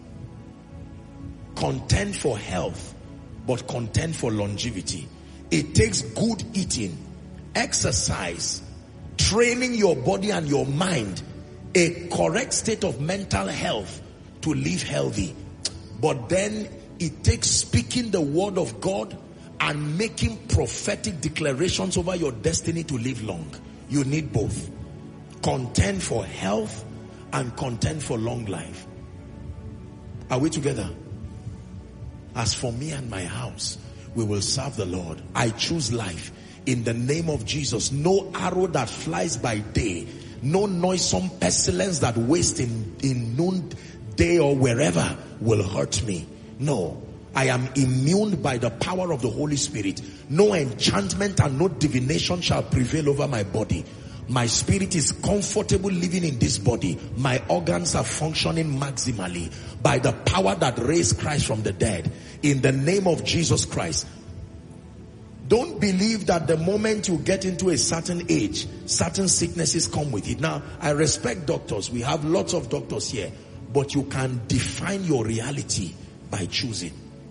Contend for health, but contend for longevity. It takes good eating, exercise, training your body and your mind, a correct state of mental health to live healthy. But then it takes speaking the word of God and making prophetic declarations over your destiny to live long. You need both. Contend for health and contend for long life. Are we together? As for me and my house, we will serve the Lord. I choose life. In the name of Jesus, no arrow that flies by day, no noisome pestilence that wastes in, in noon day or wherever will hurt me. No, I am immune by the power of the Holy Spirit. No enchantment and no divination shall prevail over my body. My spirit is comfortable living in this body. My organs are functioning maximally by the power that raised Christ from the dead. In the name of Jesus Christ. Don't believe that the moment you get into a certain age, certain sicknesses come with it. Now, I respect doctors. We have lots of doctors here. But you can define your reality by choosing.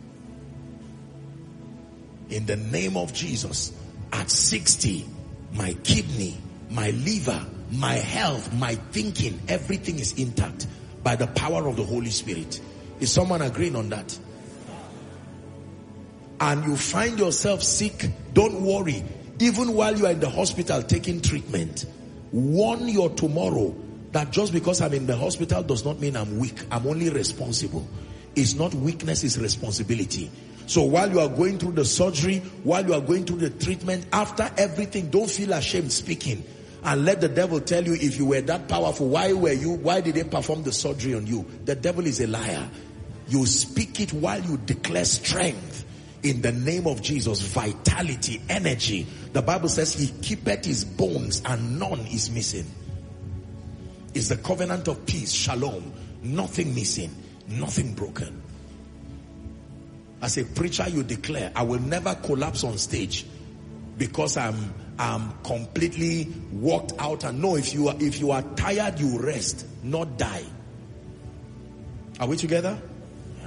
In the name of Jesus, at sixty, my kidney, my liver, my health, my thinking, everything is intact by the power of the Holy Spirit. Is someone agreeing on that? and you find yourself sick, don't worry. Even while you are in the hospital taking treatment, warn your tomorrow that just because I'm in the hospital does not mean I'm weak. I'm only responsible. It's not weakness, it's responsibility. So while you are going through the surgery, while you are going through the treatment, after everything, don't feel ashamed speaking. And let the devil tell you, if you were that powerful, why were you, why did they perform the surgery on you? The devil is a liar. You speak it while you declare strength in the name of Jesus, vitality, energy. The Bible says he keepeth his bones and none is missing. It's the covenant of peace, shalom, nothing missing, nothing broken. As a preacher, you declare, I will never collapse on stage because I'm I'm completely worked out. And no, if you are if you are tired, you rest, not die. Are we together? Yeah.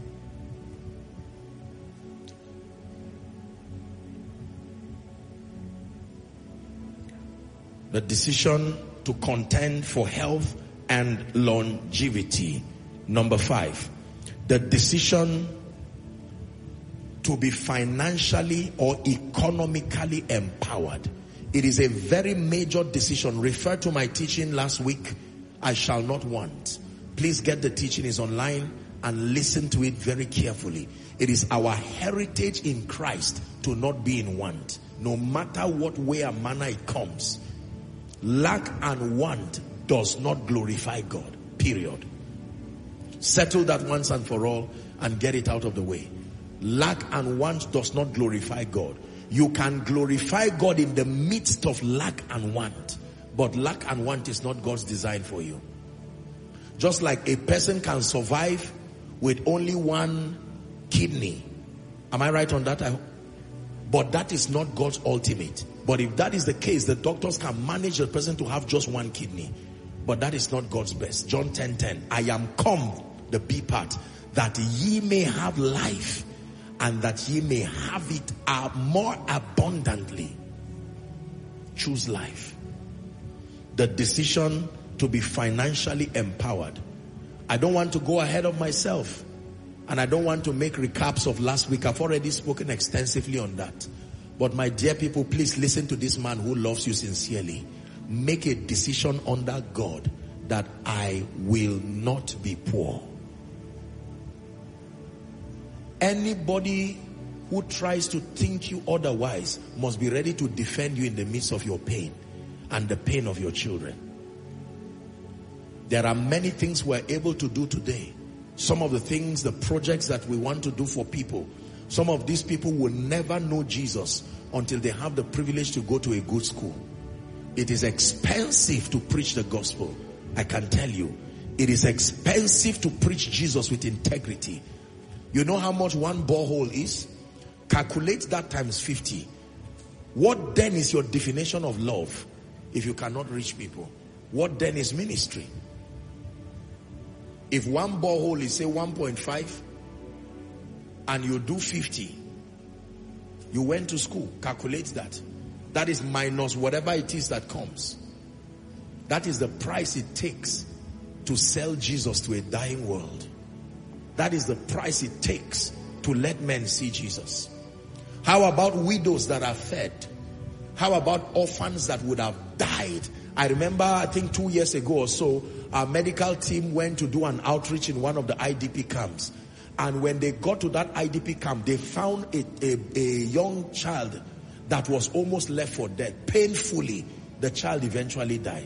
The decision to contend for health and longevity. Number five, the decision to be financially or economically empowered. It is a very major decision. Refer to my teaching last week, I shall not want. Please get the teaching, is online, and listen to it very carefully. It is our heritage in Christ to not be in want, no matter what way or manner it comes. Lack and want does not glorify God, period. Settle that once and for all and get it out of the way. Lack and want does not glorify God. You can glorify God in the midst of lack and want, but lack and want is not God's design for you. Just like a person can survive with only one kidney. Am I right on that? I, but that is not God's ultimate. But if that is the case, the doctors can manage the person to have just one kidney. But that is not God's best. John ten ten, I am come, the B part, that ye may have life, and that ye may have it uh, more abundantly. Choose life. The decision to be financially empowered. I don't want to go ahead of myself, and I don't want to make recaps of last week. I've already spoken extensively on that. But my dear people, please listen to this man who loves you sincerely. Make a decision under God that I will not be poor. Anybody who tries to think you otherwise must be ready to defend you in the midst of your pain and the pain of your children. There are many things we're able to do today. Some of the things, the projects that we want to do for people, some of these people will never know Jesus until they have the privilege to go to a good school. It is expensive to preach the gospel. I can tell you, it is expensive to preach Jesus with integrity. You know how much one borehole is? Calculate that times fifty. What then is your definition of love if you cannot reach people? What then is ministry? If one borehole is say one point five and you do fifty, you went to school, calculate that. That is minus whatever it is that comes. That is the price it takes to sell Jesus to a dying world. That is the price it takes to let men see Jesus. How about widows that are fed? How about orphans that would have died? I remember, I think two years ago or so, our medical team went to do an outreach in one of the I D P camps. And when they got to that I D P camp, they found a, a, a young child that was almost left for dead. Painfully, the child eventually died.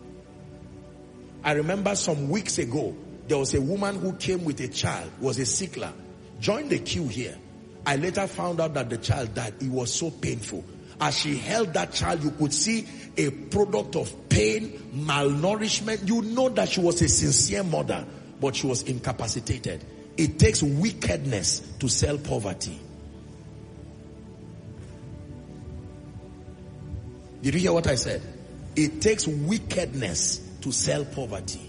I remember some weeks ago, there was a woman who came with a child, was a sickler, joined the queue here. I later found out that the child died. It was so painful. As she held that child, you could see a product of pain, malnourishment. You know that she was a sincere mother, but she was incapacitated. It takes wickedness to sell poverty. Did you hear what I said? It takes wickedness to sell poverty.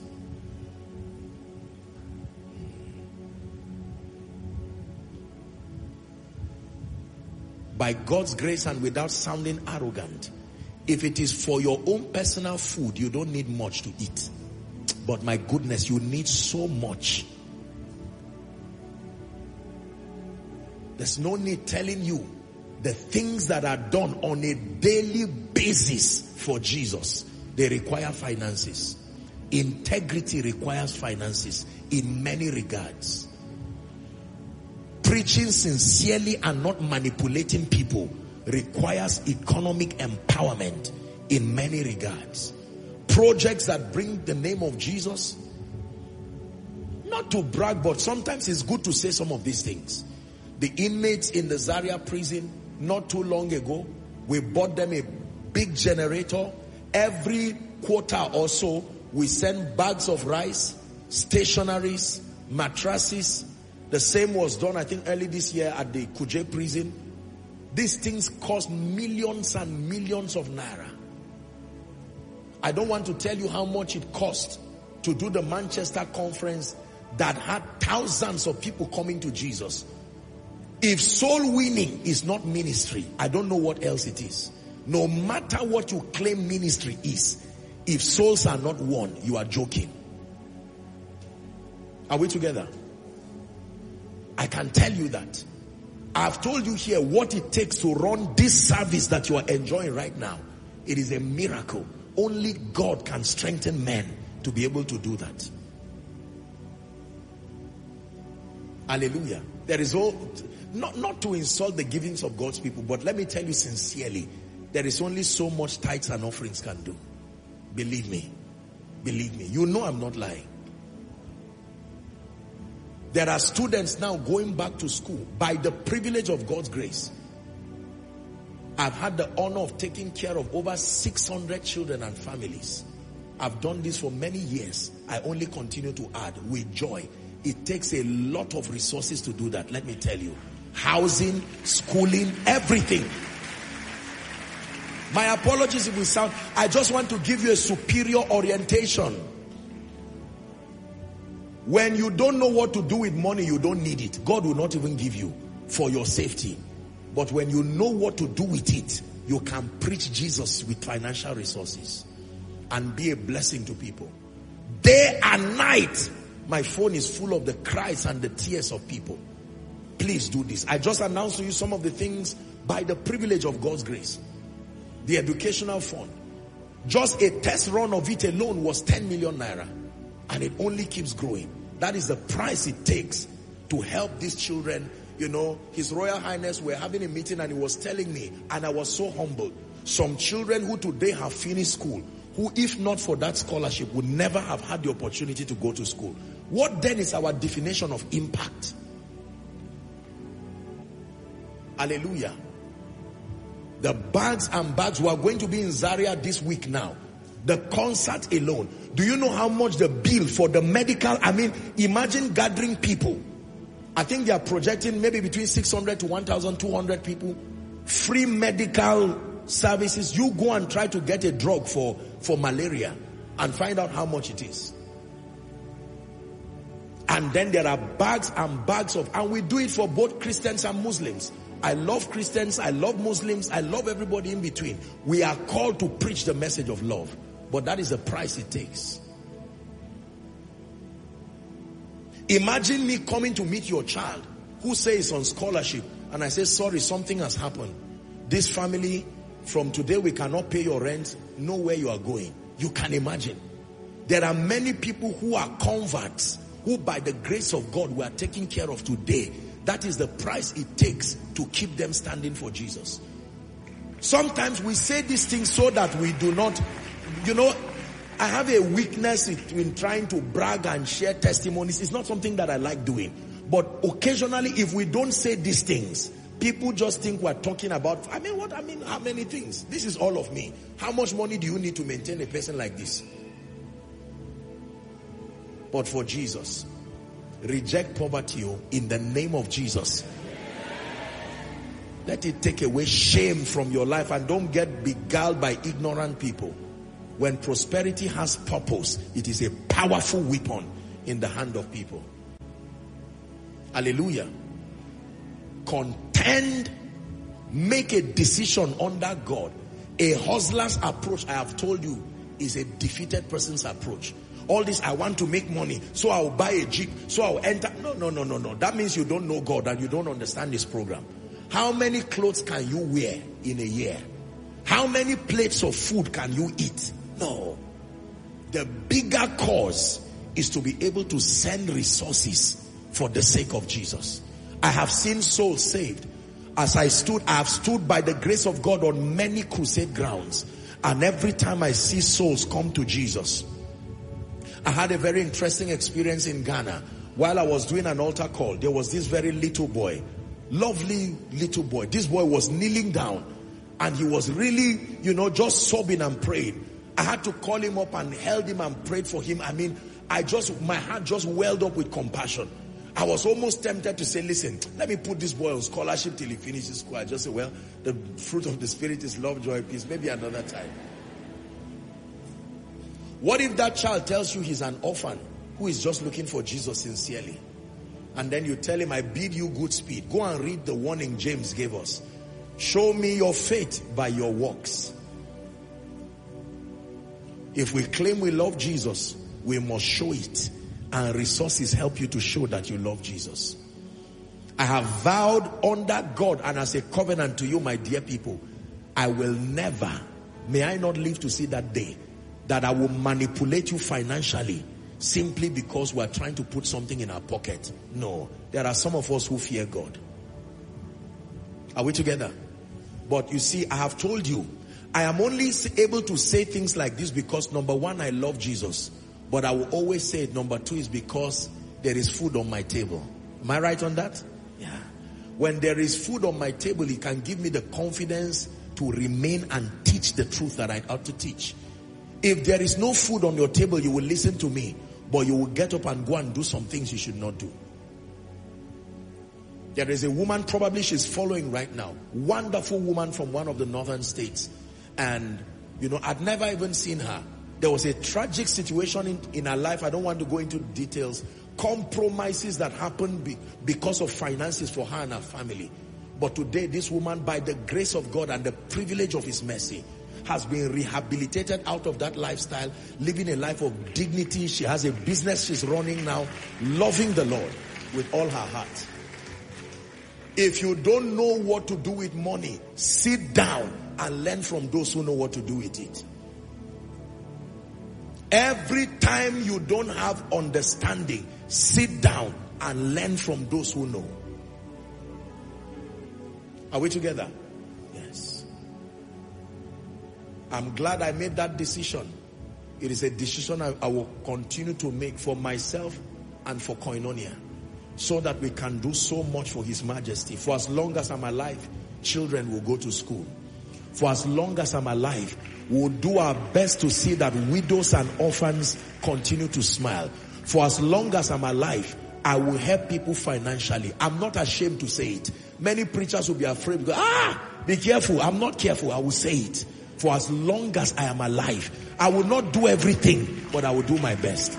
By God's grace and without sounding arrogant, if it is for your own personal food, you don't need much to eat. But my goodness, you need so much. There's no need telling you the things that are done on a daily basis for Jesus. They require finances. Integrity requires finances in many regards. Preaching sincerely and not manipulating people requires economic empowerment in many regards. Projects that bring the name of Jesus, not to brag, but sometimes it's good to say some of these things. The inmates in the Zaria prison, not too long ago, we bought them a big generator. Every quarter or so, we send bags of rice, stationaries, mattresses. The same was done, I think, early this year at the Kuje prison. These things cost millions and millions of naira. I don't want to tell you how much it cost to do the Manchester conference that had thousands of people coming to Jesus. If soul winning is not ministry, I don't know what else it is. No matter what you claim ministry is, if souls are not won, you are joking. Are we together? I can tell you that. I've told you here what it takes to run this service that you are enjoying right now. It is a miracle. Only God can strengthen men to be able to do that. Hallelujah. There is all, not, not to insult the givings of God's people, but let me tell you sincerely, there is only so much tithes and offerings can do. Believe me. Believe me. You know I'm not lying. There are students now going back to school by the privilege of God's grace. I've had the honor of taking care of over six hundred children and families. I've done this for many years. I only continue to add with joy. It takes a lot of resources to do that, let me tell you. Housing, schooling, everything. My apologies if we sound, I just want to give you a superior orientation. When you don't know what to do with money, you don't need it. God will not even give you for your safety. But when you know what to do with it, you can preach Jesus with financial resources and be a blessing to people. Day and night, my phone is full of the cries and the tears of people. Please do this. I just announced to you some of the things by the privilege of God's grace. The educational fund. Just a test run of it alone was ten million naira. And it only keeps growing. That is the price it takes to help these children. You know, His Royal Highness, we're having a meeting and he was telling me, and I was so humbled. Some children who today have finished school, who if not for that scholarship would never have had the opportunity to go to school. What then is our definition of impact? Hallelujah. The bags and bags, we are going to be in Zaria this week now. The concert alone. Do you know how much the bill for the medical, I mean, imagine gathering people. I think they are projecting maybe between six hundred to one thousand two hundred people. Free medical services. You go and try to get a drug for, for malaria and find out how much it is. And then there are bags and bags of, and we do it for both Christians and Muslims. I love Christians, I love Muslims, I love everybody in between. We are called to preach the message of love. But that is the price it takes. Imagine me coming to meet your child who says on scholarship, and I say, sorry, something has happened. This family, from today we cannot pay your rent, know where you are going. You can imagine. There are many people who are converts, who by the grace of God we are taking care of today. That is the price it takes to keep them standing for Jesus. Sometimes we say these things so that we do not, you know, I have a weakness in trying to brag and share testimonies. It's not something that I like doing. But occasionally, if we don't say these things, people just think we're talking about, I mean, what? I mean, how many things? This is all of me. How much money do you need to maintain a person like this? But for Jesus, reject poverty in the name of Jesus. Let it take away shame from your life and don't get beguiled by ignorant people. When prosperity has purpose, it is a powerful weapon in the hand of people. Hallelujah. Contend, make a decision under God. A hustler's approach, I have told you, is a defeated person's approach. all this, I want to make money, so I'll buy a Jeep, so I'll enter. No, no, no, no, no. That means you don't know God and you don't understand this program. How many clothes can you wear in a year? How many plates of food can you eat? No. The bigger cause is to be able to send resources for the sake of Jesus. I have seen souls saved. As I stood, I have stood by the grace of God on many crusade grounds. And every time I see souls come to Jesus. I had a very interesting experience in Ghana. While I was doing an altar call, there was this very little boy. Lovely little boy. This boy was kneeling down. And he was really, you know, just sobbing and praying. I had to call him up and held him and prayed for him. I mean, I just, my heart just welled up with compassion. I was almost tempted to say, listen, let me put this boy on scholarship till he finishes school. I just say, well, the fruit of the Spirit is love, joy, peace. Maybe another time. What if that child tells you he's an orphan who is just looking for Jesus sincerely? And then you tell him, I bid you good speed. Go and read the warning James gave us. Show me your faith by your works. If we claim we love Jesus, we must show it. And resources help you to show that you love Jesus. I have vowed under God and as a covenant to you, my dear people, I will never, may I not live to see that day, that I will manipulate you financially simply because we are trying to put something in our pocket. No, there are some of us who fear God. Are we together? But you see, I have told you, I am only able to say things like this because number one, I love Jesus. But I will always say it. Number two is because there is food on my table. Am I right on that? Yeah. When there is food on my table, it can give me the confidence to remain and teach the truth that I ought to teach. If there is no food on your table, you will listen to me, but you will get up and go and do some things you should not do. There is a woman, probably she's following right now. Wonderful woman from one of the northern states. And, you know, I'd never even seen her. There was a tragic situation in, in her life. I don't want to go into details. Compromises that happened be, because of finances for her and her family. But today, this woman, by the grace of God and the privilege of His mercy, has been rehabilitated out of that lifestyle, living a life of dignity. She has a business she's running now, loving the Lord with all her heart. If you don't know what to do with money, sit down and learn from those who know what to do with it. Every time you don't have understanding, sit down and learn from those who know. Are we together? Yes. I'm glad I made that decision. It is a decision I, I will continue to make for myself and for Koinonia, so that we can do so much for His Majesty. For as long as I'm alive, children will go to school. For as long as I'm alive, we'll do our best to see that widows and orphans continue to smile. For as long as I'm alive, I will help people financially. I'm not ashamed to say it. Many preachers will be afraid because, ah, be careful. I'm not careful. I will say it. For as long as I am alive, I will not do everything, but I will do my best.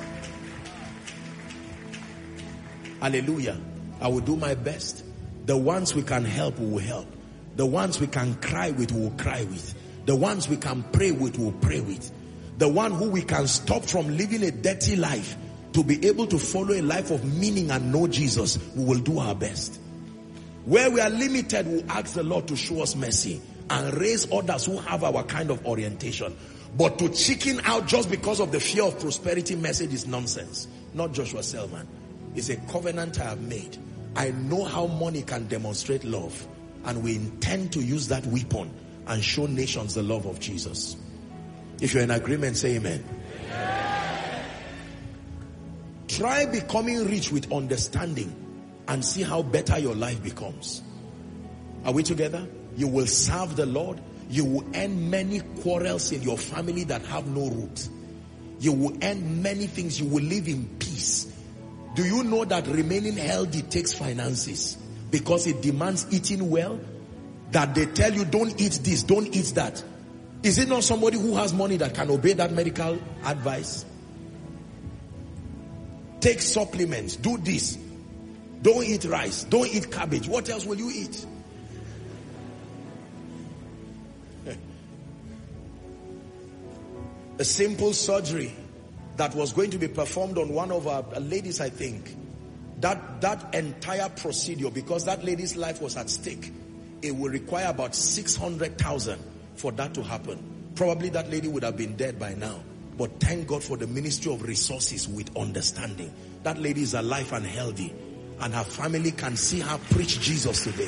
Hallelujah. I will do my best. The ones we can help, we will help. The ones we can cry with, we will cry with. The ones we can pray with, we will pray with. The one who we can stop from living a dirty life to be able to follow a life of meaning and know Jesus, we will do our best. Where we are limited, we'll ask the Lord to show us mercy and raise others who have our kind of orientation. But to chicken out just because of the fear of prosperity message is nonsense. Not Joshua Selman. It's a covenant I have made. I know how money can demonstrate love, and we intend to use that weapon and show nations the love of Jesus. If you're in agreement, say amen. Amen. Try becoming rich with understanding and see how better your life becomes. Are we together? You will serve the Lord. You will end many quarrels in your family that have no root. You will end many things. You will live in peace. Do you know that remaining healthy takes finances? Because it demands eating well. That they tell you, don't eat this, don't eat that. Is it not somebody who has money that can obey that medical advice? Take supplements, do this. Don't eat rice, don't eat cabbage. What else will you eat? A simple surgery that was going to be performed on one of our ladies, I think. That, that entire procedure, because that lady's life was at stake, it will require about six hundred thousand for that to happen. Probably that lady would have been dead by now. But thank God for the ministry of resources with understanding. That lady is alive and healthy, and her family can see her preach Jesus today.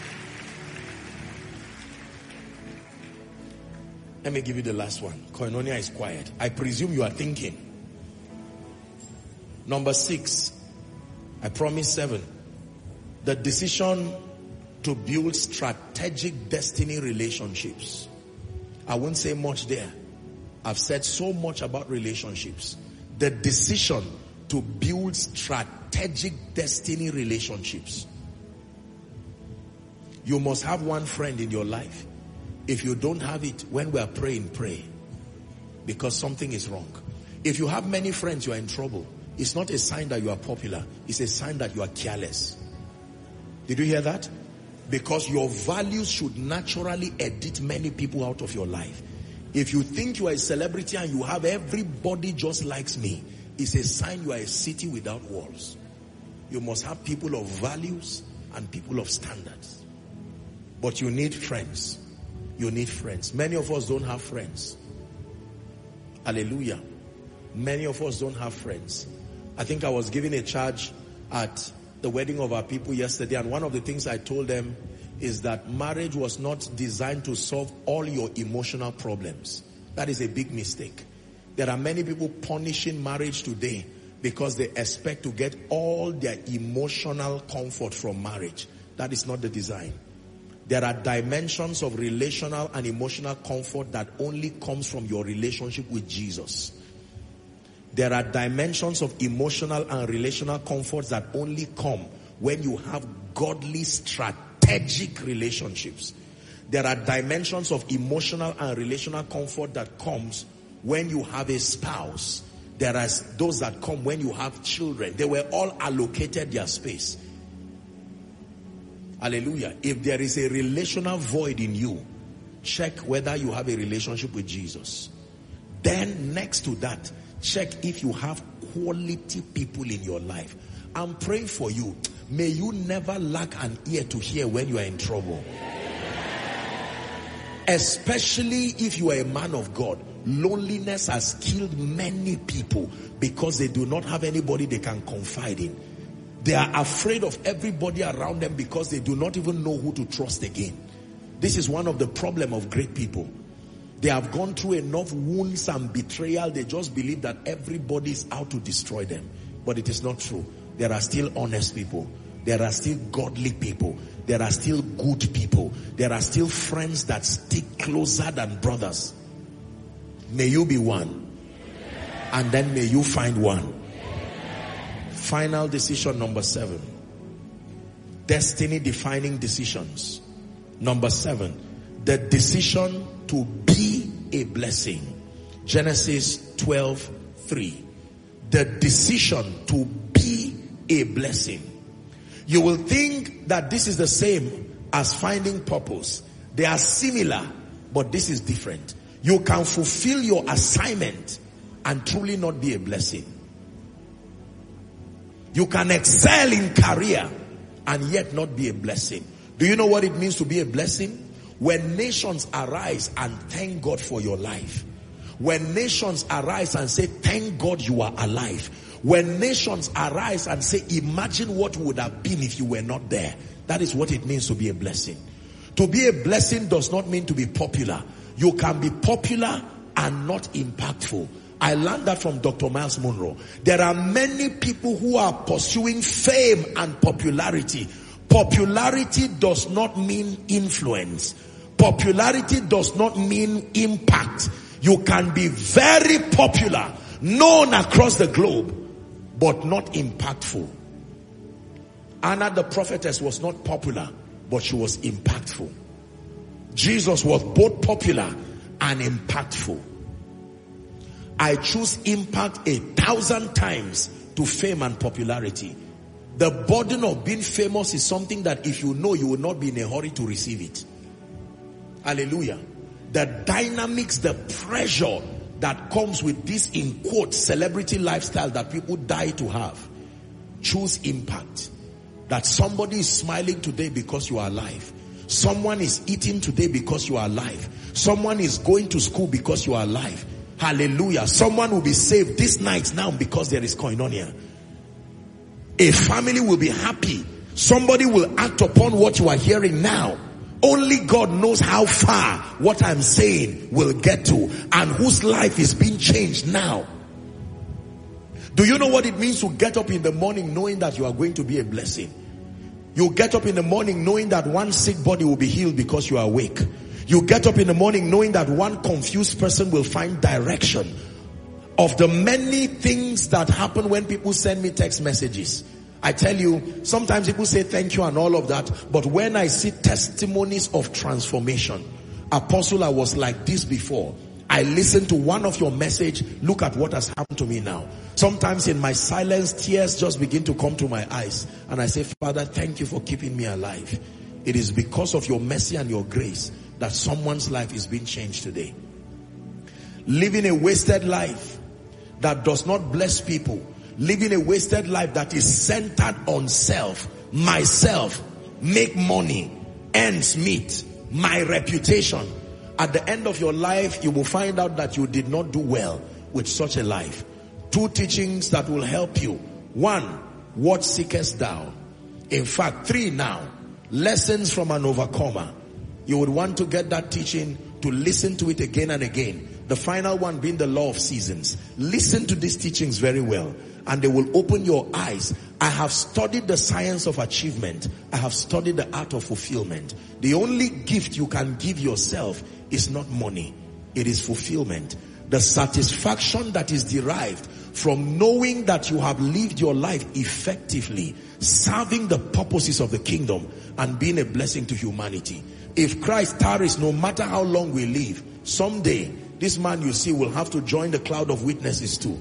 Let me give you the last one. Koinonia is quiet. I presume you are thinking. Number six. I promise seven. The decision to build strategic destiny relationships. I won't say much there. I've said so much about relationships. The decision to build strategic destiny relationships. You must have one friend in your life. If you don't have it, when we are praying, pray. Because something is wrong. If you have many friends, you are in trouble. It's not a sign that you are popular. It's a sign that you are careless. Did you hear that? Because your values should naturally edit many people out of your life. If you think you are a celebrity and you have everybody just likes me, it's a sign you are a city without walls. You must have people of values and people of standards. But you need friends. You need friends. Many of us don't have friends. Hallelujah. Many of us don't have friends. I think I was giving a charge at the wedding of our people yesterday, and one of the things I told them is that marriage was not designed to solve all your emotional problems. That is a big mistake. There are many people punishing marriage today because they expect to get all their emotional comfort from marriage. That is not the design. There are dimensions of relational and emotional comfort that only comes from your relationship with Jesus. There are dimensions of emotional and relational comforts that only come when you have godly strategic relationships. There are dimensions of emotional and relational comfort that comes when you have a spouse. There are those that come when you have children. They were all allocated their space. Hallelujah. If there is a relational void in you, check whether you have a relationship with Jesus. Then next to that, check if you have quality people in your life. I'm praying for you. May you never lack an ear to hear when you are in trouble. Especially if you are a man of God. Loneliness has killed many people because they do not have anybody they can confide in. They are afraid of everybody around them because they do not even know who to trust again. This is one of the problems of great people. They have gone through enough wounds and betrayal. They just believe that everybody is out to destroy them. But it is not true. There are still honest people. There are still godly people. There are still good people. There are still friends that stick closer than brothers. May you be one. And then may you find one. Final decision number seven. Destiny defining decisions. Number seven. The decision to be a blessing. Genesis twelve three. The decision to be a blessing. You will think that this is the same as finding purpose. They are similar, but this is different. You can fulfill your assignment and truly not be a blessing. You can excel in career and yet not be a blessing. Do you know what it means to be a blessing? When nations arise and thank God for your life. When nations arise and say, thank God you are alive. When nations arise and say, imagine what would have been if you were not there. That is what it means to be a blessing. To be a blessing does not mean to be popular. You can be popular and not impactful. I learned that from Doctor Miles Monroe. There are many people who are pursuing fame and popularity. Popularity does not mean influence. Popularity does not mean impact. You can be very popular, known across the globe, but not impactful. Anna the prophetess was not popular, but she was impactful. Jesus was both popular and impactful. I choose impact a thousand times to fame and popularity. The burden of being famous is something that if you know, you will not be in a hurry to receive it. Hallelujah. The dynamics, the pressure that comes with this, in quote, celebrity lifestyle that people die to have. Choose impact. That somebody is smiling today because you are alive. Someone is eating today because you are alive. Someone is going to school because you are alive. Hallelujah. Someone will be saved this night now because there is koinonia. A family will be happy. Somebody will act upon what you are hearing now. Only God knows how far what I'm saying will get to, and whose life is being changed now. Do you know what it means to get up in the morning knowing that you are going to be a blessing? You get up in the morning knowing that one sick body will be healed because you are awake. You get up in the morning knowing that one confused person will find direction. Of the many things that happen when people send me text messages, I tell you, sometimes people say thank you and all of that, but when I see testimonies of transformation, Apostle, I was like this before. I listened to one of your message. Look at what has happened to me now. Sometimes in my silence, tears just begin to come to my eyes. And I say, Father, thank you for keeping me alive. It is because of your mercy and your grace that someone's life is being changed today. Living a wasted life that does not bless people. Living a wasted life that is centered on self, myself, make money, ends meet, my reputation. At the end of your life, you will find out that you did not do well with such a life. Two teachings that will help you. One, what seekest thou? In fact, three now. Lessons from an overcomer. You would want to get that teaching, to listen to it again and again. The final one being the law of seasons. Listen to these teachings very well, and they will open your eyes. I have studied the science of achievement. I have studied the art of fulfillment. The only gift you can give yourself is not money. It is fulfillment. The satisfaction that is derived from knowing that you have lived your life effectively, serving the purposes of the kingdom and being a blessing to humanity. If Christ tarries, no matter how long we live, someday this man you see will have to join the cloud of witnesses too.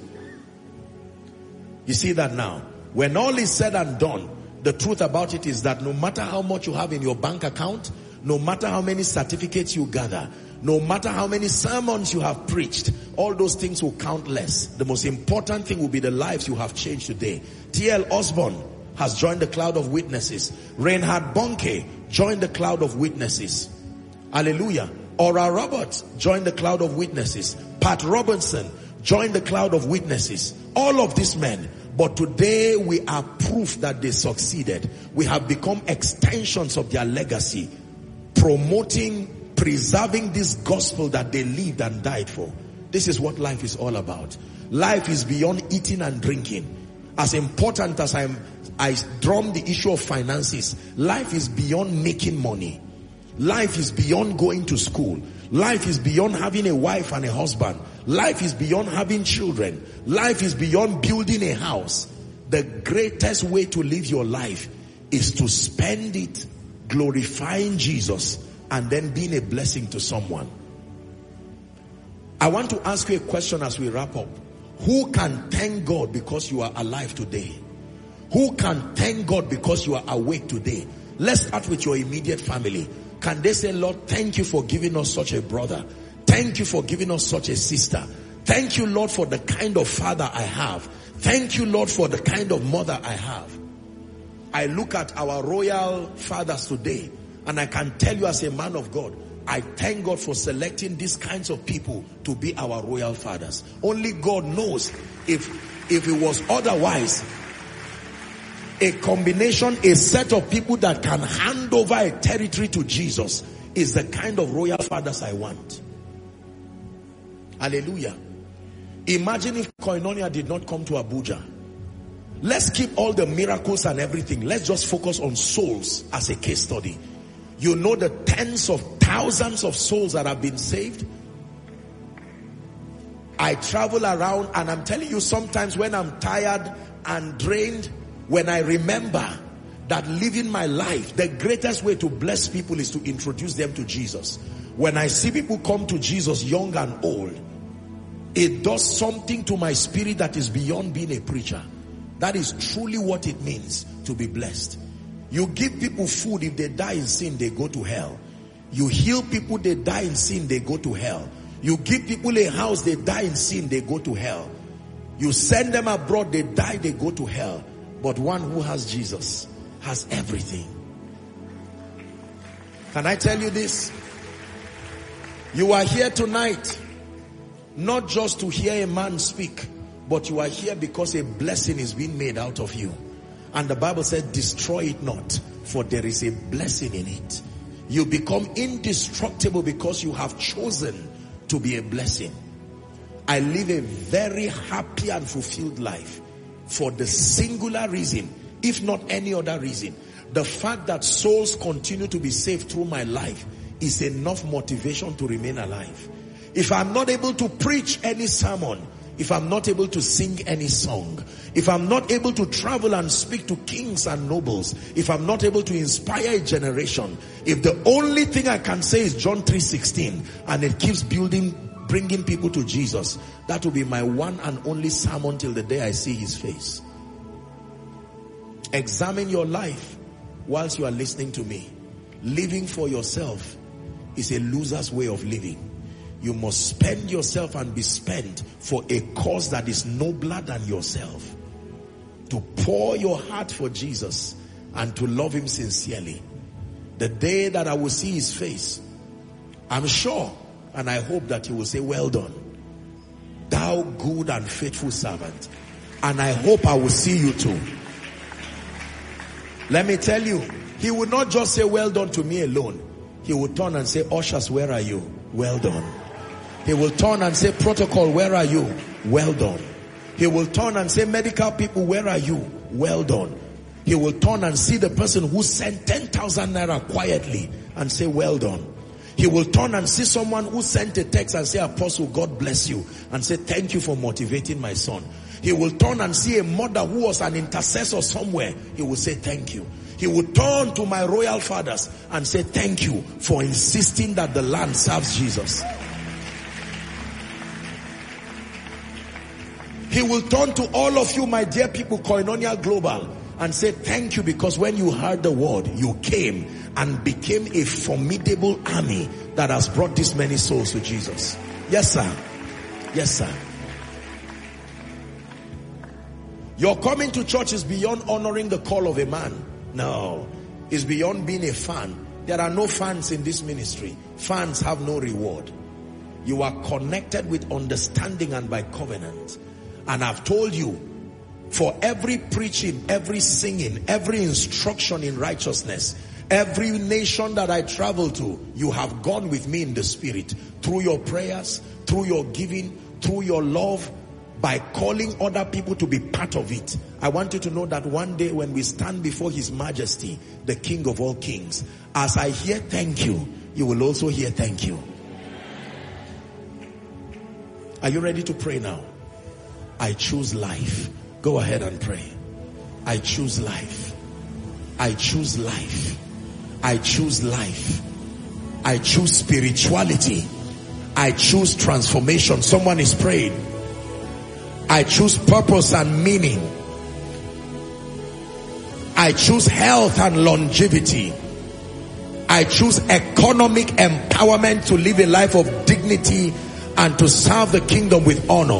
You see that now? When all is said and done, the truth about it is that no matter how much you have in your bank account, no matter how many certificates you gather, no matter how many sermons you have preached, all those things will count less. The most important thing will be the lives you have changed today. T L Osborne has joined the cloud of witnesses. Reinhard Bonnke joined the cloud of witnesses. Hallelujah. Oral Roberts joined the cloud of witnesses. Pat Robertson joined the cloud of witnesses. All of these men. But today we are proof that they succeeded. We have become extensions of their legacy, promoting, preserving this gospel that they lived and died for. This is what life is all about. Life is beyond eating and drinking. As important as I'm, I drum the issue of finances, life is beyond making money. Life is beyond going to school. Life is beyond having a wife and a husband. Life is beyond having children. Life is beyond building a house. The greatest way to live your life is to spend it glorifying Jesus and then being a blessing to someone. I want to ask you a question as we wrap up. Who can thank God because you are alive today? Who can thank God because you are awake today? Let's start with your immediate family. Can they say, Lord, thank you for giving us such a brother. Thank you for giving us such a sister. Thank you, Lord, for the kind of father I have. Thank you, Lord, for the kind of mother I have. I look at our royal fathers today, and I can tell you as a man of God, I thank God for selecting these kinds of people to be our royal fathers. Only God knows if, if it was otherwise. A combination, a set of people that can hand over a territory to Jesus is the kind of royal fathers I want. Hallelujah. Imagine if Koinonia did not come to Abuja. Let's keep all the miracles and everything. Let's just focus on souls as a case study. You know the tens of thousands of souls that have been saved. I travel around and I'm telling you, sometimes when I'm tired and drained, when I remember that living my life, the greatest way to bless people is to introduce them to Jesus. When I see people come to Jesus, young and old, it does something to my spirit that is beyond being a preacher. That is truly what it means to be blessed. You give people food, if they die in sin, they go to hell. You heal people, they die in sin, they go to hell. You give people a house, they die in sin, they go to hell. You send them abroad, they die, they go to hell. But one who has Jesus has everything. Can I tell you this? You are here tonight not just to hear a man speak, but you are here because a blessing is being made out of you. And the Bible said, destroy it not, for there is a blessing in it. You become indestructible because you have chosen to be a blessing. I live a very happy and fulfilled life for the singular reason, if not any other reason. The fact that souls continue to be saved through my life is enough motivation to remain alive. If I'm not able to preach any sermon, if I'm not able to sing any song, if I'm not able to travel and speak to kings and nobles, if I'm not able to inspire a generation, if the only thing I can say is John three sixteen and it keeps building, bringing people to Jesus, that will be my one and only sermon till the day I see his face. Examine your life whilst you are listening to me. Living for yourself is a loser's way of living. You must spend yourself and be spent for a cause that is nobler than yourself. To pour your heart for Jesus and to love him sincerely. The day that I will see his face, I'm sure and I hope that he will say, well done, thou good and faithful servant. And I hope I will see you too. Let me tell you, he will not just say well done to me alone. He will turn and say, ushers, where are you? Well done. He will turn and say, protocol, where are you? Well done. He will turn and say, medical people, where are you? Well done. He will turn and see the person who sent ten thousand naira quietly and say, well done. He will turn and see someone who sent a text and say, apostle, God bless you, and say, thank you for motivating my son. He will turn and see a mother who was an intercessor somewhere. He will say, thank you. He will turn to my royal fathers and say, thank you for insisting that the land serves Jesus. He will turn to all of you, my dear people, Koinonia Global, and say, thank you, because when you heard the word, you came and became a formidable army that has brought this many souls to Jesus. Yes, sir. Yes, sir. Your coming to church is beyond honoring the call of a man. No, it's beyond being a fan. There are no fans in this ministry. Fans have no reward. You are connected with understanding and by covenant. And I've told you, for every preaching, every singing, every instruction in righteousness, every nation that I travel to, you have gone with me in the spirit, through your prayers, through your giving, through your love, by calling other people to be part of it. I want you to know that one day when we stand before his majesty, the King of all kings, as I hear thank you, you will also hear thank you. Are you ready to pray now? I choose life. Go ahead and pray. I choose life. I choose life. I choose life. I choose spirituality. I choose transformation. Someone is praying. I choose purpose and meaning. I choose health and longevity. I choose economic empowerment to live a life of dignity and to serve the kingdom with honor.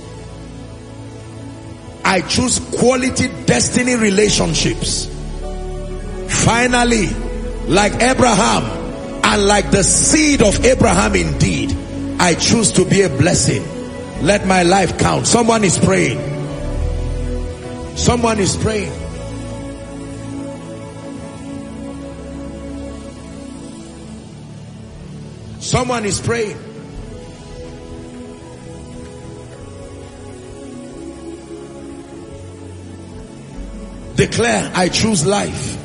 I choose quality destiny relationships. Finally, like Abraham and like the seed of Abraham indeed, I choose to be a blessing. Let my life count. Someone is praying. Someone is praying. Someone is praying. Declare, I choose life.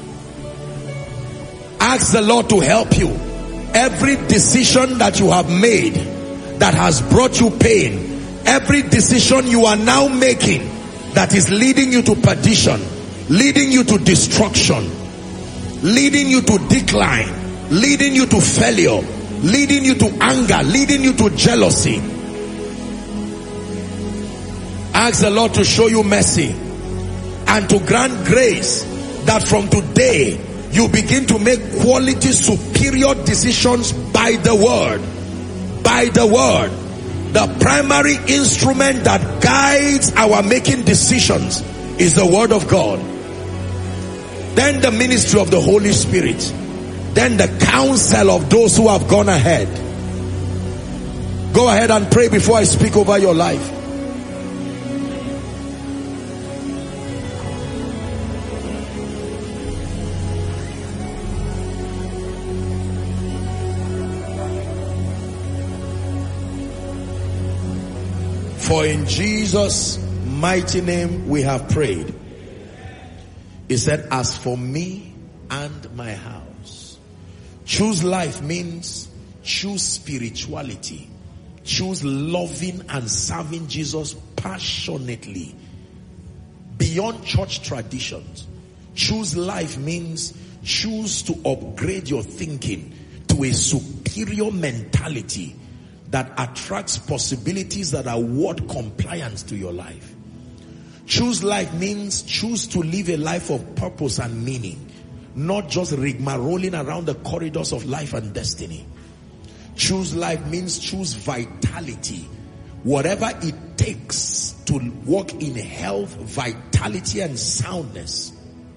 Ask the Lord to help you. Every decision that you have made that has brought you pain, every decision you are now making that is leading you to perdition, leading you to destruction, leading you to decline, leading you to failure, leading you to anger, leading you to jealousy. Ask the Lord to show you mercy and to grant grace that from today you begin to make quality superior decisions by the word, by the word. The primary instrument that guides our making decisions is the word of God. Then the ministry of the Holy Spirit. Then the counsel of those who have gone ahead. Go ahead and pray before I speak over your life. For in Jesus' mighty name we have prayed. He said, as for me and my house. Choose life means choose spirituality. Choose loving and serving Jesus passionately. Beyond church traditions. Choose life means choose to upgrade your thinking to a superior mentality that attracts possibilities that are worth compliance to your life. Choose life means choose to live a life of purpose and meaning, not just rigmaroling around the corridors of life and destiny. Choose life means choose vitality. Whatever it takes to walk in health, vitality, and soundness.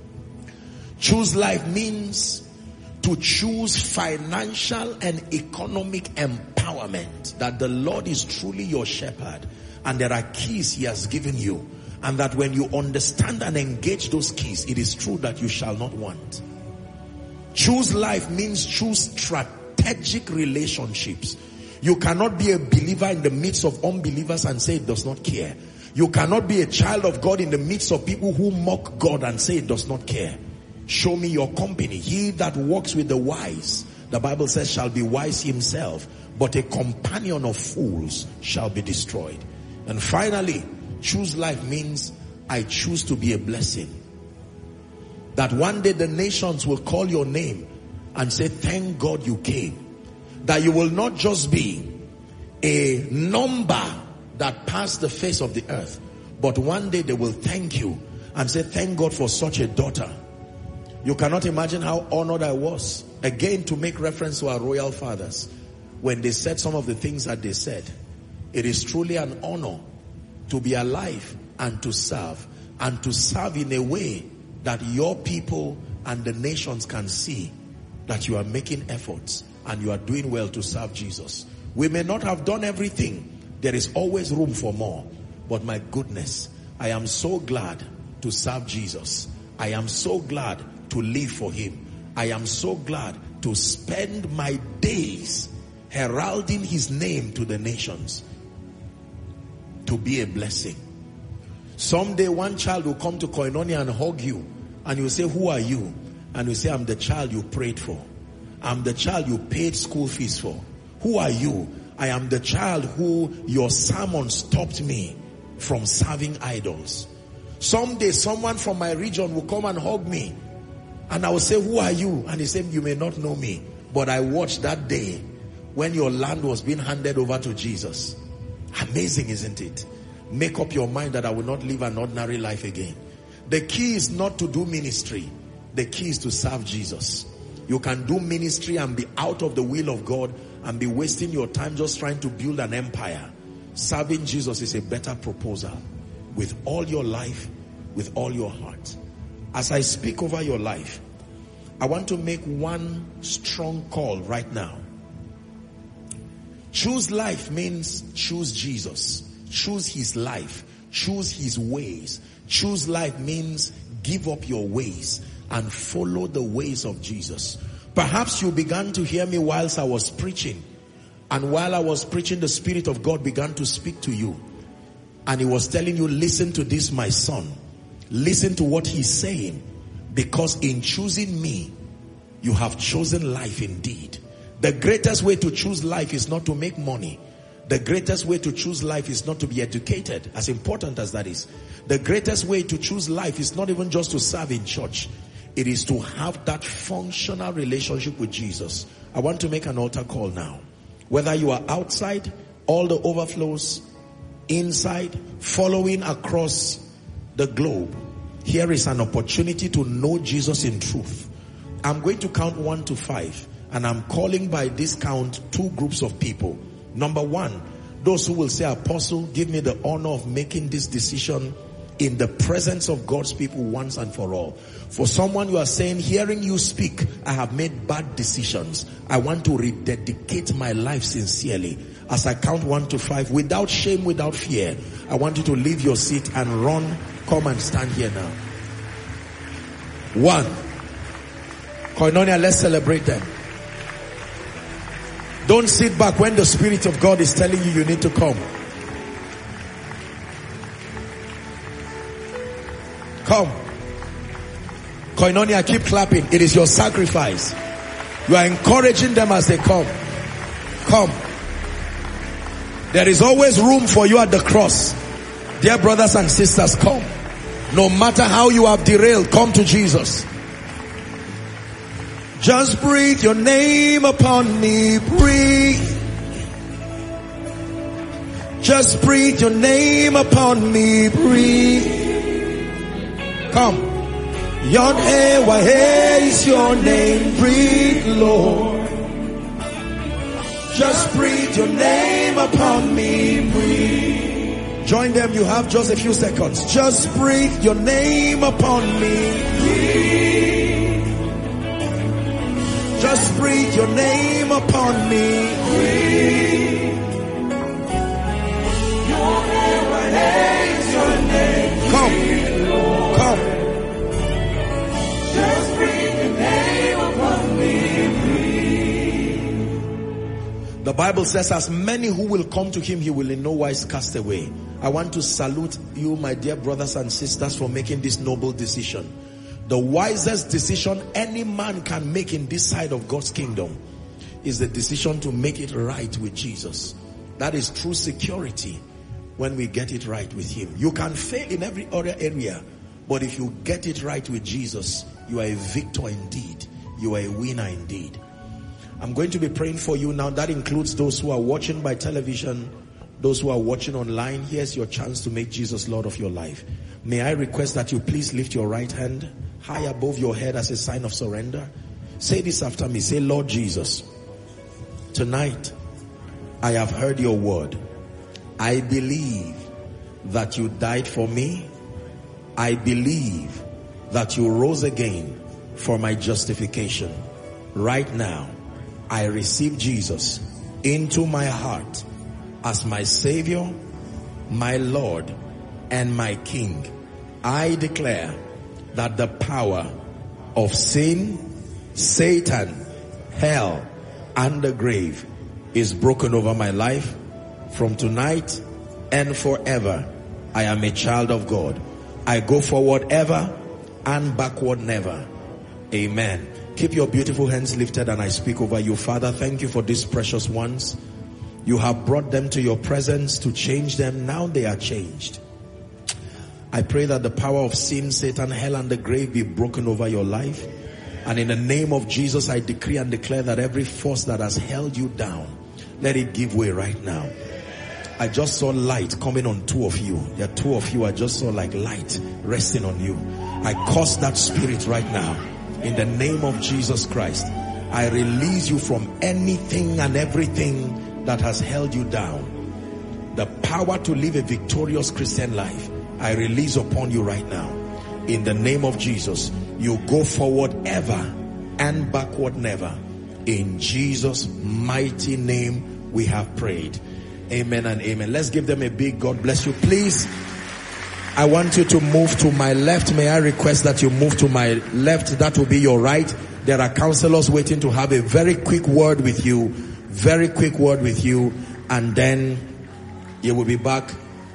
Choose life means to choose financial and economic empowerment, that the Lord is truly your shepherd and there are keys he has given you, and that when you understand and engage those keys, it is true that you shall not want. Choose life means choose strategic relationships. You cannot be a believer in the midst of unbelievers and say it does not care. You cannot be a child of God in the midst of people who mock God and say it does not care. Show me your company. He that walks with the wise, the Bible says, shall be wise himself, but a companion of fools shall be destroyed. And finally, choose life means I choose to be a blessing. That one day the nations will call your name and say, thank God you came. That you will not just be a number that passed the face of the earth, but one day they will thank you and say, thank God for such a daughter. You cannot imagine how honored I was. Again, to make reference to our royal fathers, when they said some of the things that they said. It is truly an honor to be alive and to serve, and to serve in a way that your people and the nations can see that you are making efforts and you are doing well to serve Jesus. We may not have done everything. There is always room for more. But my goodness, I am so glad to serve Jesus. I am so glad to live for him. I am so glad to spend my days heralding his name to the nations, to be a blessing. Someday one child will come to Koinonia and hug you, and you say, who are you? And you say, I'm the child you prayed for. I'm the child you paid school fees for. Who are you? I am the child who your sermon stopped me from serving idols. Someday someone from my region will come and hug me, and I will say, who are you? And he said, you may not know me, but I watched that day when your land was being handed over to Jesus. Amazing, isn't it? Make up your mind that I will not live an ordinary life again. The key is not to do ministry. The key is to serve Jesus. You can do ministry and be out of the will of God and be wasting your time just trying to build an empire. Serving Jesus is a better proposal. With all your life, with all your heart. As I speak over your life, I want to make one strong call right now. Choose life means choose Jesus. Choose his life. Choose his ways. Choose life means give up your ways and follow the ways of Jesus. Perhaps you began to hear me whilst I was preaching. And while I was preaching, the Spirit of God began to speak to you. And he was telling you, listen to this, my son. Listen to what he's saying. Because in choosing me, you have chosen life indeed. The greatest way to choose life is not to make money. The greatest way to choose life is not to be educated, as important as that is. The greatest way to choose life is not even just to serve in church. It is to have that functional relationship with Jesus. I want to make an altar call now. Whether you are outside, all the overflows, inside, following across the globe, here is an opportunity to know Jesus in truth. I'm going to count one to five, and I'm calling by this count two groups of people. Number one, those who will say, Apostle, give me the honor of making this decision in the presence of God's people once and for all. For someone, you are saying, hearing you speak, I have made bad decisions. I want to rededicate my life sincerely. As I count one to five, without shame, without fear, I want you to leave your seat and run. Come and stand here now. One. Koinonia, let's celebrate them. Don't sit back when the Spirit of God is telling you you need to come. Come. Koinonia, keep clapping. It is your sacrifice. You are encouraging them as they come. Come. There is always room for you at the cross. Dear brothers and sisters, come. No matter how you have derailed, come to Jesus. Just breathe your name upon me. Breathe. Just breathe your name upon me. Breathe. Come. Yod-Heh-Wah-Heh is your name. Breathe, Lord. Just breathe your name upon me. Breathe. Join them. You have just a few seconds. Just breathe your name upon me. Breathe. Just breathe your name upon me. Breathe. Yod-Heh-Wah-Heh is your name. Come. Come. Just breathe your name upon me. Breathe. The Bible says, as many who will come to him, he will in no wise cast away. I want to salute you, my dear brothers and sisters, for making this noble decision. The wisest decision any man can make in this side of God's kingdom is the decision to make it right with Jesus. That is true security when we get it right with him. You can fail in every other area, but if you get it right with Jesus, you are a victor indeed. You are a winner indeed. I'm going to be praying for you now. That includes those who are watching by television, those who are watching online. Here's your chance to make Jesus Lord of your life. May I request that you please lift your right hand high above your head as a sign of surrender. Say this after me. Say, Lord Jesus, tonight I have heard your word. I believe that you died for me. I believe that you rose again for my justification. Right now, I receive Jesus into my heart as my Savior, my Lord, and my King. I declare that the power of sin, Satan, hell, and the grave is broken over my life. From tonight and forever, I am a child of God. I go forward ever and backward never. Amen. Keep your beautiful hands lifted and I speak over you. Father, thank you for these precious ones. You have brought them to your presence to change them. Now they are changed. I pray that the power of sin, Satan, hell, and the grave be broken over your life. And in the name of Jesus, I decree and declare that every force that has held you down, let it give way right now. I just saw light coming on two of you. There are two of you. I just saw like light resting on you. I curse that spirit right now. In the name of Jesus Christ, I release you from anything and everything that has held you down. The power to live a victorious Christian life, I release upon you right now. In the name of Jesus, you go forward ever and backward never. In Jesus' mighty name we have prayed. Amen and amen. Let's give them a big God bless you. Please, I want you to move to my left. May I request that you move to my left? That will be your right. There are counselors waiting to have a very quick word with you. Very quick word with you. And then you will be back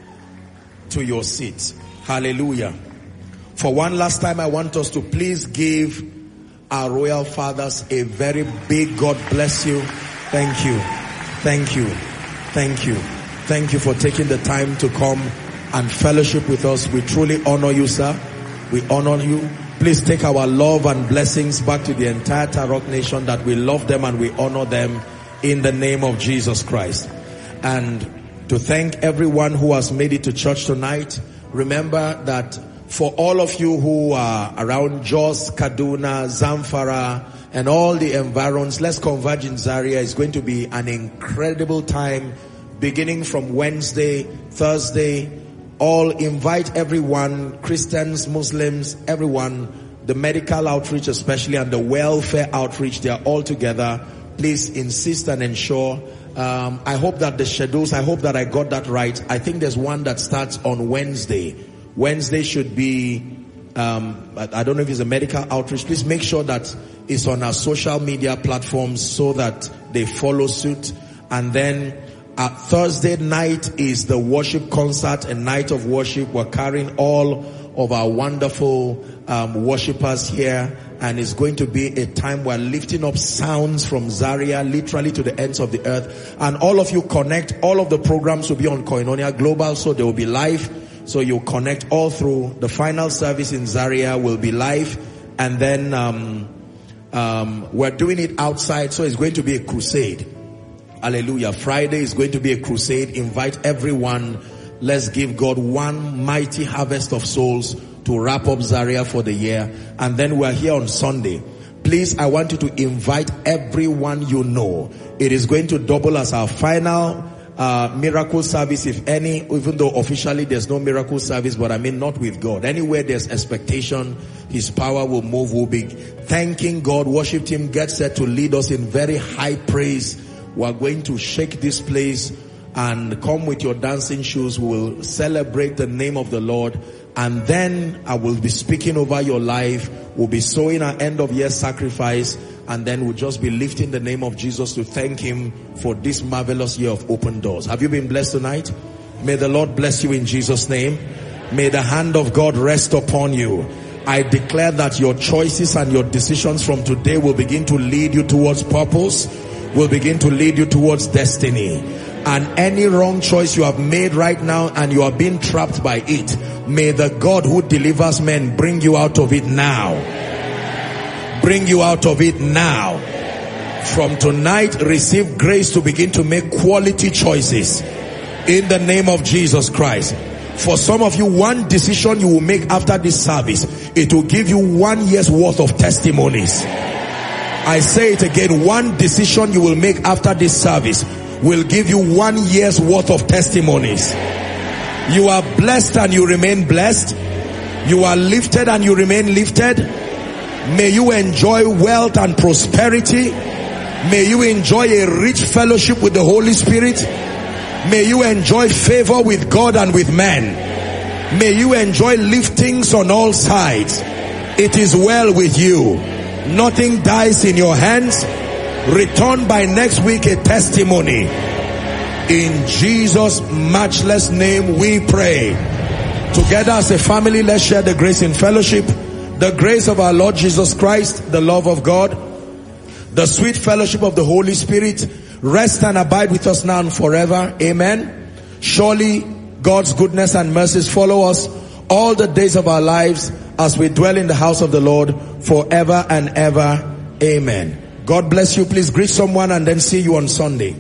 to your seats. Hallelujah. For one last time, I want us to please give our royal fathers a very big God bless you. Thank you. Thank you. Thank you. Thank you for taking the time to come and fellowship with us. We truly honor you, sir. We honor you. Please take our love and blessings back to the entire Tarok nation, that we love them and we honor them in the name of Jesus Christ. And to thank everyone who has made it to church tonight. Remember that For all of you who are around Jos, Kaduna, Zamfara, and all the environs, let's converge in Zaria. It's going to be an incredible time, beginning from Wednesday, Thursday. All invite everyone, Christians, Muslims, everyone, the medical outreach especially, and the welfare outreach. They are all together. Please insist and ensure. Um, I hope that the schedules, I hope that I got that right. I think there's one that starts on Wednesday. Wednesday should be, um, I don't know if it's a medical outreach. Please make sure that it's on our social media platforms so that they follow suit. And then uh, Thursday night is the worship concert, a night of worship. We're carrying all of our wonderful um, worshipers here. And it's going to be a time we're lifting up sounds from Zaria, literally to the ends of the earth. And all of you connect. All of the programs will be on Koinonia Global, so they will be live. So you connect all through. The final service in Zaria will be live. And then um, um, we're doing it outside, so it's going to be a crusade. Hallelujah. Friday is going to be a crusade. Invite everyone. Let's give God one mighty harvest of souls to wrap up Zaria for the year. And then we're here on Sunday. Please, I want you to invite everyone you know. It is going to double as our final Uh, miracle service, if any, even though officially there's no miracle service, but I mean not with God. Anywhere there's expectation, His power will move. We'll be thanking God. Worship team get set to lead us in very high praise. We're going to shake this place, and come with your dancing shoes. We will celebrate the name of the Lord, and then I will be speaking over your life. We'll be sowing our end of year sacrifice, and then we'll just be lifting the name of Jesus to thank Him for this marvelous year of open doors. Have you been blessed tonight? May the Lord bless you in Jesus' name. May the hand of God rest upon you. I declare that your choices and your decisions from today will begin to lead you towards purpose, will begin to lead you towards destiny. And any wrong choice you have made right now and you are being trapped by it, may the God who delivers men bring you out of it now. Bring you out of it now. From tonight, receive grace to begin to make quality choices in the name of Jesus Christ. For some of you, one decision you will make after this service, it will give you one year's worth of testimonies. I say it again, one decision you will make after this service will give you one year's worth of testimonies. You are blessed and you remain blessed. You are lifted and you remain lifted. May you enjoy wealth and prosperity. May you enjoy a rich fellowship with the Holy Spirit. May you enjoy favor with God and with men. May you enjoy liftings on all sides. It is well with you. Nothing dies in your hands. Return by next week a testimony. In Jesus' matchless name we pray. Together as a family, let's share the grace in fellowship. The grace of our Lord Jesus Christ, the love of God, the sweet fellowship of the Holy Spirit, rest and abide with us now and forever. Amen. Surely God's goodness and mercies follow us all the days of our lives as we dwell in the house of the Lord forever and ever. Amen. God bless you. Please greet someone and then see you on Sunday.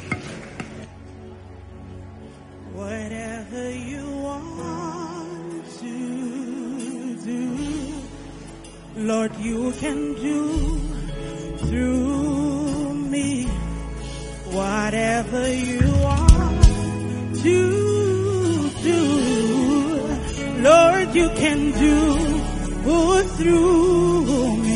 Whatever you want to do, Lord, you can do through me. Whatever you want to do, Lord, you can do through me.